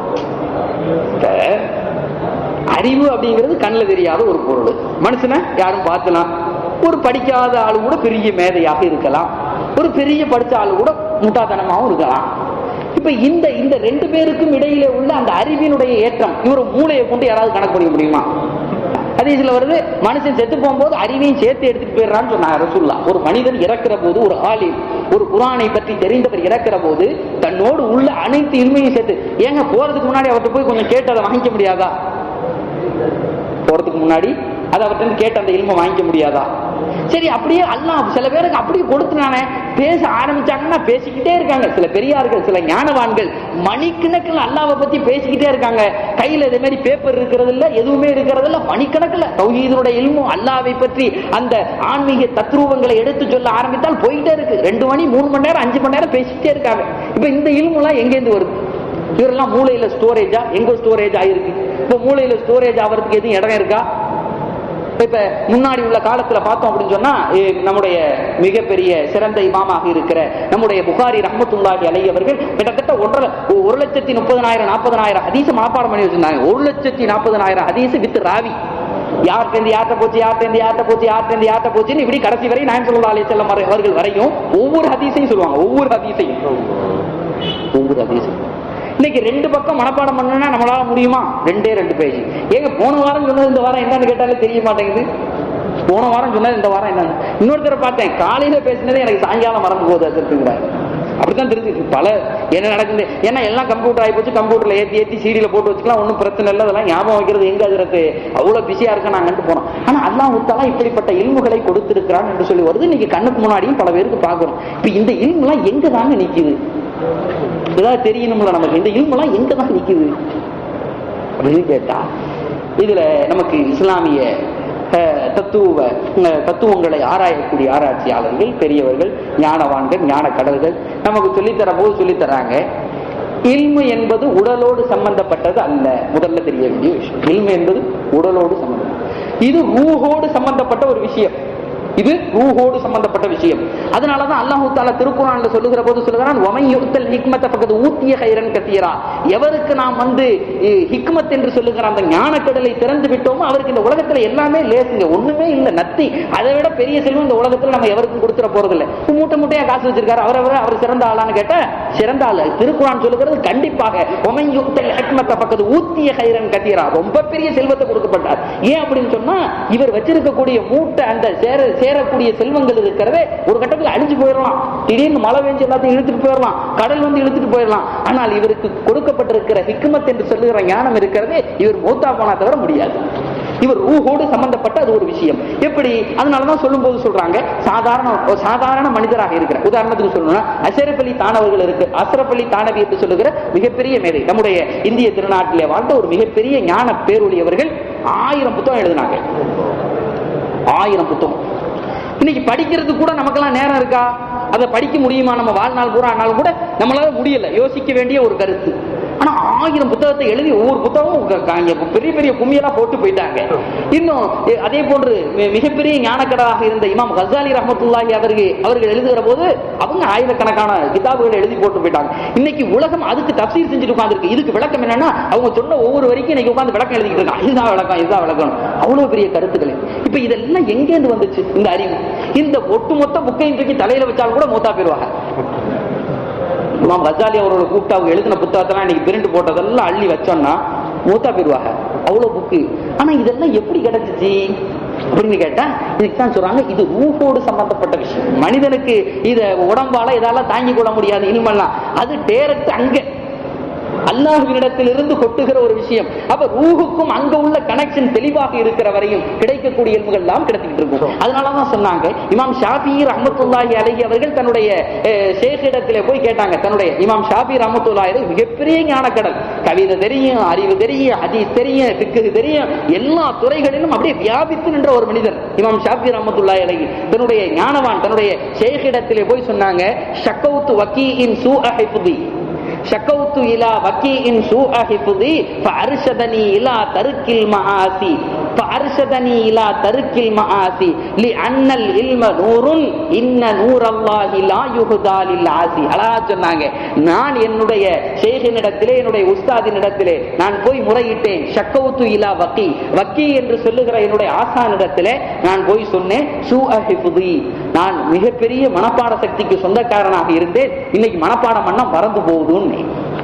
அறிவு அப்படிங்கிறது கண்ணில் தெரியாத ஒரு பொருள். மனுஷனை யாரும் பார்க்கலாம். ஒரு படிக்காத ஆளு கூட பெரிய மேதையாக இருக்கலாம், ஒரு பெரிய படிச்ச ஆளு கூட முட்டாத்தனமாகவும் இருக்கலாம். இப்ப இந்த ரெண்டு பேருக்கும் இடையிலே உள்ள அந்த அறிவினுடைய ஏற்றம், இவர் மூளையை கொண்டு யாராவது கணக்கு பண்ண முடியுமா? ஹதீஸ்ல வருது, மனுஷன் செத்து போகும்போது அறிவையும் சேர்த்து எடுத்துட்டு போயிடுறான்னு சொன்னாங்க ரசூலுல்லாஹ். ஒரு மனிதன் இறக்கிற போது, ஒரு ஆலிம், ஒரு குர்ஆனை பற்றி தெரிந்தவர் இறக்கிற போது தன்னோடு உள்ள அனைத்து இல்மையும் சேர்த்து, ஏங்க போறதுக்கு முன்னாடி அவர்கிட்ட போய் கொஞ்சம் கேட்டு அதை வாங்கிக்க முடியாதா? போறதுக்கு முன்னாடி அதை அவர்கிட்ட கேட்டு அந்த இல்மை வாங்கிக்க முடியாதா? சரி, அப்படியே அல்லாஹ் சில பேருக்கு அப்படியே கொடுத்துனானே, பேச ஆரம்பிச்சாங்கன்னா பேசிக்கிட்டே இருக்காங்க. சில பெரியார்கள், சில ஞானவான்கள் மணிக்கணக்கில் அல்லாஹ்வை பத்தி பேசிக்கிட்டே இருக்காங்க. கையில இதே மாதிரி பேப்பர் இருக்கிறது இல்ல, எதுவுமே இருக்கிறது இல்ல, மணிக்கணக்கில் தௌஹீதுடைய இல்மும் அல்லாஹ்வை பற்றி அந்த ஆன்மீக தத்ரூபங்களை எடுத்து சொல்ல ஆரம்பித்தால் போயிட்டே இருக்கு. 2 மணி 3 மணி நேரம் 5 மணி நேரம் பேசிக்கிட்டே இருக்காங்க. இப்ப இந்த இல்முலாம் எங்கேருந்து வருது? இவரெல்லாம் மூளையில ஸ்டோரேஜா? எங்க ஸ்டோரேஜ் ஆயிருக்கு? இப்ப மூளையில ஸ்டோரேஜ் ஆகிறதுக்கு எதுவும் இடம் இருக்கா? இப்ப முன்னாடி உள்ள காலத்துல பார்த்தோம் அப்படின்னு சொன்னா, நம்முடைய மிகப்பெரிய சிறந்த இமாமாக இருக்கிற நம்முடைய புகாரி ரஹ்மத்துல்லாஹி அலைஹி அவர்கள் கிட்டத்தட்ட 1,30,000 40,000 ஹதீஸ் மனப்பாடம் பண்ணி வச்சிருந்தாங்க. 1,40,000 ஹதீஸ் வித் ராவி. யார்கிட்ட யார்கிட்ட போச்சு, யார்கிட்ட போச்சுன்னு இப்படி கடைசி வரை நாயகம் ஸல்லல்லாஹு அலைஹி வஸல்லம் அவர்கள் வரையும் ஒவ்வொரு ஹதீஸையும் சொல்லுவாங்க. ஒவ்வொரு ஹதீஸையும் இன்னைக்கு 2 பக்கம் மனப்பாடம் பண்ணா நம்மளால முடியுமா? 2 பேஜ். ஏங்க போன வாரம் சொன்னது இந்த வாரம் என்னன்னு கேட்டாலே தெரிய மாட்டேங்குது. போன வாரம் சொன்னது இந்த வாரம் என்னன்னு. இன்னொருத்தர பார்த்தேன், காலையில பேசினதே எனக்கு சாயங்காலம் மறந்து போகுது அதுங்கிறாங்க. அப்படித்தான் தெரிஞ்சு பல என்ன நடக்குது. ஏன்னா எல்லாம் கம்ப்யூட்டர் ஆகி போச்சு. கம்ப்யூட்டர்ல ஏத்தி சீடியில போட்டு வச்சுக்கலாம், ஒன்னும் பிரச்சனை இல்லை. அதெல்லாம் ஞாபகம் வைக்கிறது எங்க அதுறது அவ்வளவு பிஸியா இருக்க நாங்க போனோம். ஆனா அல்லாஹ் தஆலா இப்படிப்பட்ட இல்முகளை கொடுத்திருக்கிறான் என்று சொல்லி வருது. இன்னைக்கு கண்ணுக்கு முன்னாடியும் பல பேருக்கு பாக்குறோம். இப்ப இந்த இல்முலாம் எங்க தாங்க நிக்குது? ஏதாவது தெரியணும்ல நமக்கு, இந்த இல்முலாம் எங்க தான் நிக்குது அப்படின்னு கேட்டா, இதுல நமக்கு இஸ்லாமிய தத்துவங்களை ஆராயக்கூடிய ஆராய்ச்சியாளர்கள், பெரியவர்கள், ஞானவான்கள், ஞான கடல்கள் நமக்கு சொல்லித்தர போது சொல்லித்தராங்க, இல்மு என்பது உடலோடு சம்பந்தப்பட்டது அல்ல. முதல்ல தெரிய வேண்டிய விஷயம், இல்மு என்பது உடலோடு சம்பந்தப்பட்டது. இது ரூஹோடு சம்பந்தப்பட்ட ஒரு விஷயம். இது ரூஹோடு சம்பந்தப்பட்ட விஷயம். அதனாலதான் அல்லாஹ் தஆலா திருக்குர்ஆன்ல சொல்லுகிற போது சொல்லுகிறான், வமன் யுத்தல் ஹிக்மத ஃபகத் ஊத்திய கைரன் கதீரா. எவருக்கு நாம் ஹிக்மத் என்று சொல்லுகிற அந்த ஞானக்கடலை திறந்து விட்டோமோ அவருக்கு இந்த உலகத்துல எல்லாமே லேசுங்க, ஒண்ணுமே இல்ல, நத்தி. அதை விட பெரிய செல்வம் இந்த உலகத்துல நம்ம எவருக்கும் கொடுத்துட போறது இல்லை. மூட்டையா காசு வச்சிருக்காரு, அவர் சிறந்த ஆளான்னு கேட்ட சிறந்த ஆளு. திருக்குர்ஆன் சொல்லுகிறது கண்டிப்பாக வமன் யுத்தல் ஹிக்மத ஃபகத் ஊத்திய கைரன் கதீரா, ரொம்ப பெரிய செல்வத்தை கொடுக்கப்பட்டார். ஏன் அப்படின்னு சொன்னா, இவர் வச்சிருக்கக்கூடிய மூட்டை அந்த சேரக்கூடிய செல்வங்கள் இருக்கிறதே ஒரு கட்டத்தில் அழிஞ்சு போயிடலாம். திடீர்னு மழை பெஞ்சு எல்லாத்தையும் இழுத்துட்டு போயிடலாம், கடல் வந்து இழுத்துட்டு போயிடலாம். ஆனால் இவருக்கு கொடுக்கப்பட்டிருக்கிற ஹிக்மத் என்று சொல்லுகிற ஞானம் இருக்கிறதே, இவர் மௌத்தா போனா தவிர முடியாது. இவர் ரூஹோடு சம்பந்தப்பட்ட அது ஒரு விஷயம். எப்படி? அதனாலதான் சொல்லும் போது சொல்றாங்க, சாதாரண மனிதராக இருக்கிற, உதாரணத்துக்கு சொல்லணும்னா அஷ்ரஃப் அலி தானவர்கள் இருக்கு. அஷ்ரஃப் அலி தானவி என்று சொல்லுகிற மிகப்பெரிய மேதை, நம்முடைய இந்திய திருநாட்டிலே வாழ்ந்த ஒரு மிகப்பெரிய ஞான பேரொளி அவர்கள் 1000 புத்தகம் எழுதினாங்க. 1000 புத்தகம். இன்னைக்கு படிக்கிறது கூட நமக்கெல்லாம் நேரம் இருக்கா? அதை படிக்க முடியுமா? நம்ம வாழ்நாள் பூரா ஆனாலும் கூட நம்மளால முடியல. யோசிக்க வேண்டிய ஒரு கருத்து. ஆனா 1000 புத்தகத்தை எழுதி ஒவ்வொரு புத்தகமும் பெரிய பெரிய கும்மியெல்லாம் போட்டு போயிட்டாங்க. இன்னும் அதே போன்று மிகப்பெரிய ஞானக்கடலாக இருந்த இமாம் கஸாலி ரஹ்மத்துல்லாஹி அவர்கள் எழுதுகிற போது அவங்க ஆயிரக்கணக்கான கிதாபுகளை எழுதி போட்டு போயிட்டாங்க. இன்னைக்கு உலகம் அதுக்கு தஃசீர் செஞ்சுட்டு உட்கார்ந்துருக்கு. இதுக்கு விளக்கம் என்னன்னா, அவங்க சொன்ன ஒவ்வொரு வரைக்கும் இன்னைக்கு உட்கார்ந்து விளக்கம் எழுதிக்கிட்டு இருக்காங்க. இதுதான் விளக்கம். அவ்வளவு பெரிய கருத்துக்கள். இப்ப இதெல்லாம் எங்கேருந்து வந்துச்சு இந்த அறிவு? இந்த ஒட்டுமொத்த புக்கையும் தூக்கி தலையில வச்சாலும் கூட மூத்தா போயிருவாங்க. இமாம் கஸாலி அவரோட கூப்பிட்டு அவங்க எழுதின புத்தகத்தெல்லாம் இன்னைக்கு பிரிண்ட் போட்டதெல்லாம் அள்ளி வச்சோம்னா மூத்தா போயிருவாங்க. அவ்வளவு புக்கு. ஆனா இதெல்லாம் எப்படி கிடைச்சிச்சு அப்படின்னு கேட்டா, இதுக்குதான் சொல்றாங்க, இது ரூஹோடு சம்பந்தப்பட்ட விஷயம். மனிதனுக்கு இத உடம்பால இதெல்லாம் தாங்கிக் கொள்ள முடியாது. இனிமெல்லாம் அது டைரக்ட் அங்க அல்லாஹ்வினிடத்திலிருந்து கொட்டுகிற ஒரு விஷயம். அப்ப ரூஹுக்கும் அங்க உள்ள கனெக்ஷன் தெளிவாக இருக்கிற வரையும் கிடைக்கக்கூடிய இல்முகள் எல்லாம் கிடைச்சிட்டு இருக்கும். அதனாலதான் சொன்னாங்க, இமாம் ஷாஃபி ரஹ்மத்துல்லாஹி அலைஹி அவர்கள் தன்னுடைய ஷேக்கிடத்திலே போய் கேட்டாங்க. தன்னுடைய இமாம் ஷாஃபி ரஹ்மத்துல்லாஹி மிகப்பெரிய ஞானக்கடல், கவிதை தெரியும், அறிவு தெரியும், ஹதீஸ் தெரியும், ஃபிக்ஹ் தெரியும், எல்லா துறைகளிலும் அப்படியே வியாபித்து நின்ற ஒரு மனிதர் இமாம் ஷாஃபி ரஹ்மத்துல்லாஹி அலைஹி. தன்னுடைய ஞானவான் தன்னுடைய ஷேக்கிடத்திலே போய் சொன்னாங்க, ஷக்கௌத்து வக்கீஇன் சூஅ ஹிஃப்தி, ஷக்கௌத்து இலா வக்கீஇன் சூஅ ஹிஃப்தி ஃபஅர்ஷதனி இலா தர்கில் மஆசி ஃபஅர்ஷதனி இலா தர்கில் மஆசி லிஅன்னல் இல்ம நூருன் இன்ன நூரல்லாஹி லா யுஹ்தா லில் ஆசி. அழகா சொன்னாங்க. நான் என்னுடைய ஷேഖினிடத்திலே, என்னுடைய உஸ்தாதினிடத்திலே நான் போய் முறையிட்டேன். ஷக்கவுத்து இலா வக்கி, வக்கி என்று சொல்லுகிற என்னுடைய ஆசானிடத்திலே நான் போய் சொன்னேன், சூஅ ஹிஃப்தி, நான் மிகப்பெரிய மனப்பாட சக்திக்கு சொந்தக்காரனாக இருந்தேன், இன்னைக்கு மனப்பாடம் பண்ண மறந்து போகுதுன்னு.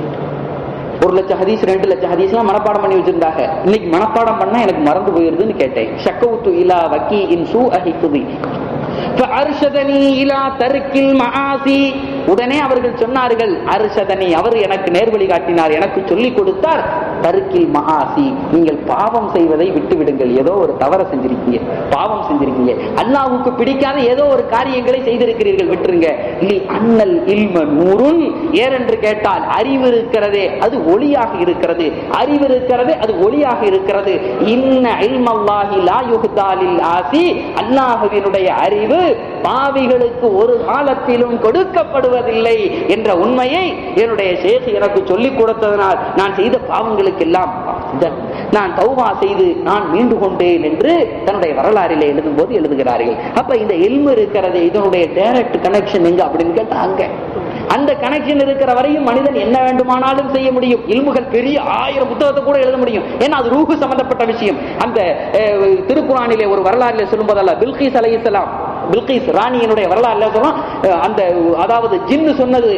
1 லட்சம் ஹதீஸ் 2 லட்சம் ஹதீஸ்லாம் மனப்பாடம் பண்ணி வச்சிருந்தாங்க, இன்னைக்கு மனப்பாடம் பண்ணா எனக்கு மறந்து போயிருதுன்னு கேட்டேன். ஷக்கவுத்து இலா வக்கி இன் சூஅ ஹிஃப்தி ஃபஅர்ஷதனி இலா தர்கில் மஆசி. உடனே அவர்கள் சொன்னார்கள், அர்ஷதனி, அவர் எனக்கு நேர்வழி காட்டினார், எனக்கு சொல்லிக் கொடுத்தார். தர்கில் மஆசி, நீங்கள் பாவம் செய்வதை விட்டு விடுங்கள். ஏதோ ஒரு தவறு செஞ்சிருக்கீங்க, பாவம் செஞ்சிருக்கீங்க, அல்லாஹ்வுக்கு பிடிக்காத ஏதோ ஒரு காரியங்களை செய்திருக்கிறீர்கள், விட்டுருங்க. அன்னல் இல்ம நூருன், ஏனென்று கேட்டால் அறிவு இருக்கிறதே அது ஒளியாக இருக்கிறது, அறிவு இருக்கிறது அது ஒளியாக இருக்கிறது. இன்ன இல்மல்லாஹி லா யுஹ்தா லில் ஆசி, அல்லாஹ்வினுடைய அறிவு பாவிகளுக்கு ஒரு காலத்திலும் கொடுக்கப்படுவதில்லை என்ற உண்மையை என்னுடைய ஷேக் எனக்கு சொல்லிக் கொடுத்ததனால் நான் செய்த பாவங்களுக்கு எல்லாம் நான் தௌபா செய்து நான் மீண்டு கொண்டேன் என்று தன்னுடைய வரலாறிலே எழுதும் போது எழுதுகிறார்கள். அப்ப இந்த இல்மு இருக்கிறது, இதனுடைய டைரக்ட் கனெக்ஷன் எங்க அப்படின்னு கேட்டா அங்க அந்த கனெக்ஷன் இருக்கிற வரையும் மனிதன் என்ன வேண்டுமானாலும் செய்ய முடியும். இல்முகள் பெரிய 1000 புத்தகத்தை கூட எழுத முடியும், ஏன்னா அது ரூஹு சம்பந்தப்பட்ட விஷயம். அந்த திருக்குரானிலே ஒரு வரலாறிலே சொல்லும் போதல்ல, பில்கீஸ் அலைஹிஸ்ஸலாம், பில்கீஸ் ராணியினுடைய வரலாறுல சொல்றோம், அந்த அதாவது ஜின்னு சொன்னது,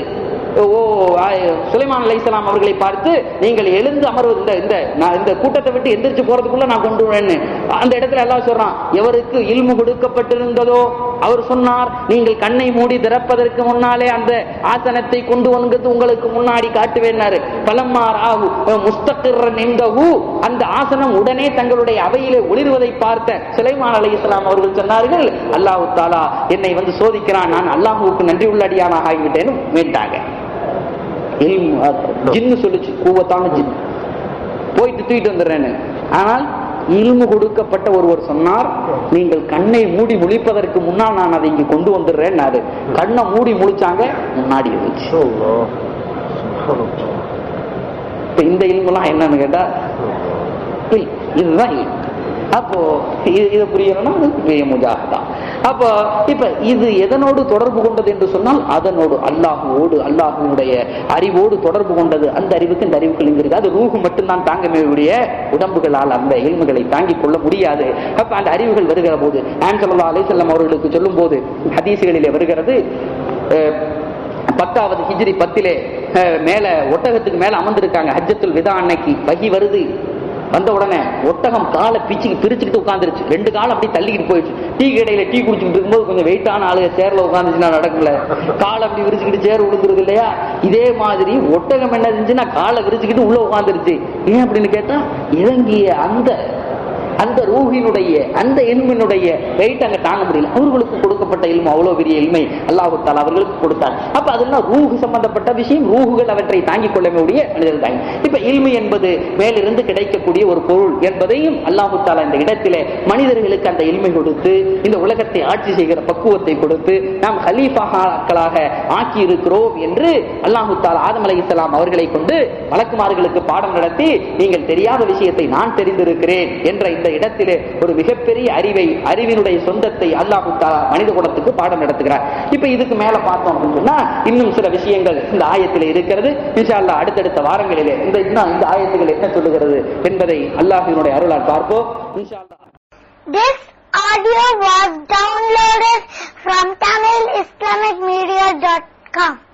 சுலைமான் அலைஹிஸ்ஸலாம் அவர்களை பார்த்து, நீங்கள் எழுந்து அமர்வது, இந்த கூட்டத்தை விட்டு எந்திரிச்சு போறதுக்குள்ள நான் கொண்டு வரேன்னு. அந்த இடத்துல எல்லாம் சொல்றான், எவருக்கு இல்மு கொடுக்கப்பட்டிருந்ததோ அவர் சொன்னார், நீங்கள் கண்ணை மூடி திறப்பதற்கு முன்னாலே அந்த ஆசனத்தை கொண்டு வந்து உங்களுக்கு முன்னாடி காட்டுவேன்னாரு. பலம்மார் ஆகு முஸ்தகிர்ரன் இந்தஹு, அந்த ஆசனம் உடனே தங்களுடைய அவையிலே ஒளிர்வதை பார்த்த சுலைமான் அலைஹிஸ்ஸலாம் அவர்கள் சொன்னார்கள், அல்லாஹ் தஆலா என்னை வந்து சோதிக்கிறான், நான் அல்லாஹ்வுக்கு நன்றி உள்ள அடியானாக ஆகிவிட்டேன்னு மீட்டாங்க. ஜின்னு சொல்லுச்சு, கூவத்தான ஜின், போயிட்டு தூக்கிட்டு வந்துடுறேன்னு. ஆனால் இல்மு கொடுக்கப்பட்ட ஒருவர் சொன்னார், நீங்கள் கண்ணை மூடி முழிப்பதற்கு முன்னால் நான் அதை இங்க கொண்டு வந்துடுறேன். கண்ணை மூடி முழிச்சாங்க, முன்னாடி இருந்துச்சு. இந்த இல்முலாம் என்னன்னு கேட்டா இதுதான். அப்போ இதை புரியணும்னா பெரிய முஜாஹிதா. அப்போ இப்ப இது எதனோடு தொடர்பு கொண்டது என்று சொன்னால், அதனோடு அல்லாஹுவோடு, அல்லாஹுடைய அறிவோடு தொடர்பு கொண்டது. அந்த அறிவுக்கு இந்த அறிவுக்கு லிங்க் இருக்கு. அது ரூஹு மட்டும்தான் தாங்கக்கூடிய உடம்புகளால் அந்த இல்முகளை தாங்கிக் கொள்ள முடியாது. அப்ப அந்த அறிவுகள் வருகிற போது நாயகம் ஸல்லல்லாஹு அலைஹி வஸல்லம் அவர்களுக்கு சொல்லும் போது ஹதீஸ்களிலே வருகிறது, 10வது ஹிஜ்ரி 10 மேல ஒட்டகத்துக்கு மேல அமர்ந்திருக்காங்க. ஹஜ்ஜத்துல் விதா அன்னைக்கு வஹி வருது. வந்த உடனே ஒட்டகம் காலை பிரிச்சுக்கிட்டு உட்காந்துருச்சு, 2 காலம் அப்படி தள்ளிக்கிட்டு போயிடுச்சு. டீ கடையில டீ குடிச்சுட்டு இருக்கும்போது கொஞ்சம் வெயிட்டான ஆளுக சேர்ல உட்காந்துச்சுன்னா நடக்கல, காலை அப்படி விரிச்சுக்கிட்டு சேர் விழுந்துருது இல்லையா? இதே மாதிரி ஒட்டகம் என்ன செஞ்சுன்னா காலை விரிச்சுக்கிட்டு உள்ள உட்காந்துருச்சு. ஏன் அப்படின்னு கேட்டா, இறங்கிய அந்த ரூஹினுடைய அந்த இல்மினுடைய வெயிட் அங்க தாங்க முடியல. அவர்களுக்கு கொடுக்கப்பட்ட இல்மு அவ்வளவு பெரிய இல்மை அல்லாஹ் தஆலா அவர்களுக்கு கொடுத்தார். அப்ப அதெல்லாம் ரூஹு சம்பந்தப்பட்ட விஷயம், ரூஹுகள் அவற்றை தாங்கிக் கொள்ளக்கூடிய மனிதர்கள் தாங்க. இப்ப இல்மு என்பது மேலிருந்து கிடைக்கக்கூடிய ஒரு பொருள் என்பதையும் அல்லாஹ் தஆலா இந்த இடத்திலே மனிதர்களுக்கு அந்த இல்மை கொடுத்து இந்த உலகத்தை ஆட்சி செய்கிற பக்குவத்தை கொடுத்து நாம் கலீஃபாக்களாக ஆக்கி இருக்கிறோம் என்று அல்லாஹ் தஆலா ஆதம் அலைஹிஸ்ஸலாம் அவர்களை கொண்டு மலக்குமார்களுக்கு பாடம் நடத்தி, நீங்கள் தெரியாத விஷயத்தை நான் தெரிந்திருக்கிறேன் என்ற இந்த இடத்திலே ஒரு மிகப்பெரிய அறிவினுடைய சொந்தத்தை அல்லாஹ் தஆலா மனித குலத்துக்கு பாடம் நடத்துகிறார். இப்ப இதுக்கு மேல பார்த்தோம் அப்படின்னு சொன்னா இன்னும் சில விஷயங்கள் இந்த ஆயத்திலே இருக்கிறது. இன்ஷா அல்லாஹ் அடுத்தடுத்த வாரங்களிலே இந்த ஆயத்துகள் என்ன சொல்லுகிறது என்பதை அல்லாஹ்வினுடைய அருளால் பார்ப்போம். இன்ஷா அல்லாஹ். This audio was downloaded from TamilIslamicMedia.com.